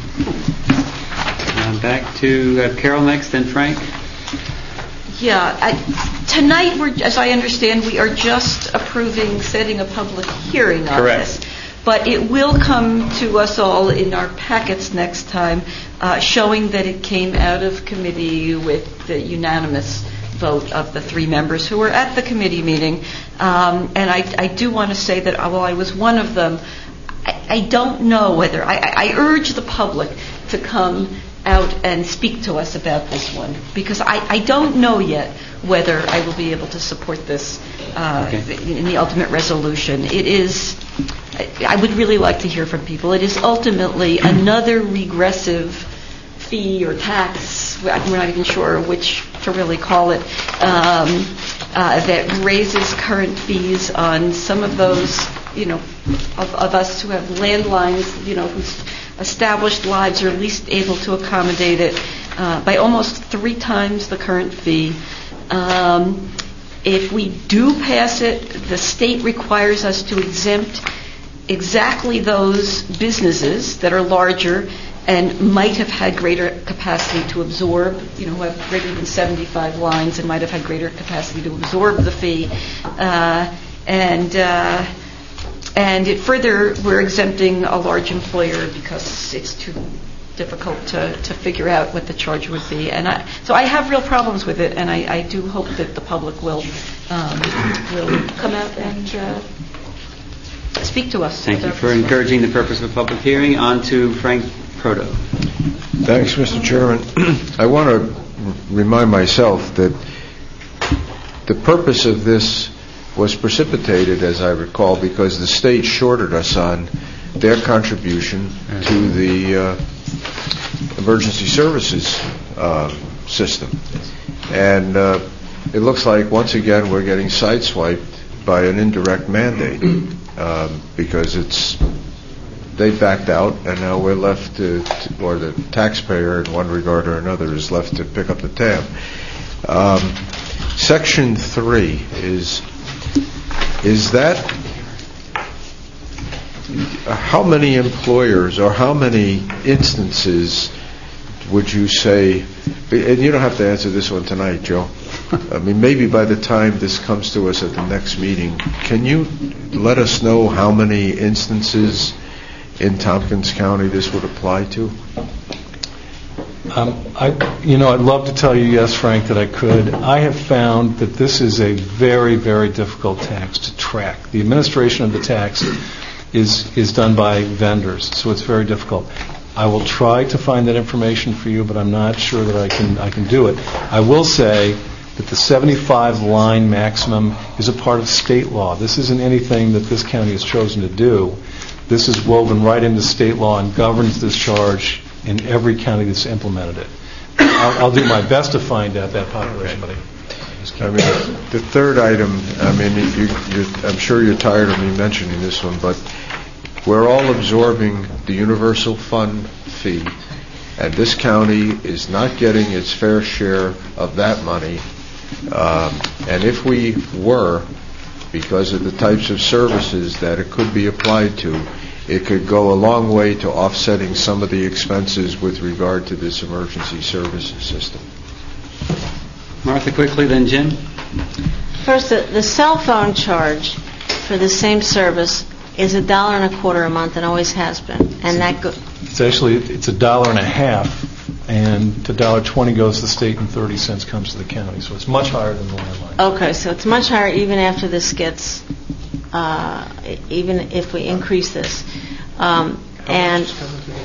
Uh, back to uh, Carol next, then Frank. Yeah, I, tonight, we're, as I understand, we are just approving setting a public hearing on Correct. this. But it will come to us all in our packets next time, uh, showing that it came out of committee with the unanimous vote of the three members who were at the committee meeting. Um, and I, I do want to say that while I was one of them, I, I don't know whether, I, I urge the public to come out and speak to us about this one, because I, I don't know yet whether I will be able to support this uh, okay. in the ultimate resolution. It is, I would really like to hear from people. It is ultimately another regressive fee or tax, we're not even sure which to really call it, um, uh, that raises current fees on some of those, you know, of, of us who have landlines, you know, whose established lives are least able to accommodate it, uh, by almost three times the current fee. Um, if we do pass it, the state requires us to exempt exactly those businesses that are larger and might have had greater capacity to absorb, you know, who have greater than seventy-five lines and might have had greater capacity to absorb the fee. Uh, and uh, and it further, we're exempting a large employer because it's too difficult to, to figure out what the charge would be. And I, so I have real problems with it, and I, I do hope that the public will um, will come out and uh, speak to us. Thank you for encouraging the purpose of a public hearing. On to Frank Proto. Thanks, Mister Chairman. I want to remind myself that the purpose of this was precipitated, as I recall, because the state shorted us on their contribution to the uh, emergency services uh, system. And uh, it looks like, once again, we're getting sideswiped by an indirect mandate um, because it's they backed out, and now we're left to, to, or the taxpayer in one regard or another is left to pick up the tab. Um, section three is, is that, how many employers or how many instances would you say, and you don't have to answer this one tonight, Joe. I mean, maybe by the time this comes to us at the next meeting, can you let us know how many instances in Tompkins County this would apply to? Um, I, you know, I'd love to tell you yes, Frank, that I could. I have found that this is a very, very difficult tax to track. The administration of the tax is is done by vendors, so it's very difficult. I will try to find that information for you, but I'm not sure that I can I can do it. I will say that the seventy-five line maximum is a part of state law. This isn't anything that this county has chosen to do. This is woven right into state law and governs this charge in every county that's implemented it. I'll, I'll do my best to find out that population, but I I mean, the third item, I mean, you, you're, I'm sure you're tired of me mentioning this one, but we're all absorbing the universal fund fee, and this county is not getting its fair share of that money. Um, and if we were, because of the types of services that it could be applied to, it could go a long way to offsetting some of the expenses with regard to this emergency services system. Martha, quickly, then Jim. First, the, the cell phone charge for the same service is a dollar and a quarter a month and always has been. And that go- It's actually, it's a dollar and a half, and a dollar twenty goes to the state and thirty cents comes to the county. So it's much higher than the landline. Okay, so it's much higher even after this gets, uh, even if we increase this. Um, and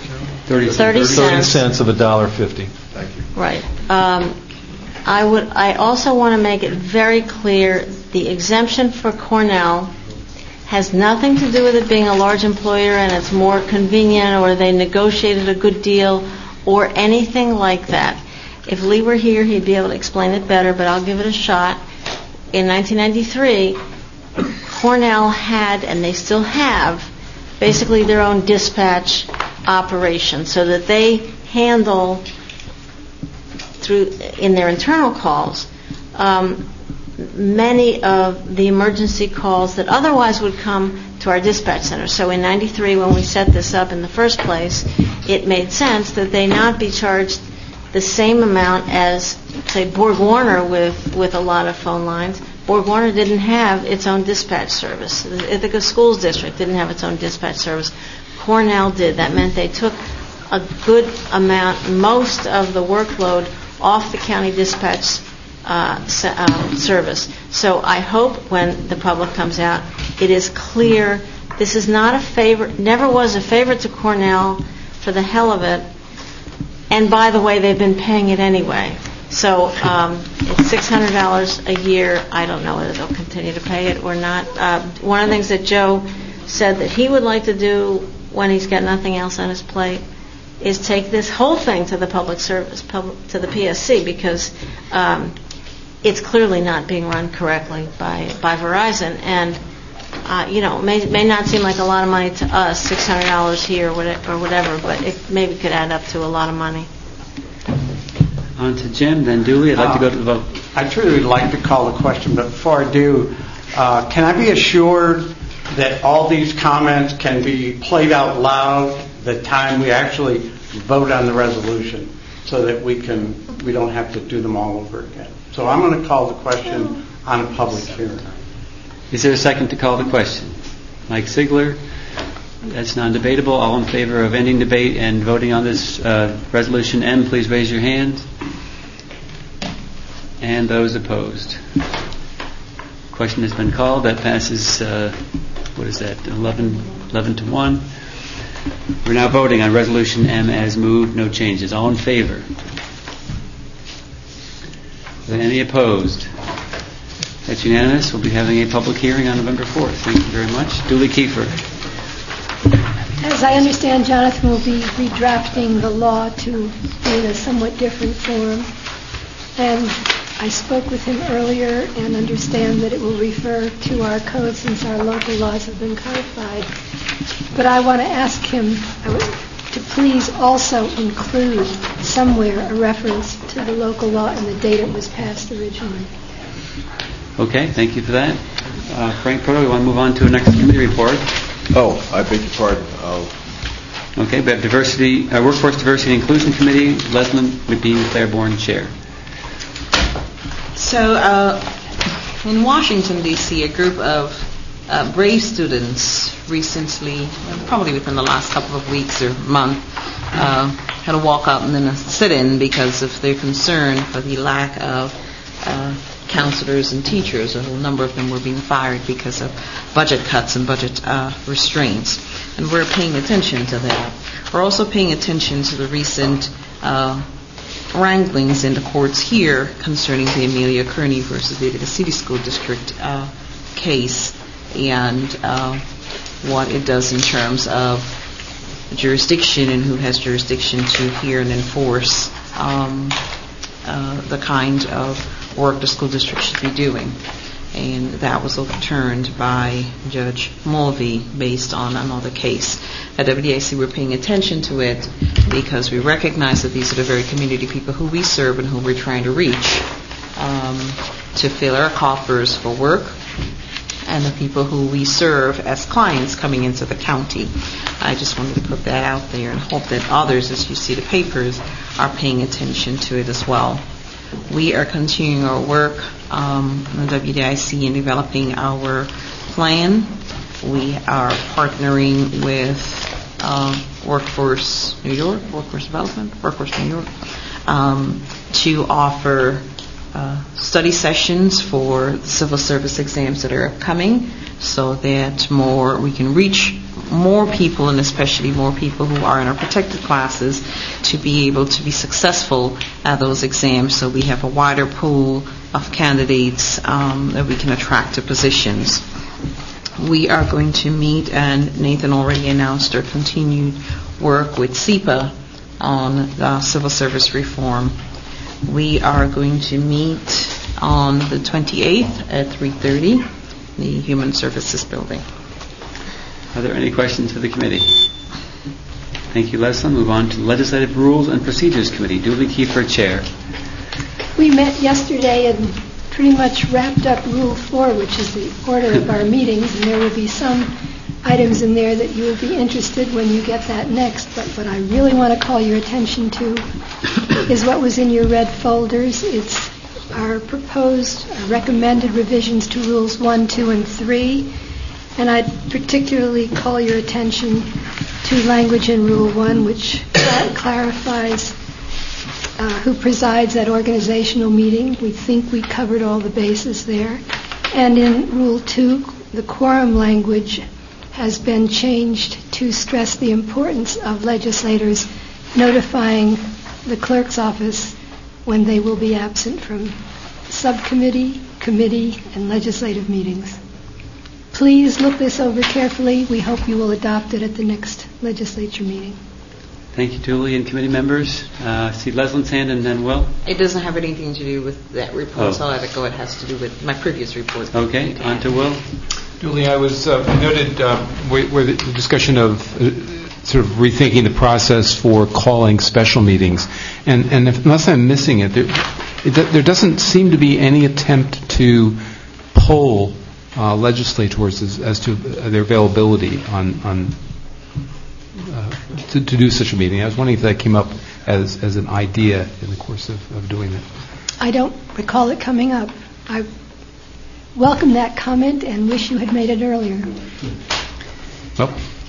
thirty cents. thirty thirty cents. cents of a dollar fifty. Thank you. Right. Um, I would. I also want to make it very clear the exemption for Cornell has nothing to do with it being a large employer and it's more convenient or they negotiated a good deal or anything like that. If Lee were here, he'd be able to explain it better, but I'll give it a shot. In nineteen ninety-three, Cornell had, and they still have, basically their own dispatch operation so that they handle through in their internal calls um, many of the emergency calls that otherwise would come to our dispatch center. So in ninety-three, when we set this up in the first place, it made sense that they not be charged the same amount as, say, Borg Warner with, with a lot of phone lines. Borg Warner didn't have its own dispatch service. The Ithaca Schools District didn't have its own dispatch service. Cornell did. That meant they took a good amount, most of the workload off the county dispatch uh, um, service. So I hope when the public comes out, it is clear this is not a favor, never was a favor to Cornell for the hell of it. And by the way, they've been paying it anyway. So um, it's six hundred dollars a year. I don't know whether they'll continue to pay it or not. Uh, one of the things that Joe said that he would like to do when he's got nothing else on his plate is take this whole thing to the public service, public, to the P S C, because um, it's clearly not being run correctly by, by Verizon. And, uh, you know, it may, may not seem like a lot of money to us, six hundred dollars here or whatever, but it maybe could add up to a lot of money. On to Jim, then Dooley. I'd like to go to the vote. I truly would like to call the question, but before I do, uh, can I be assured that all these comments can be played out loud the time we actually vote on the resolution, so that we can we don't have to do them all over again? So I'm going to call the question on a public hearing. Is there a second to call the question? Mike Sigler. That's non-debatable. All in favor of ending debate and voting on this uh, resolution M, please raise your hand. And those opposed. Question has been called. That passes, uh, what is that, eleven, eleven to one. We're now voting on resolution M as moved. No changes. All in favor? Any opposed? That's unanimous. We'll be having a public hearing on November fourth. Thank you very much. Dooley Kiefer. As I understand, Jonathan will be redrafting the law to be in a somewhat different form. And I spoke with him earlier and understand that it will refer to our code since our local laws have been codified. But I want to ask him to please also include somewhere a reference to the local law and the date it was passed originally. Okay, thank you for that. Uh, Frank Proto, we want to move on to a next committee report. Oh, I beg your pardon. I'll Okay, we have diversity, uh, Workforce Diversity and Inclusion Committee, Leslie McBean Claiborne, Chair. So, uh, in Washington, D C, a group of uh, brave students recently, probably within the last couple of weeks or month, uh, had a walkout and then a sit-in because of their concern for the lack of uh, counselors and teachers. A whole number of them were being fired because of budget cuts and budget uh, restraints. And we're paying attention to that. We're also paying attention to the recent uh, wranglings in the courts here concerning the Amelia Kearney versus the Ithaca City School District uh, case and uh, what it does in terms of jurisdiction and who has jurisdiction to hear and enforce um, uh, the kind of work the school district should be doing. And that was overturned by Judge Mulvey based on another case. At W D I C, we're paying attention to it because we recognize that these are the very community people who we serve and who we're trying to reach um, to fill our coffers for work, and the people who we serve as clients coming into the county. I just wanted to put that out there and hope that others, as you see the papers, are paying attention to it as well. We are continuing our work um, in the W D I C in developing our plan. We are partnering with uh, Workforce New York, Workforce Development, Workforce New York, um, to offer uh, study sessions for the civil service exams that are upcoming so that more we can reach more people, and especially more people who are in our protected classes, to be able to be successful at those exams, so we have a wider pool of candidates um, that we can attract to positions. We are going to meet, and Nathan already announced our continued work with S E P A on uh, civil service reform. We are going to meet on the twenty-eighth at three thirty, the Human Services Building. Are there any questions for the committee? Thank you, Leslie. Move on to the Legislative Rules and Procedures Committee. Julie Kiefer, Chair. We met yesterday and pretty much wrapped up Rule four, which is the order of our meetings, and there will be some items in there that you will be interested when you get that next. But what I really want to call your attention to is what was in your red folders. It's our proposed uh, recommended revisions to Rules one, two, and three. And I'd particularly call your attention to language in Rule one, which clarifies uh, who presides at organizational meeting. We think we covered all the bases there. And in Rule two, the quorum language has been changed to stress the importance of legislators notifying the clerk's office when they will be absent from subcommittee, committee, and legislative meetings. Please look this over carefully. We hope you will adopt it at the next legislature meeting. Thank you, Julie, and committee members. Uh, see Leslie's hand and then Will. It doesn't have anything to do with that report, Oh. so I'll let it go. It has to do with my previous report. Okay, on to Will. Julie, I was uh, noted uh, where, where the discussion of uh, sort of rethinking the process for calling special meetings, and, and if, unless I'm missing it, there, it, there doesn't seem to be any attempt to poll uh, legislators as, as to their availability on, on uh, to, to do such a meeting. I was wondering if that came up as, as an idea in the course of, of doing that. I don't recall it coming up. I welcome that comment and wish you had made it earlier. Well,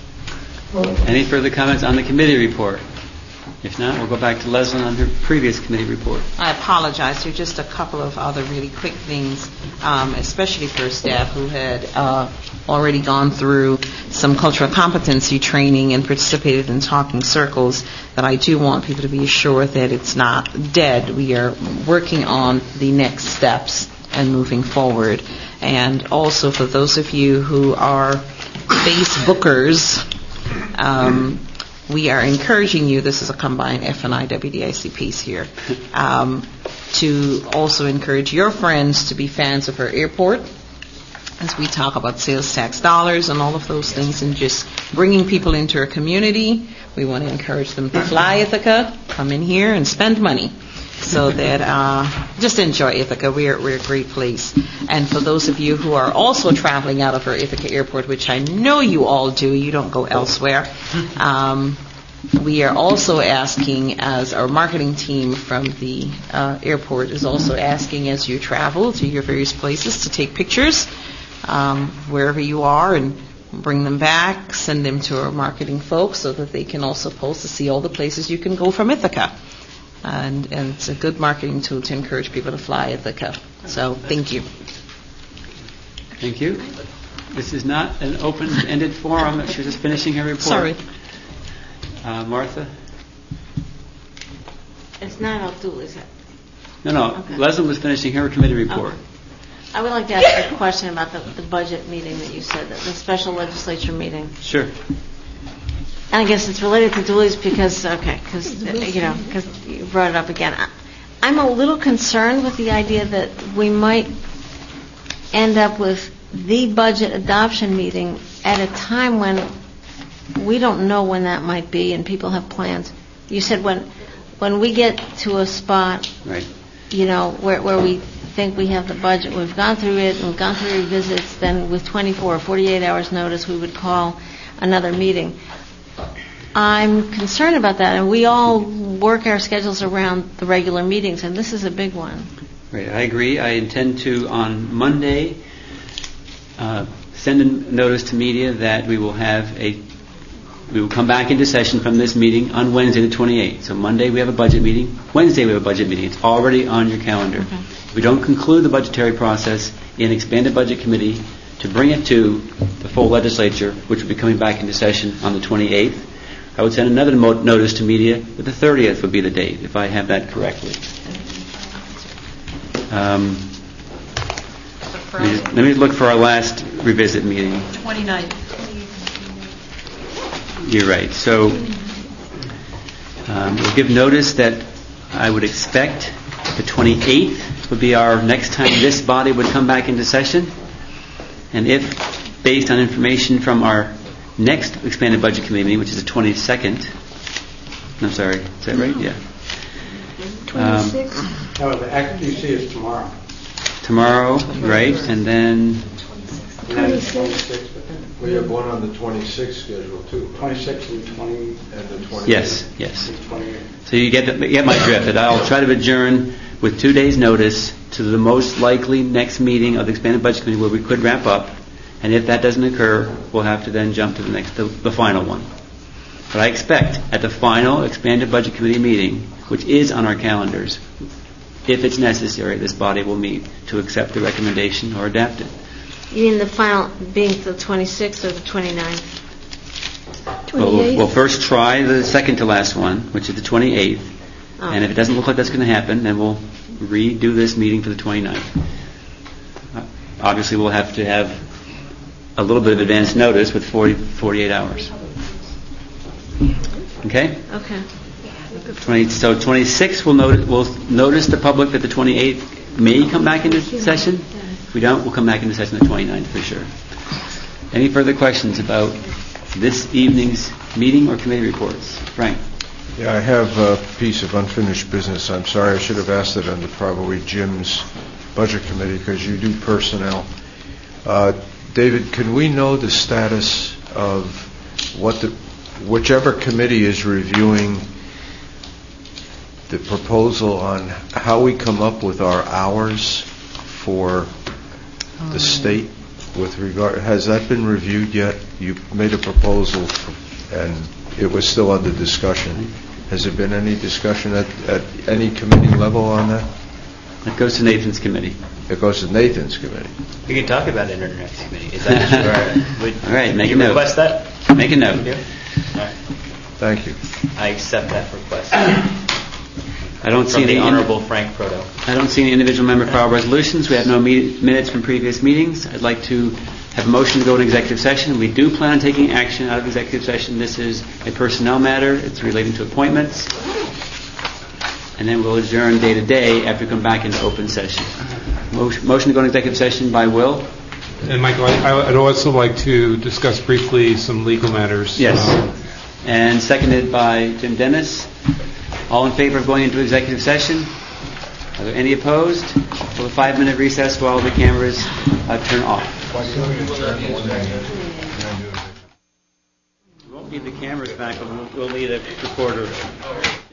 any further comments on the committee report? If not, we'll go back to Leslie on her previous committee report. I apologize. There are just a couple of other really quick things, um, especially for staff who had uh, already gone through some cultural competency training and participated in talking circles, that I do want people to be assured that it's not dead. We are working on the next steps and moving forward. And also for those of you who are Facebookers, um, we are encouraging you, this is a combined F and I W D I C piece here, um, to also encourage your friends to be fans of our airport as we talk about sales tax dollars and all of those things, and just bringing people into our community. We want to encourage them to fly Ithaca, come in here and spend money, so that uh, just enjoy Ithaca. We're, we're a great place. And for those of you who are also traveling out of our Ithaca airport, which I know you all do, you don't go elsewhere, um, we are also asking, as our marketing team from the uh, airport is also asking, as you travel to your various places, to take pictures um, wherever you are and bring them back, send them to our marketing folks so that they can also post to see all the places you can go from Ithaca. And, and it's a good marketing tool to encourage people to fly Ithaca. So thank you. Thank you. This is not an open-ended forum. She's just finishing her report. Sorry. Uh, Martha? It's not Abdul, is it? No, no. Okay. Leslie was finishing her committee report. Okay. I would like to ask a question about the, the budget meeting that you said, the special legislature meeting. Sure. And I guess it's related to Dooley's because, okay, because, you know, because you brought it up again. I, I'm a little concerned with the idea that we might end up with the budget adoption meeting at a time when we don't know when that might be and people have plans. You said when when we get to a spot, right, you know, where, where we think we have the budget, we've gone through it, and we've gone through revisits, then with twenty-four or forty-eight hours notice we would call another meeting. I'm concerned about that, and we all work our schedules around the regular meetings, and this is a big one. Right, I agree. I intend to, on Monday, uh, send a notice to media that we will have a, we will come back into session from this meeting on Wednesday the twenty-eighth. So Monday we have a budget meeting. Wednesday we have a budget meeting. It's already on your calendar. Okay. If we don't conclude the budgetary process in expanded budget committee to bring it to the full legislature, which will be coming back into session on the twenty-eighth. I would send another mo- notice to media, but the thirtieth would be the date, if I have that correctly. Um, let, me, let me look for our last revisit meeting. twenty-ninth. You're right. So um, we'll give notice that I would expect the twenty-eighth would be our next time this body would come back into session. And if, based on information from our next expanded budget committee meeting, which is the twenty-second, I'm sorry, is that right? Yeah. twenty-sixth? Um, no, the X D C is tomorrow. Tomorrow, right, and then... twenty-sixth. We have one on the twenty-sixth schedule, too. twenty-sixth and twenty... And the twenty-eighth. Yes, yes. So you get, the, you get my drift, that I'll try to adjourn with two days' notice to the most likely next meeting of the expanded budget committee where we could wrap up. And if that doesn't occur, we'll have to then jump to the next, the, the final one. But I expect at the final expanded budget committee meeting, which is on our calendars, if it's necessary, this body will meet to accept the recommendation or adapt it. You mean the final being the twenty-sixth or the twenty-ninth? Well, we'll, we'll first try the second to last one, which is the twenty-eighth. Oh. And if it doesn't look like that's going to happen, then we'll redo this meeting for the twenty-ninth. Uh, obviously, we'll have to have a little bit of advance notice with forty, forty-eight hours. Okay? Okay. twenty, so twenty-sixth, we'll, notice, we'll notice the public that the twenty-eighth may come back into session. If we don't, we'll come back into session the twenty-ninth for sure. Any further questions about this evening's meeting or committee reports? Frank? Yeah, I have a piece of unfinished business. I'm sorry, I should have asked it under probably Jim's budget committee because you do personnel. Uh, David, can we know the status of what the whichever committee is reviewing the proposal on how we come up with our hours for the state with regard, has that been reviewed yet? You made a proposal for, and it was still under discussion. Has there been any discussion at, at any committee level on that? It goes to Nathan's committee. It goes to Nathan's committee. We can talk about it in our next committee. Is that would, all right, make you a note. Request that? Make a note. All right. Thank you. I accept that request. I don't From see the any Honorable Frank Proto. I don't see any individual member file resolutions. We have no me- minutes from previous meetings. I'd like to have a motion to go into executive session. We do plan on taking action out of executive session. This is a personnel matter. It's relating to appointments. And then we'll adjourn day to day after we come back into open session. Motion, motion to go into executive session by Will. And Michael, I, I'd also like to discuss briefly some legal matters. Yes. Um, And seconded by Jim Dennis. All in favor of going into executive session? Are there any opposed? Will a five-minute recess while the cameras uh, turn off? We won't need the cameras back, but we'll, we'll need a recorder.